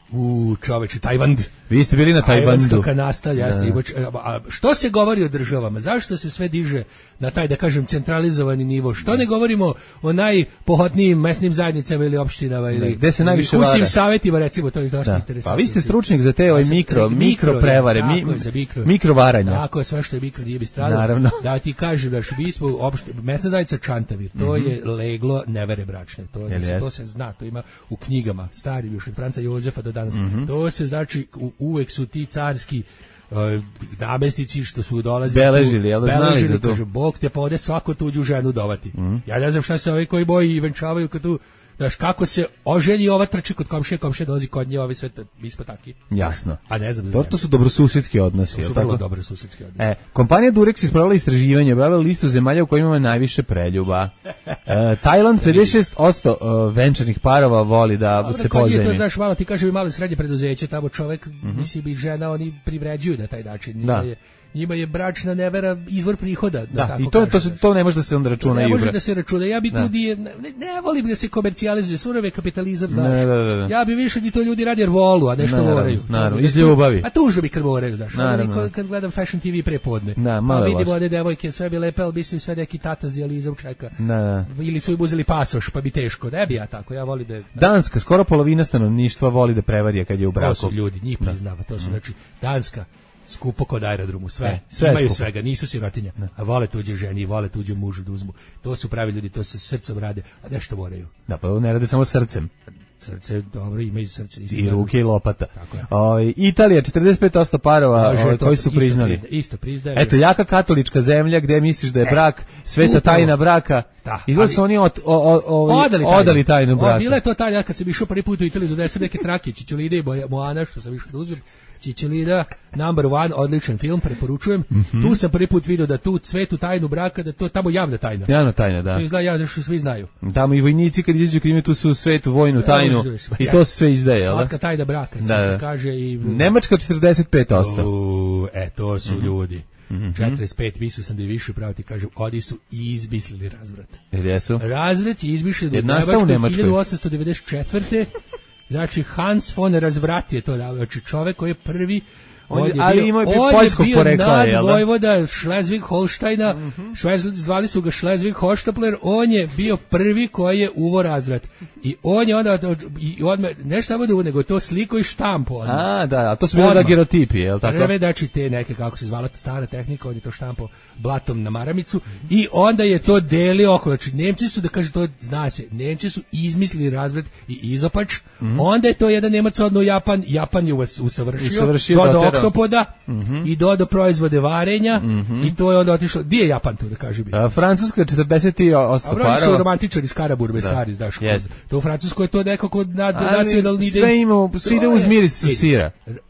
U, čoveče, Tajvand. Vi ste bili na Tajvandu. Tajvanska kanasta, jasno. Da. A što se govori o državama? Zašto se sve diže na taj, da kažem, centralizovani nivo? Što ne govorimo o najpohotnijim mesnim zajednicama ili opštinama? Ili, gde se najviše vara? Kusim savjetima, recimo, to je dosta interesantno. Pa vi ste stručnjak za te ovaj mikro, mikro, mikro prevare, je, mi, je, za mikro, mikro varanja. Tako je, sve što je mikro nije bi stradalo. Naravno. Da ti kažem, da mi smo opšte, mesna zajednica Čantavir, to mm-hmm. je leglo nevere bračne. To, je, to se zna, to ima u knjigama, starim još od Franca Jozefa do danas. Mm-hmm. To se znači, u, uvek su ti carski uh, namestnici što su dolazili beležili, jel da znali za to? Kaže, Bog te pode svako tuđu ženu dovati. Mm. Ja ne znam šta se ovi koji boji i venčavaju kad tu, znaš, kako se oženi ova trči kod komšije, komšije dolazi kod nje, ovi sve, mi smo taki. Jasno. A ne znam za to, to su dobrosusedski odnosi. To su vrlo dobrosusedski odnosi. E, kompanija Durex ispravila istraživanje, objavila listu zemalja u kojima ima najviše preljuba. E, Tajland pedeset šest posto uh, venčanih parova voli da Dobre, se pozajmi. To znaš, malo ti kaže, malo srednje preduzeće, tamo čovek, mm-hmm. mislim, i žena, oni privređuju na taj način. Njima, je, njima je bračna nevera izvor prihoda. Da, da i to, to, se, to ne može da se onda računa. Ne može ubra. da se računa. Ja bi da. tudi, ne, ne volim da se komercijalizuje, surove kapitalizam, znaš. Ne, da, da, da. Ja bi više ni to ljudi radi jer volu, a nešto naravno, moraju. Naravno, iz ljubavi. A tužno bi kad moraju, znaš. Naravno. Kad, kad gledam Fashion T V prepodne, da, pa vidim one devojke, sve bi lepe, ali mislim sve neki tata s dijalizom čeka. Da, da. Ili su im uzeli pasoš, pa bi teško. Ne bi ja tako, ja volim da... da. Danska, skoro polovina stanovništva voli da prevarije kad je u braku. To su ljudi, njih priznava, to su, znači, Danska, skupo kod aerodromu, sve, e, sve imaju skupo. Svega, nisu sirotinja, ne. A vole tuđe ženi, vole tuđe mužu da uzmu. To su pravi ljudi, to se srcem rade, a nešto moraju. Da, pa ne rade samo srcem. Srce, dobro, imaju srce. I ruke i lopata. O, Italija, četrdeset pet posto parova o, koji su priznali. Isto, isto priznaje. Eto, jaka katolička zemlja gde misliš da je brak, sveta tajna braka. Da, izgleda su oni od, o, o, o, odali, tajnu. odali tajnu braka. O, bila je to tajna, kad sam išao prvi put u Italiju, donesem neke trake, Čičolide i Moana, što sam išao da uzmem. Čičelida, number one, odličan film, preporučujem. Mm-hmm. Tu sam prvi put vidio da tu svetu tajnu braka, da to tamo javna tajna. Javna tajna, da. To izgleda javno što svi znaju. Tamo i vojnici kad izađu krime, tu su svetu vojnu tajnu i to se sve izdaje, jel da? Slatka tajna braka, da, se, se kaže i... Nemačka četrdeset pet posto. U, e, to su mm-hmm. ljudi. Mm-hmm. četrdeset pet, mislio sam da je više, pravo ti kažem, oni su izmislili razvrat. Jer jesu? Razvrat je izmišljen u Nemačkoj hiljadu osamsto devedeset četvrte. Znači, Hans von Razvrat je to, znači čovek koji je prvi, on je ali bio, on je bio nadvojvoda Schleswig-Holsteina, mm-hmm. zvali su ga Schleswig-Holstapler, on je bio prvi koji je uvo razvrat. I on je onda, i odmah, nešto samo da uvo, nego to sliko i štampo. Odmah. A, da, a to su bilo da gerotipi, je li tako? Prve, znači, te neke, kako se zvala, stara tehnika, on je to štampo blatom na maramicu i onda je to delio okolo. Znači, Nemci su, da kaže to, zna se, Nemci su izmislili razvrat i izopač, mm-hmm. onda je to jedan Nemac odno u Japan, Japan je usavršio, usavršio do, do oktopoda mm-hmm. i do do proizvode varenja mm-hmm. i to je onda otišlo. Di je Japan tu, da kaže bi? A, Francuska četrdeset osam parova. A su romantičari iz Karaburbe, da. Stari, znaš. Yes. To u Francuskoj je to nekako nad, nacionalni... Sve ima, svi ide uz miris sira.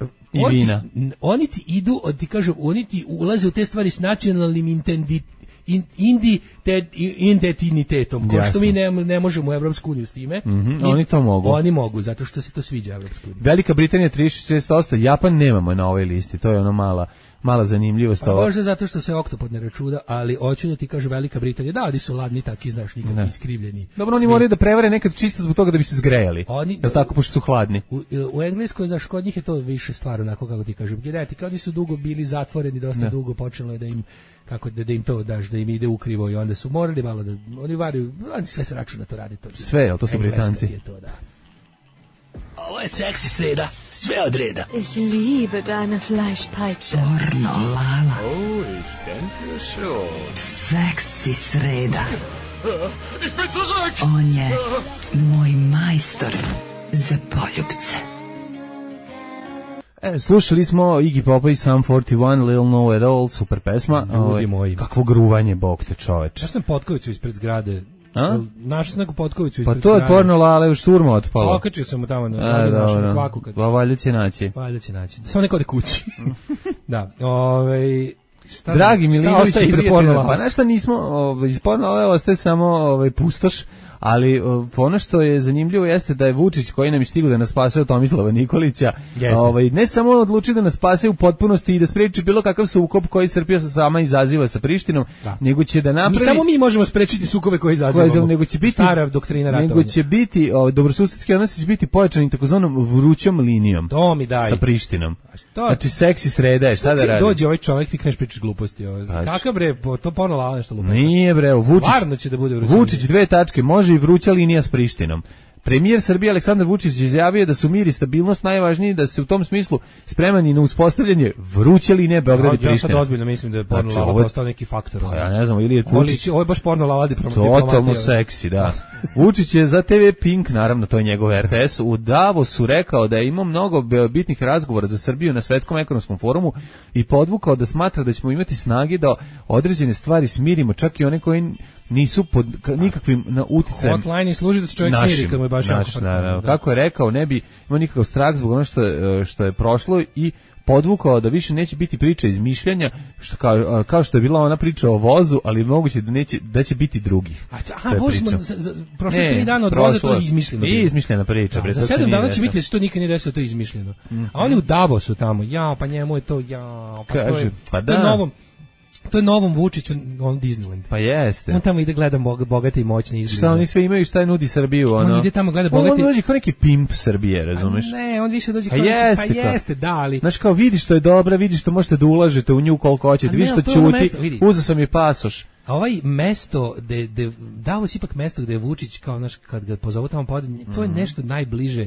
I vina. Oni ti idu, ti kažem, oni ti ulaze u te stvari s nacionalnim intenditetom. In, indi te, identitetom, ko što mi ne, ne možemo u Evropsku uniju s time. Mm-hmm, oni to mogu. Oni mogu, zato što se to sviđa Evropsku uniju. Velika Britanija trideset šest posto, Japan nemamo na ovoj listi, to je ono mala, mala zanimljivost. A možda zato što se oktopod ne računa, ali hoću da ti kaže Velika Britanija, da, oni su ladni, taki, znaš, nikad iskrivljeni. Dobro, oni moraju da prevare nekad čisto zbog toga da bi se zgrejali, oni, jel tako, pošto su hladni. U, u Engleskoj, znaš, kod njih je to više stvar, onako kako ti kažem, genetika, oni su dugo bili zatvoreni, dosta ne. dugo počelo je da im kako da, da im to daš, da im ide ukrivo i onda su morali malo da, oni varaju, oni sve se računa to radi. To sve, jel to su Britanci? Je to, da. Ovo je seksi sreda, sve od reda. Ich liebe deine Fleischpeitsche. Pornolala. Oh, ich denke schon. Seksi sreda. Ich bin zurück! On je moj majstor za poljupce. E, slušali smo Iggy Popa i Sum četrdeset jedan, Lil Know It All, super pesma. Ljudi moji. Kakvo gruvanje, bog te čoveč. Ja sam potkovicu ispred zgrade. A? Našao sam neku potkovicu ispred zgrade. Pa to je porno lale, už šturma otpala. Okačio sam mu tamo na, A, na našem kvaku. Kad... Va, valjda će naći. Valjda će naći. Samo neko ode kući. Da, ovaj... Šta, Dragi Milinović, pa nešto nismo, ovaj, iz porno lale ostaje samo ovaj, pustoš, ali ono što je zanimljivo jeste da je Vučić koji nam je stigao da nas spase od Tomislava Nikolića, ovaj, ne samo odlučio da nas spase u potpunosti i da spreči bilo kakav sukob koji Srbija sama izaziva sa Prištinom, da. nego će da napravi... Mi samo mi možemo sprečiti sukobe koje izazivamo. Nego će biti, stara doktrina ratovanja. Nego će biti, ovaj, dobrosusedski odnosi će biti pojačani takozvanom vrućom linijom to mi daj. sa Prištinom. To, znači seksi sreda je, šta da radi? Dođe ovaj čovjek, ti kreneš pričaš gluposti. Ovaj. Kakav bre, to porno lava nešto lupa. Nije bre, Vučić, stvarno će da bude vruća Vučić dve tačke, može i vruća linija s Prištinom. Premijer Srbije Aleksandar Vučić izjavio da su mir i stabilnost najvažniji, da se u tom smislu spreman i na uspostavljanje vruće linije Beograd i Priština. Ja sad ozbiljno mislim da je porno znači, lava postao neki faktor. Pa ja ne znam, ili je Vučić... Ovo je baš porno lava diplomatija. Totalno seksi, da. Vučić je za te ve Pink, naravno to je njegov er te es, u Davosu rekao da je imao mnogo bitnih razgovora za Srbiju na Svetskom ekonomskom forumu i podvukao da smatra da ćemo imati snage da određene stvari smirimo, čak i one koje nisu pod nikakvim na uticajem. Hotline služi da se čovjek smiri kad mu je baš naš, jako da. Kako je rekao, ne bi imao nikakav strah zbog ono što, što je prošlo i podvukao da više neće biti priča izmišljanja, što kao, kao što je bila ona priča o vozu, ali moguće da neće da će biti drugih. Aha, voz smo prošle tri dana od voza, to je izmišljeno. I izmišljena priča. Da, za sedam dana će biti da se to nikad nije desilo, to je izmišljeno. Mm-hmm. A oni u Davosu tamo, ja, pa njemu je to, ja, pa kaže, to je, pa da. To je novom, to je novom Vučiću on Disneyland. Pa jeste. On tamo ide gleda bogate i moćne izbliza. Šta oni sve imaju, šta je nudi Srbiju, ono. On ide tamo gleda bogati. On dođe kao neki pimp Srbije, razumeš? Ne, on više dođe kao pa neki, jeste, pa jeste, da, ali. Znaš kao vidi što je dobra, vidi što možete da ulažete u nju koliko hoćete, vidi što ćuti. Uzeo sam je pasoš. A ovaj mesto de de dao si ipak mesto gde je Vučić kao naš kad ga pozovu tamo podne, to je nešto najbliže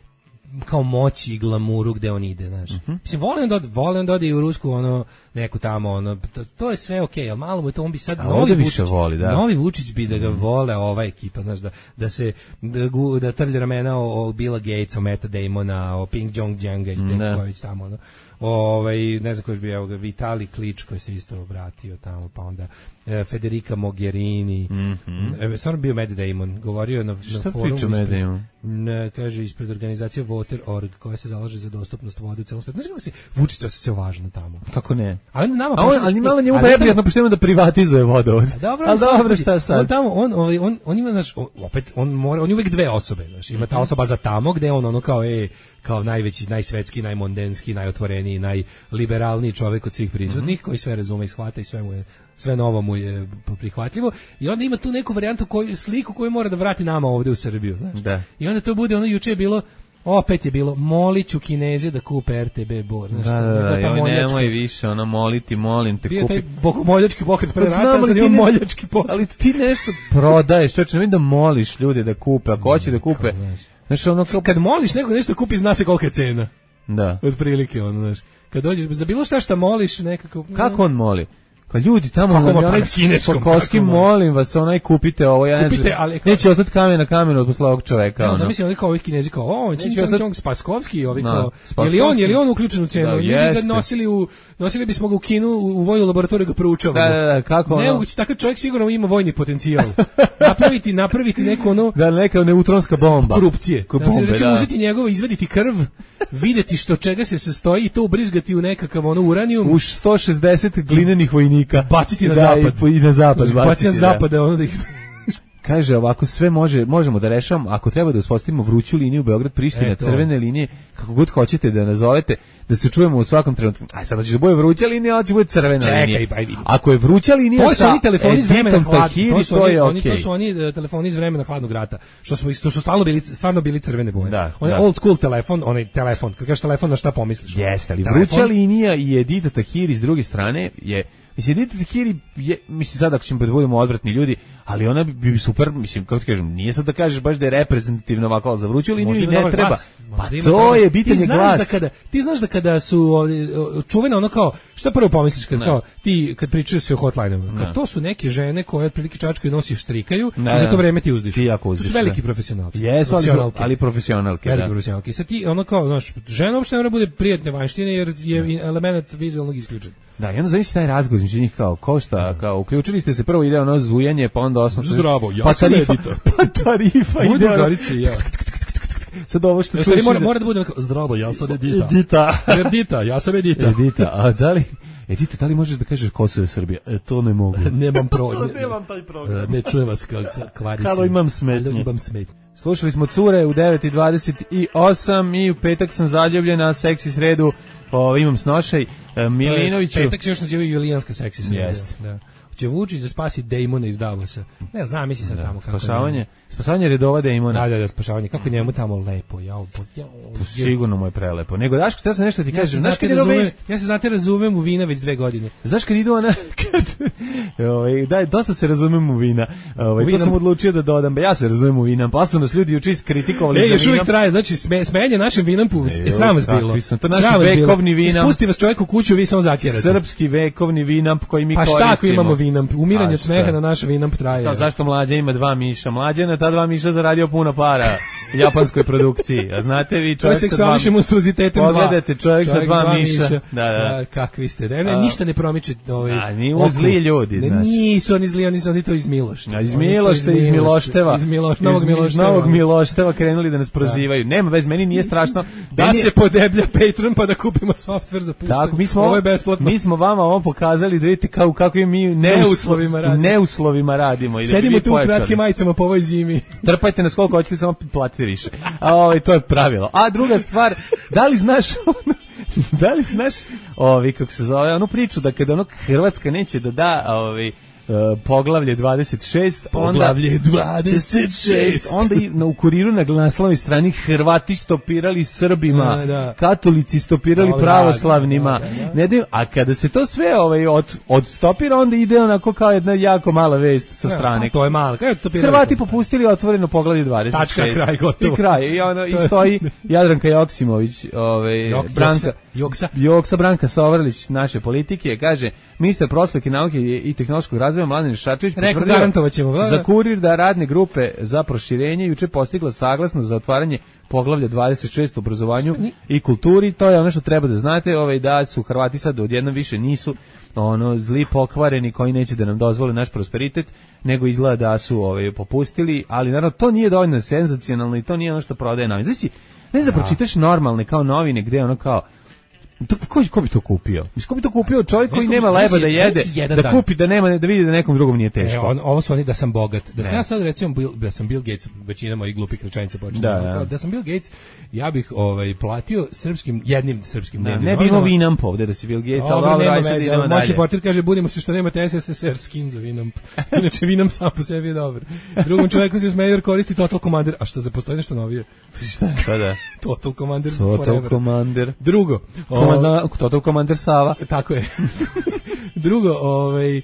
kao moći i glamuru gde on ide, znaš. Mm-hmm. Mislim, volim da volim da ode i u Rusku, ono, neku tamo, ono, to, to je sve okej, okay, ali malo mu je to, on bi sad, a novi Vučić, voli, da. novi Vučić bi da ga vole ova ekipa, znaš, da, da se, da, da trlje ramena o, o Billa Gatesa, o Matta Damona, o Ping Jong-janga i te koji već tamo, ono. Ovaj, ne znam koji bi, evo ga, Vitali Klič koji se isto obratio tamo, pa onda e, Federica Mogherini, mm-hmm. e, stvarno bio Matt Damon, govorio na, na forumu. Šta Matt Damon? Ne, kaže, ispred organizacije Water dot org koja se zalaže za dostupnost vode u celom svetu. Znaš kako se Vučić osjeća važno tamo? Kako ne? Ali nama a on, ali malo njemu neprijatno pošto da privatizuje vodovod. Dobro, ali dobro, šta sad? On tamo, on, on, on, on ima, naš, opet, on mora, on je uvijek dve osobe, znaš, ima ta osoba za tamo gde on ono kao, e, kao najveći, najsvetski, najmondenski, najotvoreniji, najliberalniji čovjek od svih prisutnih, mm-hmm. koji sve razume i shvata i sve mu je, sve novo mu je prihvatljivo. I onda ima tu neku varijantu, koju, sliku koju mora da vrati nama ovdje u Srbiju, znaš. Da. I onda to bude, ono juče je bilo, opet je bilo, moliću Kineze da kupe er te be Bor. Znaš, da, da, da, da nemoj više, ono, moliti, molim te, bio kupi. Bio taj bogomoljački pokret pre rata, sad ima moljački pokret. Ali ti nešto prodaješ, čovječe, ne vidim da moliš ljude da kupe, ako hoće da kupe. Znaš, ono, kao... Kad moliš neko nešto kupi, zna se kolika je cena. Da. Od prilike, ono, znaš. Kad dođeš, za bilo šta šta moliš, nekako... Kako on moli? Pa ljudi tamo na onaj Sokolski, molim vas, onaj kupite ovo, ja kupite, ne znam, ali, neće ostati kamen na kamenu od posla ovog čoveka. Ja, ono. Zamislim, oni kao ovih Kinezi, kao, o, Čing Spaskovski, ovi kao, je li on, je li on uključen u cenu? Da, ljudi ga nosili, u, nosili bismo ga u Kinu, u vojnu laboratoriju ga proučavamo. Da, da, da, kako ono? Nemoguće, takav čovjek sigurno ima vojni potencijal. napraviti, napraviti neku ono... Da, neka neutronska bomba. Korupcije. Ko bombe, znači, da. Uzeti njegovo, izvaditi krv, videti što čega se sastoji i to ubrizgati u nekakav ono uranijum. U sto šezdeset glinenih vojnika. Baciti na da, zapad. I, i na zapad. Baciti na zapad, da ono da ih... Kaže, ovako sve može, možemo da rešavamo, ako treba da uspostavimo vruću liniju Beograd-Priština, e, crvene linije, kako god hoćete da nazovete, da se čujemo u svakom trenutku. Aj, sad će da bude vruća linija, ali će bude crvena Čekaj, linija. Pa, ako je vruća linija to sa oni telefoni iz vremena Tahiri, to, to je okej. Okay. To su oni telefoni iz vremena Hladnog rata, što smo isto su stvarno bili stvarno bili crvene boje. Da, on je da. old school telefon, onaj telefon, kad kažeš telefon na šta pomisliš? Jeste, ali vruća linija i Edita Tahiri s druge strane je mislim, Edita Tahiri je, mislim sad ako ćemo da budemo odvratni ljudi, ali ona bi, bi super, mislim, kako ti kažem, nije sad da kažeš baš da je reprezentativna ovako za vruću liniju i ne treba. Pa to je pitanje glasa. Da kada, ti znaš da kada su čuvene ono kao, šta prvo pomisliš kad, kao, ti kad pričaju se o hotline-u, kad to su neke žene koje otprilike čačkaju i nosiš strikaju i za to vreme ti uzdiš. Ti jako uzdiš. To su veliki profesionalci. Jesu, ali, ali profesionalke. Veliki profesionalke. Sad ti ono kao, znaš, žena uopšte ne mora bude prijatne vanštine jer je element vizualnog isključen. Da, i onda zavisi taj razgovor između njih kao, košta, kao, uključili ste se, prvo ide ono zujanje, pa onda osnovno... Zdravo, ja pa sam tarifa, editor. Pa tarifa ide... Moj drugarici, ja. sad ovo što čuješ... Mora, mora da bude zdravo, ja sam Edita. Edita. Edita, ja sam Edita. Edita, a da li... Edita, da li možeš da kažeš Kosovo je Srbija? E, to ne mogu. Nemam pro... Nemam taj program. Ne čujem vas kao kvari se. Kalo imam smetnje. Kalo imam smetnje. Slušali smo Cure u devet i dvadeset osam i u petak sam zaljubljena, seksi sredu, o, imam snošaj, Milinoviću. Petak se još nazivaju julijanska seksi sredu. Jeste. Da. Će Vučić da spasi Damona iz Davosa. Ne, znam, misli sam da, tamo kako spašavanje, spašavanje redova Damona. Da, da, da, spašavanje. Kako njemu tamo lepo, jao, jao. Sigurno mu je prelepo. Nego Daško, te sam nešto ti ja kažem, znaš kad razume, je ja se znate razumem u vina već dve godine. Znaš kad idu ona kad ovaj daj dosta se razumem u vina. Ovaj to sam odlučio da dodam. Ja se razumem u vina. Pa su nas ljudi juče iskritikovali za vina. Ej, još uvijek traje, znači sme, smenje našem vinampu. E, sram vas bilo. To naš vekovni vinamp. Ispusti vas čovjek u kuću, vi samo zakirate. Srpski vekovni vinamp koji mi koristimo. Pa šta ako imamo vinamp? Umiranje od smeha na naš vinamp traje. Da, zašto Mlađa ima dva miša? Mlađa na ta dva miša zaradio puno para u japanskoj produkciji. A znate vi čovjek sa dva monstruozitetom dva. Pogledajte čovjek, čovjek sa dva, dva miša. miša. Da, da. A, kakvi ste. Ne, ne, ništa ne promiče ovaj. A ni zli ljudi, ne, znači. Nisu oni zli, oni su oni to iz Miloša. A iz Milošta, iz Milošteva. Iz Miloš, novog Milošteva. Novog Milošteva krenuli da nas prozivaju. Nema vez, meni nije strašno. Da se podeblja Patreon pa da kupimo softver za puštanje. Tako, mi smo ovo je besplatno. Mi smo vama ovo pokazali da vidite kako kako mi neuslovima radimo. Neuslovima radimo i da sedimo tu u kratkim majicama po ovoj zimi. Trpajte nas koliko hoćete, samo platite više. A ovaj to je pravilo. A druga stvar, da li znaš da li znaš ovi kako se zove onu priču da kada ono Hrvatska neće da da ovaj Uh, poglavlje dvadeset šest poglavlje onda, dvadeset šest onda i na, u kuriru na naslovnoj strani Hrvati stopirali Srbima, da, da. katolici stopirali Dobre, pravoslavnima, da, da, da. Ne daju, a kada se to sve ovaj, od, odstopira, onda ide onako kao jedna jako mala vest sa strane. Ja, to je malo. Hrvati popustili otvoreno poglavlje dvadeset šest. Tačka, kraj, gotovo. I kraj. I, ono, i stoji Jadranka Joksimović, ovaj, Jok, Branka, Joksa. Joksa Branka Sovrlić, naše politike, kaže, ministar prosvete, nauke i tehnološkog razvoja Mladen Šarčević potvrdio za Kurir da radne grupe za proširenje juče postigla saglasnost za otvaranje poglavlja dvadeset šest u obrazovanju i kulturi. To je ono što treba da znate, ovaj, da su Hrvati sad odjednom više nisu ono zli pokvareni koji neće da nam dozvole naš prosperitet, nego izgleda da su ovaj, popustili, ali naravno to nije dovoljno senzacionalno i to nije ono što prodaje nam. Znači, ne znam da pročitaš normalne kao novine gde ono kao To, ko, ko bi to kupio? Mislim, ko bi to kupio čovjek koji nema leba da jede, da kupi, da nema, da vidi da nekom drugom nije teško. E, on, ovo su oni da sam bogat. Da sam ja sad recimo Bill, da sam Bill Gates, većina mojih glupih rečenica počne. Da, da. da sam Bill Gates, ja bih ovaj platio srpskim jednim srpskim da, ne bi imao Vinamp ovde da si Bill Gates, ali dobro, aj sad idemo dalje. Moći portir kaže budimo se što nemate S S S R skin za Vinamp. Inače Vinamp sam po sebi je dobar. Drugom čovjeku se smejer koristi Total Commander, a što za postoji nešto novije? Šta? Pa da. Total Commander. Total Commander. Drugo. Komanda, Total Commander Sava. Tako je. Drugo, ovaj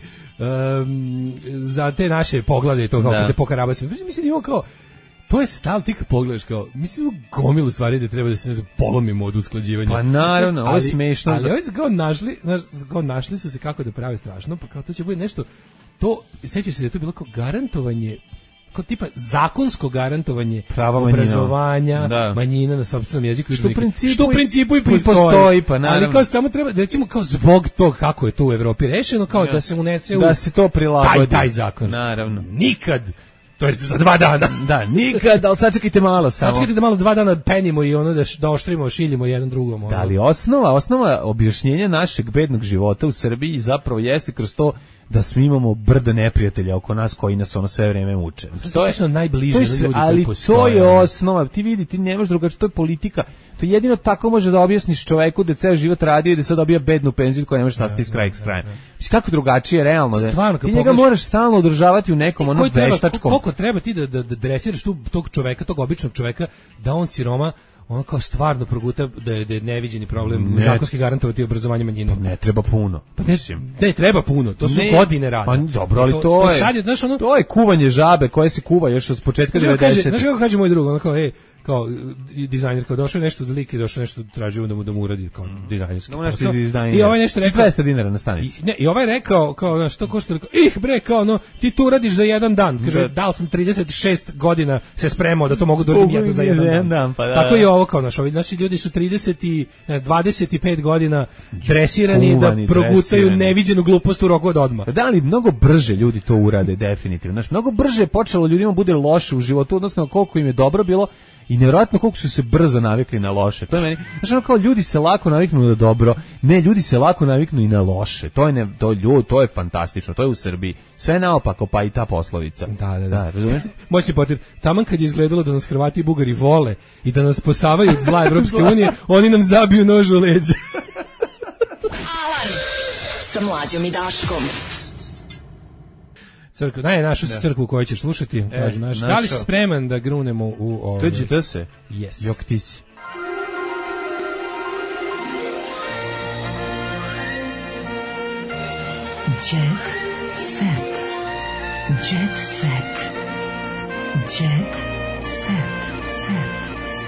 um, za te naše poglede to kako da. se pokaraba se. Mislim da kao to je stav ti kad pogledaš kao mislim gomilu stvari da treba da se ne znam polomimo od usklađivanja. Pa naravno, ovo je smešno. Ali oni su kao našli, znaš, kao našli su se kako da prave strašno, pa kao to će bude nešto to sećaš se da je to bilo kao garantovanje kao tipa zakonsko garantovanje prava obrazovanja, da. manjina na sopstvenom jeziku što u principu, što u principu i postoji, postoji pa naravno. Ali kao samo treba recimo kao zbog tog kako je to u Evropi rešeno kao da, da se unese u da se to prilagodi taj, taj zakon. Naravno. Nikad to jest za dva dana. Da, nikad, ali sačekajte malo samo. Sačekajte da malo dva dana penimo i ono da, da oštrimo, šiljimo jedan drugom. Ono. Da, ali osnova, osnova objašnjenja našeg bednog života u Srbiji zapravo jeste kroz to da svi imamo brdo neprijatelja oko nas koji nas ono sve vreme muče. To je najbliže to je, ljudi ali koji to je osnova. Ti vidi, ti nemaš drugačije, to je politika. To jedino tako može da objasniš čoveku da ceo život radio i da sad dobija bednu penziju koja ne može sastati s kraj s krajem. Mislim kako drugačije realno da. Stvarno, ti njega moraš stalno održavati u nekom onom veštačkom. Koliko treba ti da da, da dresiraš tu tog čoveka, tog običnog čoveka da on siroma on kao stvarno proguta da je, da je neviđeni problem ne, zakonski garantovati obrazovanje manjina. Ne treba puno. Pa ne, ne treba puno, to su ne, godine rada. Pa dobro, ali to, to, to je, sad je, znaš, ono, to je kuvanje žabe koje se kuva još od početka devedesetih. Znaš kako kaže moj drug, ono kao, ej, kao dizajner, kao došao nešto da lik je došao nešto tražio da mu da mu uradi kao dizajnerski posao. I ovaj nešto rekao dvesta dinara na stanici. I, ne, i ovaj rekao kao znači što košta rekao ih bre kao no ti tu uradiš za jedan dan. Kaže dal sam trideset šest godina se spremao da to mogu da uradim jedan za jedan dan. dan pa da, tako je ovo kao naš, znači ljudi su trideset i dvadeset pet godina dresirani Kuvani, da progutaju dresirani. Neviđenu glupost u roku od odmah. Da li mnogo brže ljudi to urade definitivno. Znači mnogo brže počelo ljudima bude loše u životu odnosno koliko im je dobro bilo i nevjerojatno koliko su se brzo navikli na loše. To je meni, znači ono kao ljudi se lako naviknu na dobro, ne, ljudi se lako naviknu i na loše. To je ne, to ljudi, to je fantastično, to je u Srbiji. Sve naopako, pa i ta poslovica. Da, da, da. da razumeš? Moj si potir, taman kad je izgledalo da nas Hrvati i Bugari vole i da nas spasavaju od zla Evropske unije, oni nam zabiju nož u leđa. Alarm sa Mlađom i Daškom. Crkva, ne, našu si crkvu koju ćeš slušati, e, kažu naš. Da li si spreman da grunemo u ove? Tuđi to se. Yes. Jok ti si. Jet set. Jet set. Jet set. Set.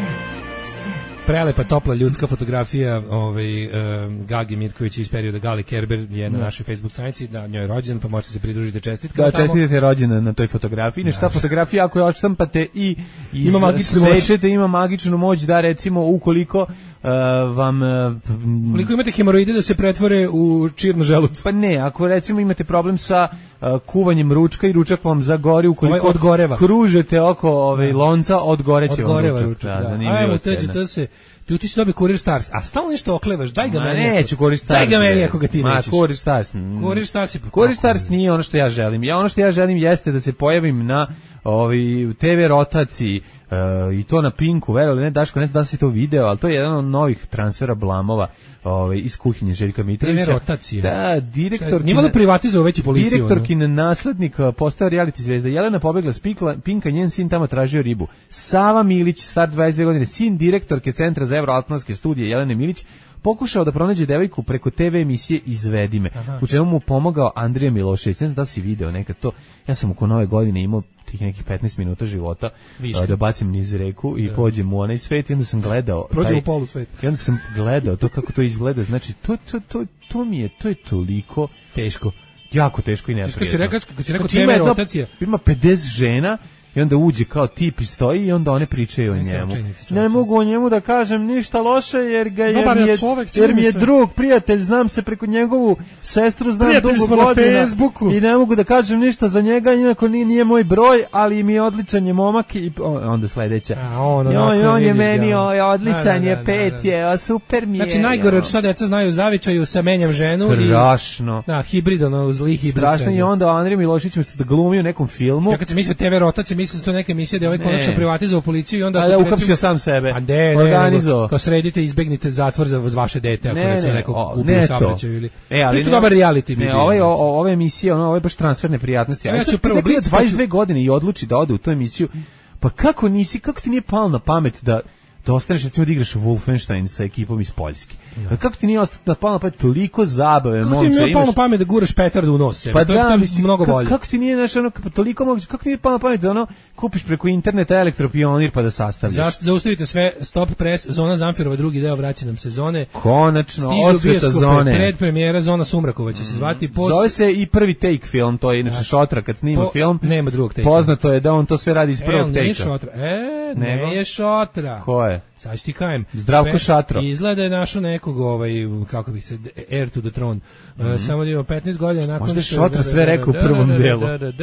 Prelepa, topla ljudska fotografija ovaj, um, Gagi Mirković iz perioda Gali Kerber je na našoj Facebook stranici, da njoj je rođen, pa možete se pridružiti čestitkama. Da, čestitite rođena na toj fotografiji. Nešto ta fotografija, ako je odštampate i, i ima magičnu moć. Sečete, ima magičnu moć da, recimo, ukoliko Uh, vam uh, koliko imate hemoroide da se pretvore u čir na želuc? Pa ne, ako recimo imate problem sa uh, kuvanjem ručka i ručak vam zagori, ukoliko odgoreva, kružete oko ove lonca, odgoreće vam ručak. ručak da, da. Ajmo, teđe, to se ti ti si dobio Kurir Stars, a stalno nešto oklevaš, daj ga Ma meni. Neću Kurir Stars. Daj ga meni ako ga ti nećeš. Ma Kurir Stars. Kurir Stars, Kurir Stars nije ono što ja želim. Ja ono što ja želim jeste da se pojavim na ovaj te ve rotaciji. Uh, i to na Pinku, verovali ne, Daško, ne znam da si to video, ali to je jedan od novih transfera blamova ovaj, iz kuhinje Željka Mitrovića. Te ve rotacije. Da, direktor... Nije valjda privatizovao veći policiju. Direktorkin naslednik postao reality zvezda. Jelena pobegla s Pinka, njen sin tamo tražio ribu. Sava Milić, star dvadeset dve godine, sin direktorke Centra za evroatlantske studije Jelene Milić, pokušao da pronađe devojku preko te ve emisije Izvedi me, u čemu mu pomogao Andrija Milošević. Ne znam da si video nekad to. Ja sam oko nove godine imao tih nekih petnaest minuta života Viška. Da bacim niz reku i da. Pođem u onaj svet i onda sam gledao. Prođem u polu svet. I onda sam gledao to kako to izgleda. Znači, to, to, to, to mi je, to je toliko teško. Jako teško i neprijatno. Kad si rekao, kad si rekao te ve rotacija. Ima pedeset žena i onda uđe kao tip i stoji i onda one pričaju o njemu. Ne mogu o njemu da kažem ništa loše jer ga jer Dobar, mi je, čovek, jer mi je drug, prijatelj, znam se preko njegovu sestru, znam prijatelj dugo godina i ne mogu da kažem ništa za njega, inako nije, nije moj broj, ali mi je odličan je momak i onda sledeća. A on, on, on, on je meni ga. odličan da, je, da, pet da, da. je, a super mi je. Znači najgore od šta deca znaju u zavičaju sa menjam ženu. Strašno. I, da, hibrid, ono, zli hibrid. Strašno i onda Andrija Milošić mislim da glumi u nekom filmu. Čekaj, se misli te ve rotacije, misli da to neka emisija da ovaj konačno privatizovao policiju i onda a da uhapsio sam sebe. A ne, organizovao. Kao sredite, izbegnite zatvor za vaše dete ako ne, recimo ne, nekog o, ubiju saobraćaju ili. E, ali isto dobar reality ne, ovaj ove emisije, ono, ovo je baš transferne prijatnosti. Ja ću prvo biti dvadeset dve godine i odluči da ode u tu emisiju. Pa kako nisi, kako ti nije palo na pamet da da ostaneš recimo da igraš Wolfenstein sa ekipom iz Poljske. Ja. Kako ti nije ostalo palo na pamet toliko zabave, kako momče, ti nije palo na pamet da guraš petardu u nos? Pa to da, je mislim, mnogo bolje. Kako ti nije znaš, ono, toliko moguće, kako ti nije palo na pamet da ono kupiš preko interneta elektropionir pa da sastavljaš? Zašto zaustavite sve, stop press, zona Zamfirova, drugi deo, vraća nam sezone. Konačno, osveta zone. Pred premijera Zona Sumrakova će se zvati. Pos... Zove se i prvi take film, to je inače Šotra kad snima po... film. Nema drugog take. Poznato je da on to sve radi iz prvog take-a. E, nije Šotra. E, Nema? ne je Šotra. Ko je? Sad ću ti kajem. Zdravko Šatro. Izgleda je našo nekog, ovaj, kako bih se, Heir to the Throne. Mm -hmm. uh, samo da ima petnaest godina nakon... Možda je Šotra sve rekao u prvom delu.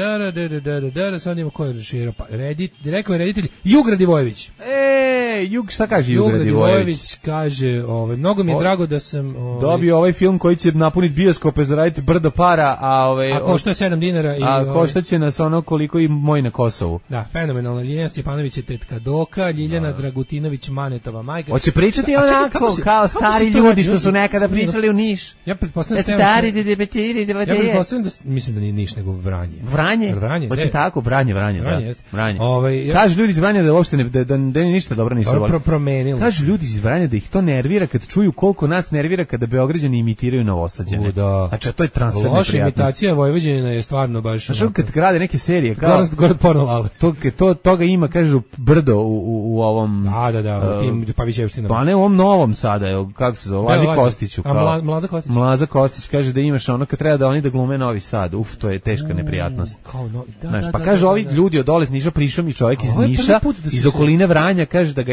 Samo da ima ko je reširao. Rekao je reditelj Jug Radivojević. E, Jug, šta kaže Jug Radivojević? Kaže, ovaj, mnogo mi je drago da sam... Ovaj, dobio ovaj film koji će napuniti bioskope, zaraditi brdo para, a... Ovaj, a košta je sedam dinara. I, a košta će nas ono koliko i moj na Kosovu. Da, fenomenalno. Ljiljana Stjepanović je tetka Doka, Ljiljana Dragutinović Manetova majka. Hoće pričati a, onako se, kao stari ljudi što su nekada pričali u Niš. Ja pretpostavljam da stari debetiri da Ja pretpostavljam da mislim da nije Niš nego Vranje. Vranje. Vranje. Hoće tako Vranje, Vranje, Vranje. Da. Vranje. Ovaj ja... Kaže ljudi iz Vranja da uopšte ne da da, da ništa dobro nisu voleli. Pro, promenilo. Kaže ljudi iz Vranja da ih to nervira kad čuju koliko nas nervira kada Beograđani imitiraju Novosađane. Da. Znači to je transferna loša imitacija Vojvođanina je stvarno baš. Znači kad grade neke serije kao Gorod Pornolale. To to toga ima kažu brdo u u, u ovom. Da, da, da, u tim Pavićevštinama. Pa ne u ovom novom sada, kako se zove, Lazi Kostiću. A Mla, Mlaza Kostić? Mlaza Kostić kaže da imaš ono kad treba da oni da glume Novi Sad. Uf, to je teška neprijatnost. Kao no, da, znaš, da, pa da, kaže da, ovi da. ljudi od dole iz Niša, prišao mi čovjek iz Niša, da iz okoline Vranja, kaže da ga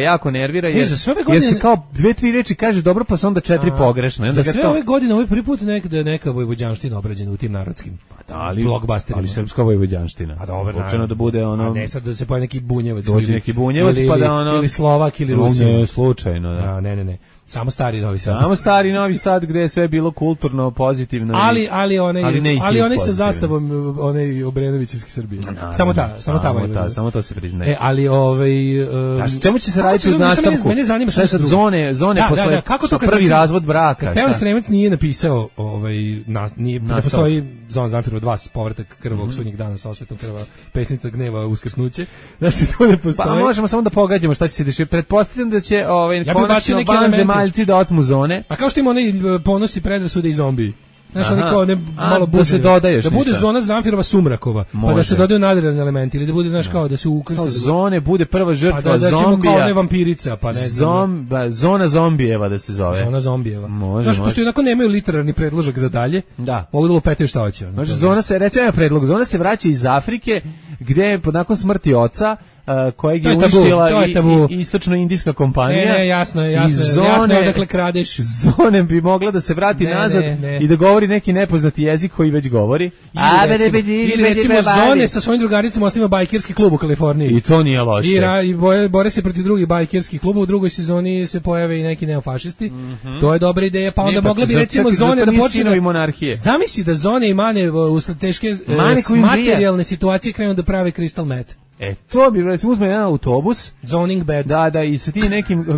jako nervira, jer, E, za sve ove jer godine- se kao dve, tri reči kaže dobro, pa se onda četiri A, pogrešno. I onda Za kad sve to- ove godine ovo je prvi put neka, da je neka vojvođanština obrađena u tim narodskim Da, ali, blockbusterima. ali srpska vojvođanština. A dobro, Slučajno da bude ono... A ne sad da se pojavi neki bunjevac. Dođe ili- neki bunjevac, ili- pa da ono- Ili Slovak ili No, Rusin. ne, slučajno, da. A, ne, ne, ne. Samo stari Novi Sad. Samo stari Novi Sad gde je sve bilo kulturno, pozitivno. i- Ali ali onaj ali ne i ali hit onaj sa pozitivno. zastavom onaj Obrenovićevski Srbije. Naravno, Samo ta, samo ta samo Vojvodina. ta, samo to se priznaje. E, ali ovaj um, A s čemu će se kako raditi se u zove? Samo nastavku? Mene, mene zanima Šta je sad drugo. zone, zone Da, posle da, da, kako to kad prvi recimo- razvod braka? Kad Stevan šta? Sremac nije napisao ovaj na, nije ne Nastavak. postoji Zona Zamfirova dva povratak krvavog sudnjeg dana sa osvetom krva, pesnica gneva uskrsnuće. Znači to ne postoji. Pa možemo samo da pogađamo šta će se dešavati. Pretpostavljam da će ovaj Ja bih ubacio konačno neke elemente. vanzemaljci da otmu zone. A kao što ima onaj e, ponosi predrasude i zombiji. Znaš, Aha. oni kao ne, A, malo da bude, se doda još da bude ništa. zona Zamfirova Sumrakova, pa da Može. se dodaju nadrealni elementi, ili da bude, znaš, kao da se ukrste. Kao da- zone bude prva pa žrtva da, da ćemo zombija. kao ne vampirica, pa ne znam. Zom, ba, zona zombijeva da se zove. Zona zombijeva. Može, Znaš, može. pošto onako nemaju literarni predložak za dalje, Da. mogu da lupetaju šta hoće. ono, Može, to- zona se, recimo predlog, zona se vraća iz Afrike, gde je nakon smrti oca, uh, kojeg To je je tabu, uništila to je i, tabu. i istočno-indijska kompanija. Ne, ne, jasno je, jasno je, I zone, jasno je odakle kradeš. Zone bi mogla da se vrati Ne, nazad ne, ne. i da govori neki nepoznati jezik koji već govori. Ili recimo, ili recimo zone sa svojim drugaricama osniva bajkerski klub u Kaliforniji. I to nije loše. I, ra, i boje, bore se protiv drugih bajkerskih kluba, u drugoj sezoni se pojave i neki neofašisti. To je dobra ideja, pa onda Nije, pa mogla bi za- recimo čekaj, zone zato da nisu počne sinovi da... monarhije. Zamisli da zone i mane uh, usled teške uh, Mane koji im materijalne situacije krenu da prave crystal meth. E, to bi, recimo, uzme jedan autobus, Zoning bed. da, da, i sa ti nekim...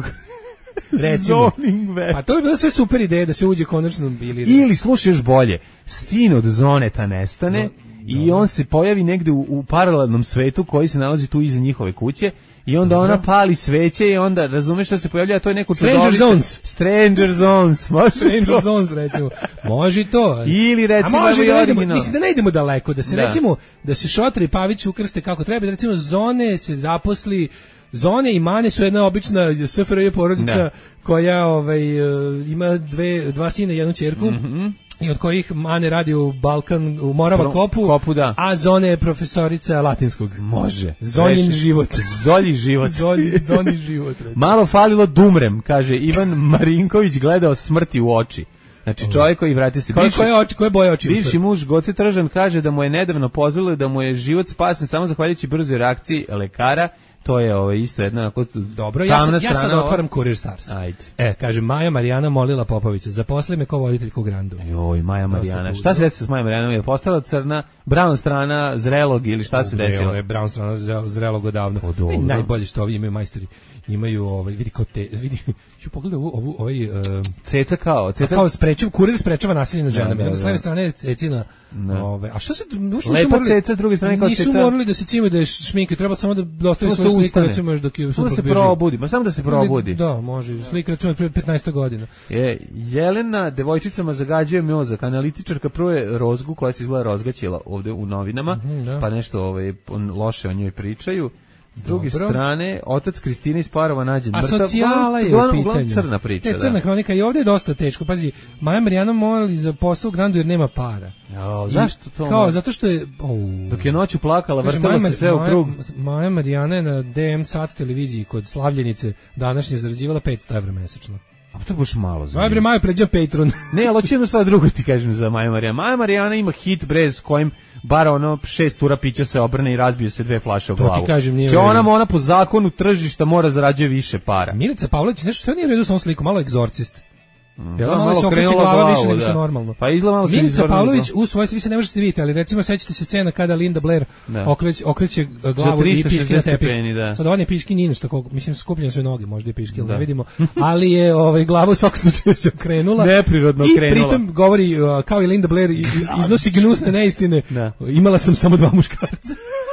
Recimo. Zoning bed. Pa to bi bilo sve super ideje da se uđe konačno ili... Ili slušaj još bolje, Stin od Zoneta nestane i on se pojavi negde u, u paralelnom svetu koji se nalazi tu iza njihove kuće i onda ona pali sveće i onda razumeš šta se pojavlja, a to je neko Stranger čudovište. Zones. Stranger Zones. Može Stranger to. Zones, recimo. Može i to. Ili recimo, A može evo i da ne idemo, original. mislim da ne idemo daleko, da se Da. recimo, da se Šotra i Pavić ukrste kako treba, da recimo zone se zaposli, zone i mane su jedna obična S F R J porodica Da. koja ovaj, e, ima dve, dva sina i jednu ćerku. I od kojih mane radi u Balkan, u Morava Pro- Kopu, Kopu, da. a zone je profesorica latinskog. Može. Zonjin Reši. život. Zolji život. Zoni, zoni život. recimo. Malo falilo dumrem, kaže Ivan Marinković, gledao smrti u oči. Znači čovjek koji vratio se. Koje, Bivši- koje, oči, koje boje oči? Bivši muž Goce Tržan kaže da mu je nedavno pozvalo da mu je život spasen samo zahvaljujući brzoj reakciji lekara. To je ovo isto jedna onako Dobro, ja tamna sad, ja sad strana ova. otvaram Kurir Stars. Ajde. E, kaže, Maja Marijana molila Popovića, zaposli me kao voditeljku Grandu. Joj, Maja Marijana. Dosta Šta se desilo s Maja Marijanom? Je postala crna, brown strana zrelog ili šta se desilo? Ovo je Brown strana zrel- zrelog odavno. O, dobro. I najbolje što ovi imaju majstori. Imaju, ovaj, vidi kao te, vidi, ću pogledati ovu, ovu, ovaj, uh, Ceca kao, ceca kao sprečava, kurir sprečava nasilje nad ženama. da, I onda da. s leve strane je Cecina. Da. Ove, a što se, uopšte Lepa nisu morali, ceca, s druge strane kao nisu ceca. morali da se cimaju da je šminke, treba samo da dostavi Samo svoju se sliku, ustane. recimo još dok je Samo suprug da se bio živ. probudi, ma samo da se probudi. Da, može. Slika recimo od petnaest godina. Je, Jelena devojčicama zagađuje mozak, analitičarka prve rozgu koja se izgleda rozgaćila ovde u novinama, Mhm, da. pa nešto ovaj, on- loše o njoj pričaju. S druge Dobro. strane, otac Kristine iz Parova nađen A mrtav. socijala je u Uglavnom- pitanju. uglavnom crna priča, E, crna da. hronika i ovdje je dosta teško. Pazi, Maja Marijana morali za posao u Grandu jer nema para. Jao, I zašto to? Kao, zato što je... Oh. Dok je noću plakala, Kaže, vrtalo Maja- se sve u Maja- krug. Maja Marijana je na D M Sat televiziji kod Slavljenice današnje zarađivala petsto evra mesečno. A to je baš malo za Aj bre, nju. Maju pređa Patreon. Ne, ali hoću jednu stvar drugo ti kažem za Maju Marijana. Maja Marijana ima hit bre s kojim bar ono šest tura pića se obrne i razbiju se dve flaše o To ti glavu. kažem, nije Če u redu. ona, ona po zakonu tržišta mora zarađuje više para. Milica Pavlović, nešto što nije u redu s ovom sliku, malo egzorcist. Jel, Da, malo, malo se okreće krenula glava glavu, više nego što da. je normalno. Pa izgleda malo se Milica izvrnula Pavlović glavu. u svojoj, vi se ne možete vidjeti, ali recimo sećate se scena kada Linda Blair Da. okreće, okreće glavu i tristo piški na šezdeset tepih. stepeni, da. Sad on je piški nije nešto, koliko, mislim skupljene su i noge, možda je piški, ali ne vidimo, ali je ovaj, glava u svakom slučaju se okrenula. Neprirodno I okrenula. pritom govori, uh, kao i Linda Blair, iz, iznosi gnusne neistine. Da. Imala sam samo dva muškarca.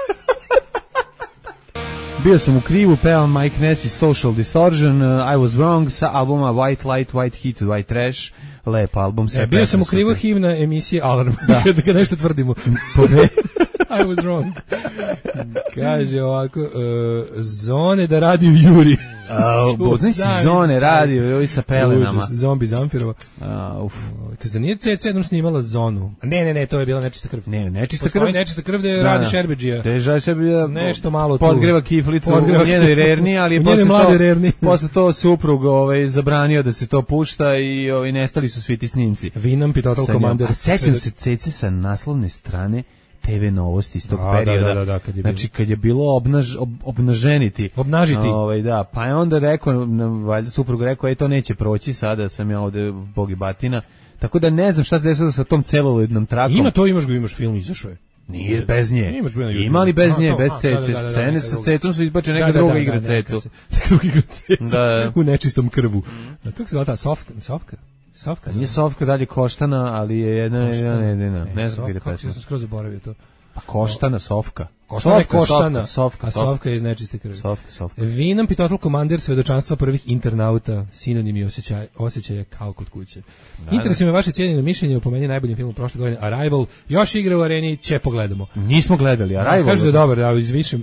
Bio sam u krivu, pevam Mike Ness i Social Distortion, uh, I Was Wrong, sa albuma White Light, White Heat, White Trash, lep album. sve E, bio pesme sam u krivu super. himna emisije Alarm, da. Kad nešto tvrdimo. Pobe- I was wrong. Kaže ovako, uh, zone da radi u Juri. Poznaj si Zone radio, ovi sa pelenama. Užas, zombi Zamfirova. A, uf. Kada nije C C jednom snimala Zonu. Ne, ne, ne, to je bila nečista krv. Ne, nečista Postoji krv. nečista krv da je Radi Šerbedžija. Da je Radi Šerbedžija nešto malo tu. Podgreva kiflicu Podgreva u njenoj rerni, ali je posle to, posle to suprug ovaj, zabranio da se to pušta i ovaj, nestali su svi ti snimci. Winamp i Total Commander. A sećam se C C sa naslovne strane T V novosti iz tog da, perioda. Da, da, da, kad je znači kad je bilo obnaž, ob, obnaženiti. Obnažiti. Ovaj da, pa je onda rekao, valjda suprug rekao, ej to neće proći sada, sam ja ovde bog i batina. Tako da ne znam šta se desilo sa tom celuloidnom trakom. Ima to, imaš ga, imaš film, izašao je. Nije bez nje. Ima li bez nje, bez C C scene, sa C-om su izbačene neka druga igra C-u. Neka druga igra C-u u nečistom krvu. Kako se zvala ta Sofka? Sofka? Sofka? Nije Sofka, dalje Koštana, ali je jedna, jedna, jedna, ne znam gdje pesma. Kako sam skroz zaboravio to? Pa Koštana, Sofka. Koštana je Koštana, Sofka, a Sofka je iz nečiste krvi. Sofka, Sofka. Winamp i Total Commander, svedočanstva prvih internauta, sinonimi osjećaja, osjećaja kao kod kuće. Interesuje me vaše cijenjeno mišljenje o po meni najboljim filmu prošle godine, Arrival, još igra u areni, će pogledamo. Nismo gledali, Arrival. Kažu da je dobar, da iz više,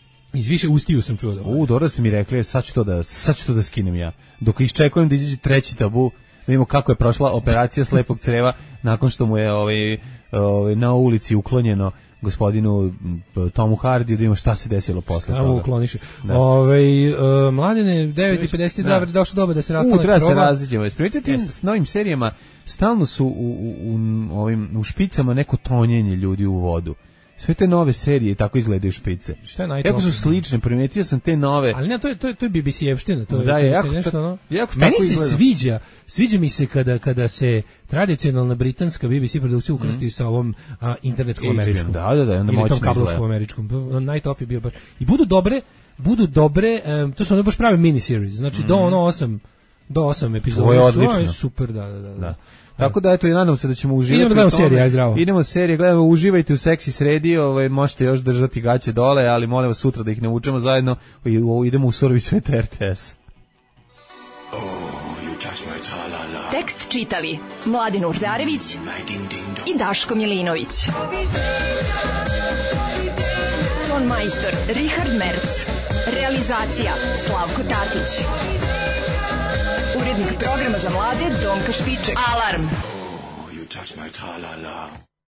iz više ustiju sam čuo da. U, dobro ste mi rekli, sad ću to da, sad ću to da skinem ja. Dok iščekujem da izađe treći Tabu, vidimo kako je prošla operacija slepog creva nakon što mu je ovaj, ovaj, na ulici uklonjeno gospodinu Tomu Hardiju, da vidimo šta se desilo posle toga. Samo ukloniše. Ove, uh, Mladene, devet i pedeset dva, došlo doba da se rastane. U, treba se različimo. Ispričati s novim serijama, stalno su u, u, u, ovim, u špicama neko tonjenje ljudi u vodu. Sve te nove serije tako izgledaju špice. Šta je najtopije? Jako su slične, primetio sam te nove. Ali ne, to je, to je, to je B B C-evština. To je, da, je, jako, nešto, no? jako Meni tako se izgleda. sviđa, sviđa mi se kada, kada se tradicionalna britanska B B C produkcija ukrsti mm. sa ovom a, internetskom američkom. Da, da, da, onda moćno ili tom kablovskom američkom. Night Off je bio baš. I budu dobre, budu dobre, um, to su ono baš pravi miniseries. Znači, mm. do ono osam, do osam epizoda. To je odlično. Su, super, da, da, da. da. Tako da, eto, i nadam se da ćemo uživati. Idemo da gledamo serije, aj zdravo. Idemo serije, gledamo, uživajte u seksi sredi, ovaj, možete još držati gaće dole, ali molim vas sutra da ih ne vučemo zajedno, idemo u Surovi svet R T S. Oh, tekst čitali Mladin Urdarević i Daško Milinović. Ton majstor Richard Merc. Realizacija Slavko Tatić. Urednik programa za mlade Donka Špiček. Alarm! Oh, you touch my tra-la-la.